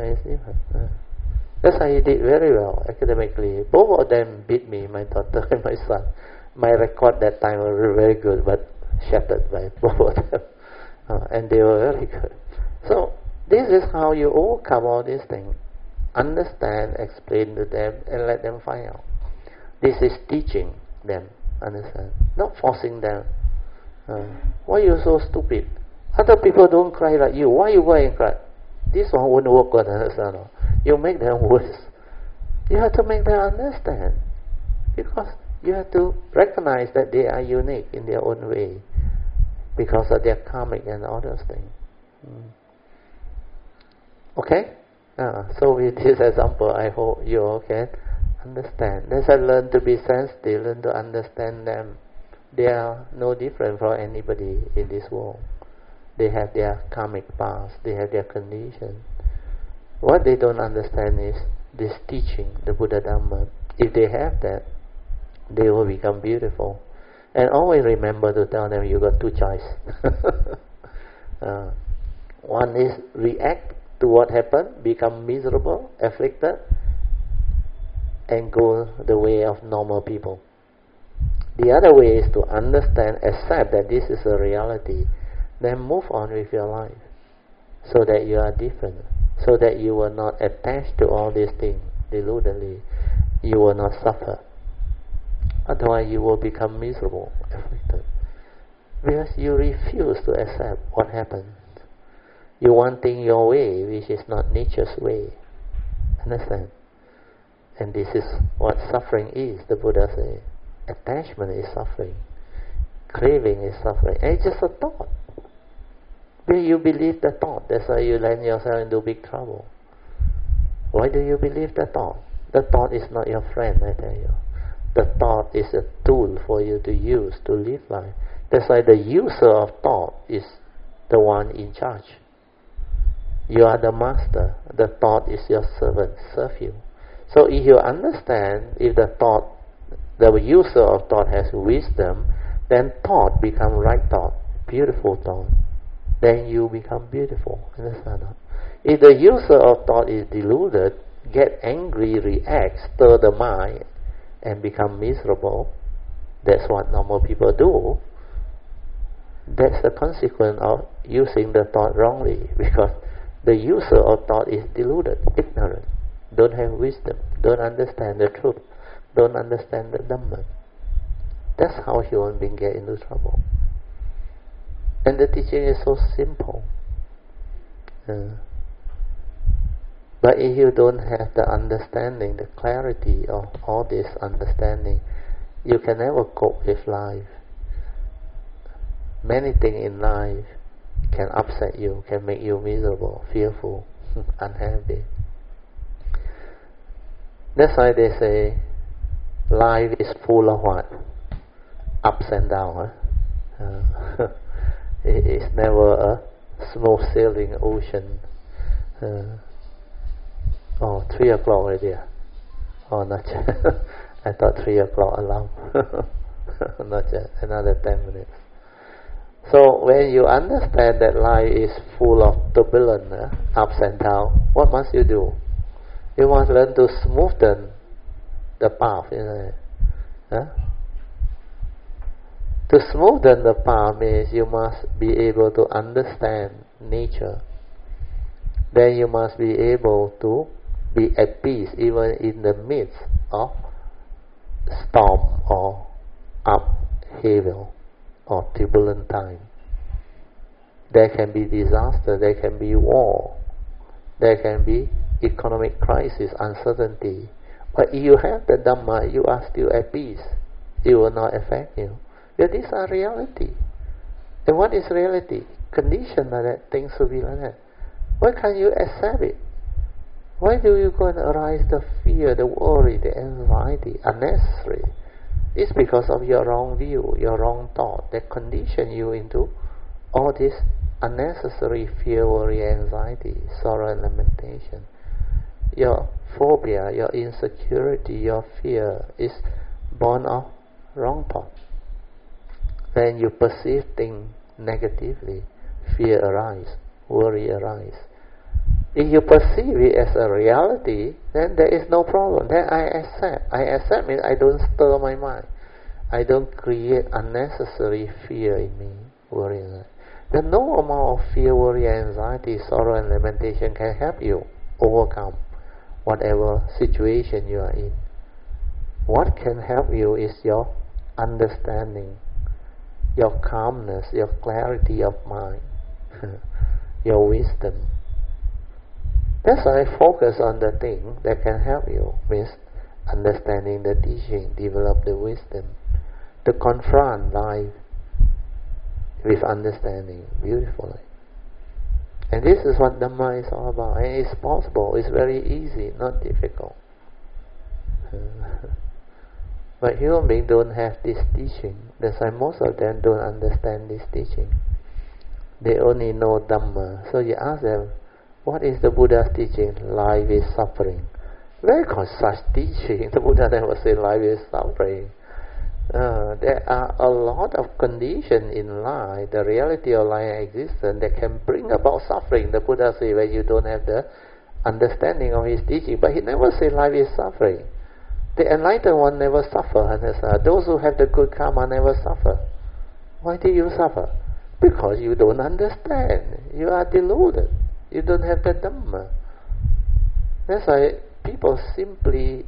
That's why he did very well academically. Both of them beat me, my daughter and my son. My record that time was very good, but shattered by both of them. And they were very good. So, this is how you overcome all these things. Understand, explain to them, and let them find out. This is teaching them, understand? Not forcing them. Why are you so stupid? Other people don't cry like you. Why you go and cry? This one won't work on understand. You make them worse. You have to make them understand. Because you have to recognize that they are unique in their own way. Because of their karmic and all those things. Okay? So with this example, I hope you all can understand. Let's learn to be sensitive, learn to understand them. They are no different from anybody in this world. They have their karmic past, they have their condition. What they don't understand is this teaching, the Buddha Dhamma. If they have that, they will become beautiful. And always remember to tell them you got two choices. One is react to what happened, become miserable, afflicted, and go the way of normal people. The other way is to understand, accept that this is a reality, then move on with your life, so that you are different, so that you will not attach to all these things deludedly. You will not suffer. Otherwise you will become miserable, afflicted, because you refuse to accept what happens. You want things your way, which is not nature's way. Understand? And this is what suffering is, the Buddha says. Attachment is suffering. Craving is suffering. And it's just a thought. When you believe the thought, that's why you land yourself into big trouble. Why do you believe the thought? The thought is not your friend, I tell you. The thought is a tool for you to use to live life. That's why the user of thought is the one in charge. You are the master. The thought is your servant, serve you. So if you understand, if the user of thought has wisdom, then thought becomes right thought, beautiful thought. Then you become beautiful. Understand? If the user of thought is deluded, get angry, react, stir the mind, and become miserable, That's what normal people do. That's the consequence of using the thought wrongly, because the user of thought is deluded, ignorant, don't have wisdom, don't understand the truth, don't understand the Dhamma. That's how human beings get into trouble. And the teaching is so simple. But if you don't have the understanding, the clarity of all this understanding, you can never cope with life. Many things in life can upset you, can make you miserable, fearful, unhappy. That's why they say life is full of what? Ups and downs. It's never a smooth sailing ocean. 3 o'clock already. Not yet. I thought 3 o'clock alarm. Not yet. Another 10 minutes. So when you understand that life is full of turbulence, ups and downs, what must you do? You must learn to smoothen the path, isn't it? To smoothen the path means you must be able to understand nature. Then you must be able to be at peace even in the midst of storm or upheaval or turbulent time. There can be disaster, there can be war, there can be economic crisis, uncertainty. But if you have the Dhamma, you are still at peace. It will not affect you. But these are reality. And what is reality? Condition like that, things will be like that. Why can't you accept it? Why do you go and arise the fear, the worry, the anxiety, unnecessary? It's because of your wrong view, your wrong thought that condition you into all this unnecessary fear, worry, anxiety, sorrow and lamentation. Your phobia, your insecurity, your fear is born of wrong thought. When you perceive things negatively, fear arises, worry arises. If you perceive it as a reality, then there is no problem. Then I accept. I accept means I don't stir my mind. I don't create unnecessary fear in me, worry. Then no amount of fear, worry, anxiety, sorrow and lamentation can help you overcome whatever situation you are in. What can help you is your understanding, your calmness, your clarity of mind, your wisdom. That's why I focus on the thing that can help you, means understanding the teaching, develop the wisdom, to confront life with understanding beautifully. And this is what Dhamma is all about. And it's possible, it's very easy, not difficult. But human beings don't have this teaching. That's why most of them don't understand this teaching. They only know Dhamma. So you ask them, what is the Buddha's teaching? Life is suffering. Where got such teaching? The Buddha never said life is suffering. There are a lot of conditions in life, the reality of life and existence, that can bring about suffering. The Buddha said when you don't have the understanding of his teaching, but he never said life is suffering. The enlightened one never suffer. Those who have the good karma never suffer. Why do you suffer? Because you don't understand. You are deluded. You don't have the Dhamma. That's why people simply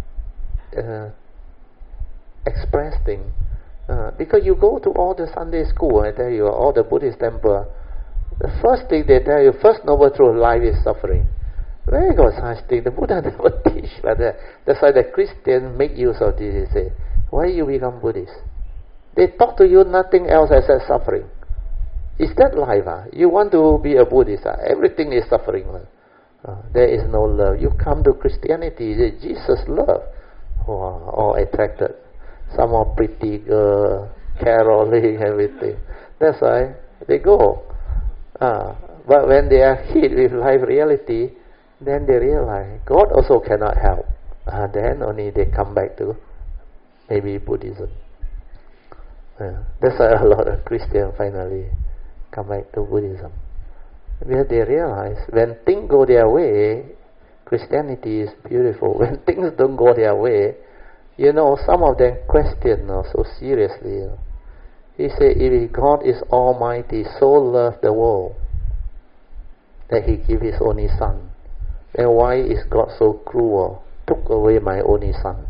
express things. Because you go to all the Sunday school, I tell you, all the Buddhist temple, the first thing they tell you, first noble truth, life is suffering. Where got such thing? The Buddha never teach like that. That's why the Christians make use of this. They say, why you become Buddhist? They talk to you nothing else except suffering. Is that life? You want to be a Buddhist? Everything is suffering. There is no love. You come to Christianity, Jesus love. All attracted. Some are pretty girl, caroling, everything. That's why they go. But when they are hit with life reality, then they realize God also cannot help. Then only they come back to maybe Buddhism. That's why a lot of Christians finally come back to Buddhism. Because they realize when things go their way, Christianity is beautiful. When things don't go their way, You know, some of them question so seriously. He said, if God is Almighty, so loved the world that He gave His only Son, then why is God so cruel? Took away my only Son.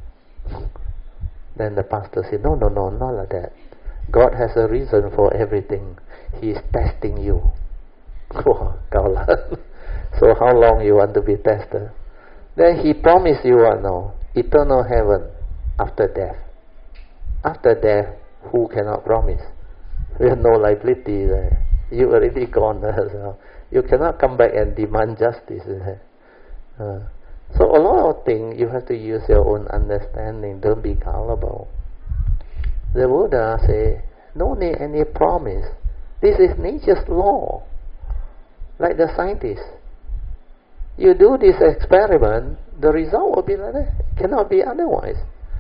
Then the pastor said, no, not like that. God has a reason for everything. He is testing you. So how long you want to be tested? Then He promised you eternal heaven after death. After death, who cannot promise? We have no liability there. You already gone there. So you cannot come back and demand justice. So a lot of things you have to use your own understanding. Don't be gullible. The Buddha say, no need any promise. This is nature's law. Like the scientists. You do this experiment, the result will be like that. It cannot be otherwise.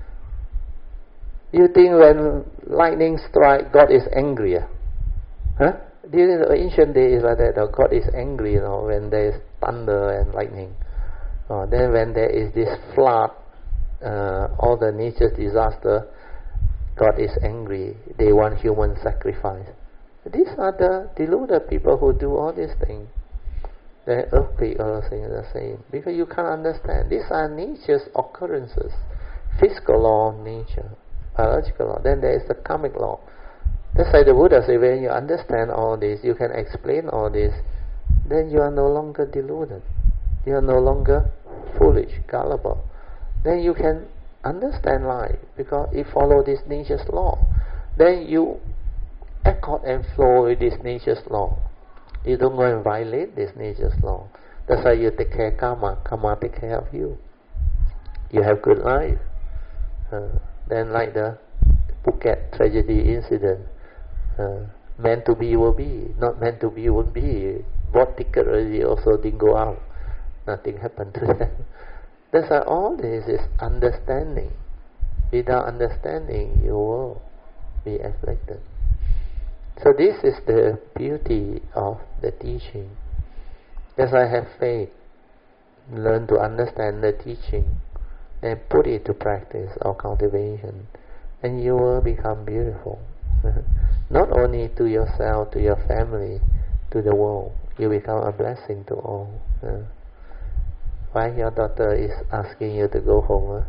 You think when lightning strikes, God is angry? During the ancient days like that, God is angry, when there is thunder and lightning. Then when there is this flood, all the nature's disaster, God is angry. They want human sacrifice. These are the deluded people who do all these things. The earthquake, all things are the same. Because you can't understand. These are nature's occurrences. Physical law of nature. Biological law. Then there is the karmic law. That's why the Buddha said, when you understand all this, you can explain all this, then you are no longer deluded. You are no longer foolish, gullible. Then you can understand life, because it follows this nature's law. Then you accord and flow with this nature's law. You don't go and violate this nature's law. That's why you take care of karma. Karma take care of you. You have good life. Then like the Phuket tragedy incident, meant to be will be, not meant to be won't be. Bought ticket already, also didn't go out. Nothing happened to them. That's why all this is understanding. Without understanding, you will be afflicted. So this is the beauty of the teaching. As I have faith, learn to understand the teaching and put it to practice or cultivation, and you will become beautiful. Not only to yourself, to your family, to the world. You become a blessing to all. Why your daughter is asking you to go home?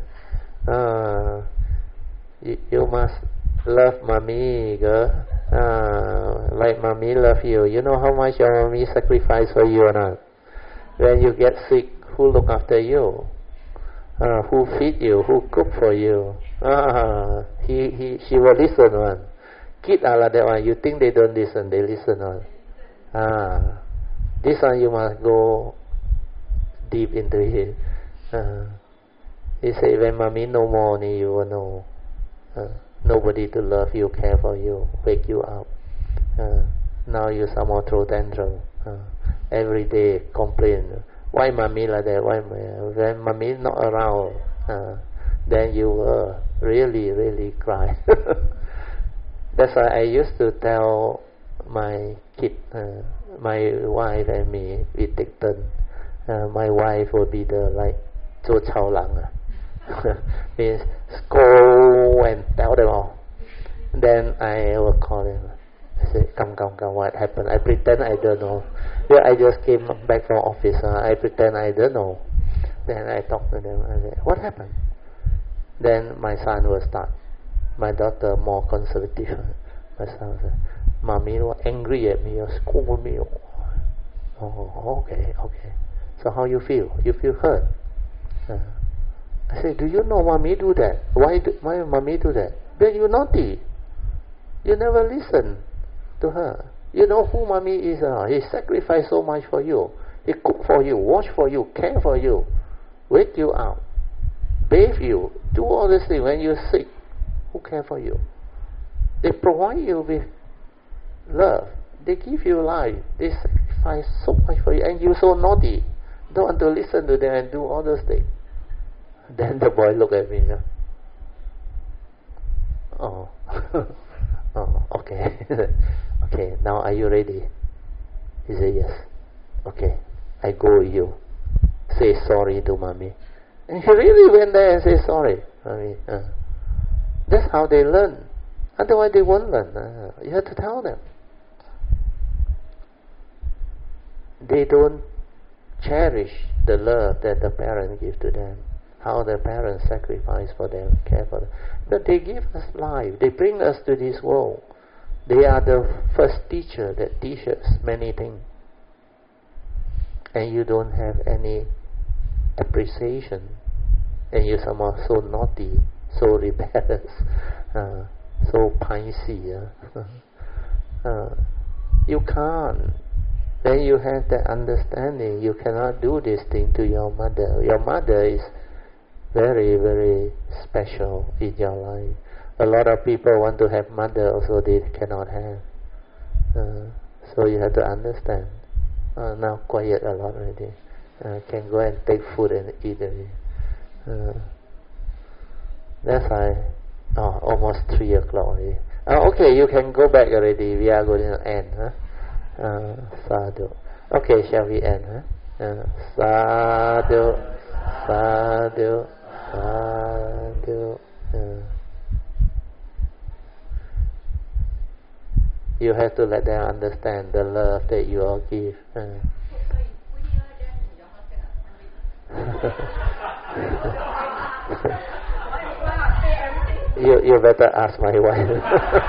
You must love mommy, girl. Like mommy love you. You know how much your mommy sacrificed for you or not? When you get sick, who look after you? Who feed you? Who cook for you? She will listen one. Kids are like that one. You think they don't listen, they listen one. This one you must go deep into it. He say, when mommy no more, you will know. Nobody to love you, care for you, wake you up. Now you somehow throw tantrum. Every day complain. Why mommy like that? Why when mommy not around? Then you will really cry. That's why I used to tell my kid, my wife and me, we take turn. My wife will be the like 做超人 means scold and tell them all. Then I will call them. I say, come, what happened? I pretend I don't know. Yeah, I just came back from office. I pretend I don't know. Then I talk to them. I say, what happened? Then my son will start. My daughter more conservative. My son said, mommy was angry at me or scolded me. Oh, okay. So how you feel? You feel hurt? I say, do you know mommy do that? Why mommy do that? Because you're naughty. You never listen to her. You know who mommy is? He sacrificed so much for you. He cook for you, wash for you, care for you, wake you up, bathe you, do all these things. When you're sick, who care for you? They provide you with love. They give you life. They sacrifice so much for you, and you're so naughty. Don't want to listen to them and do all those things. Then the boy looked at me. Oh, okay. Okay, now are you ready? He said, yes. Okay, I go with you. Say sorry to mommy. And he really went there and said sorry. That's how they learn. Otherwise they won't learn. You have to tell them. They don't cherish the love that the parents give to them. How the parents sacrifice for them, care for them. But they give us life. They bring us to this world. They are the first teacher that teaches many things. And you don't have any appreciation. And you're somehow so naughty, so rebellious, so piney. You can't. Then you have that understanding. You cannot do this thing to your mother. Your mother is very, very special in your life. A lot of people want to have mother, also they cannot have. So you have to understand. Now quiet a lot already. Can go and take food and eat already. That's why. Almost 3 o'clock already. Okay, you can go back already. We are going to end. Sadhu. Okay, shall we end? Sadhu, sadhu, sadhu. You have to let them understand the love that you all give. You better ask my wife.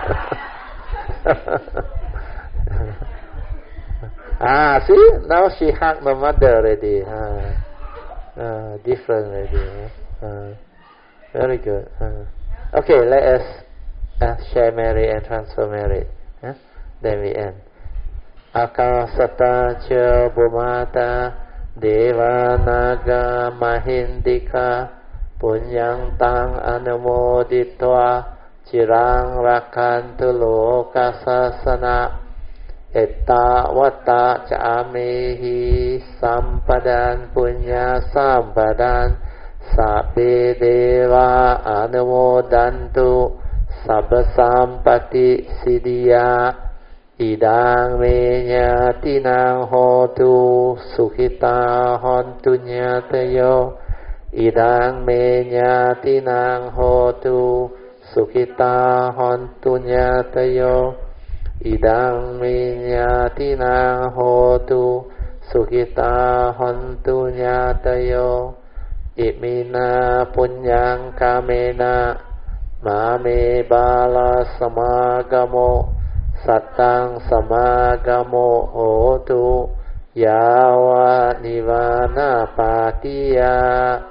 See? Now she hugged my mother already. Different already. Very good. Okay, let us share merit and transfer merit. Then we end. Akasata cha bhumata deva naga mahindika punyang tang anumoditva chirang rakantu lokasasana etta vata camehi sampadan punya sampadan sabbe deva anumodantu sabba sampati siddhya idang menya tinang hotu sukhita hontu nyatayo idang menya tinang hotu sukhita hontu nyatayo idang menya tinang hotu sukhita hontu nyatayo imina punyang kamena mame bala samagamo Satang samagamo hotu yawa nivana patiya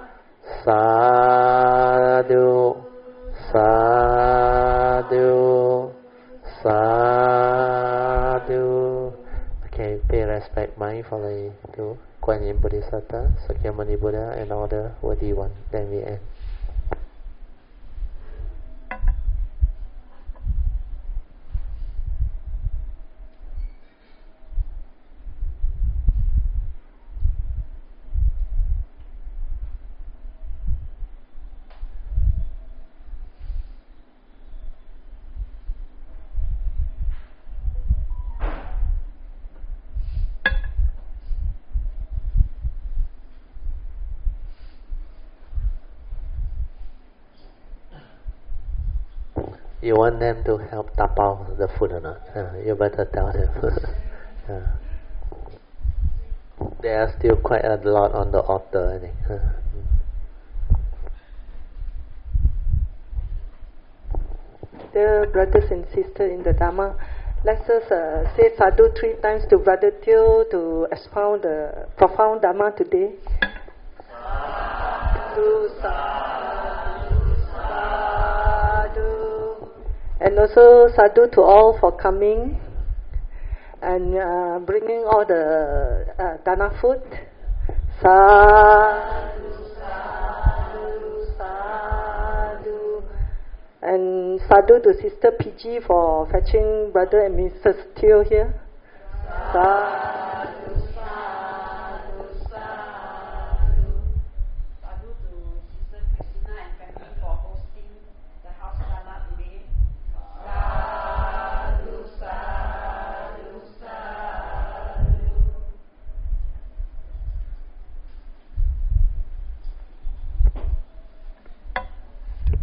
sadhu sadhu sadhu. Okay, pay respect mindfully to Kuan Yin Bodhisattva, Sakyamuni Buddha and all the worthy ones. Then we end. You want them to help tapao the food or not? You better tell them. There are still quite a lot on the altar, I think. Dear brothers and sisters in the Dhamma, let us say sadhu 3 times to Brother Teo to expound the profound Dhamma today. Sadhu, sadhu, sadhu. And also sadhu to all for coming and bringing all the dana food. Sadhu, sadhu, sadhu. And sadhu to Sister PG for fetching Brother and Mrs. Teo here. Sadhu.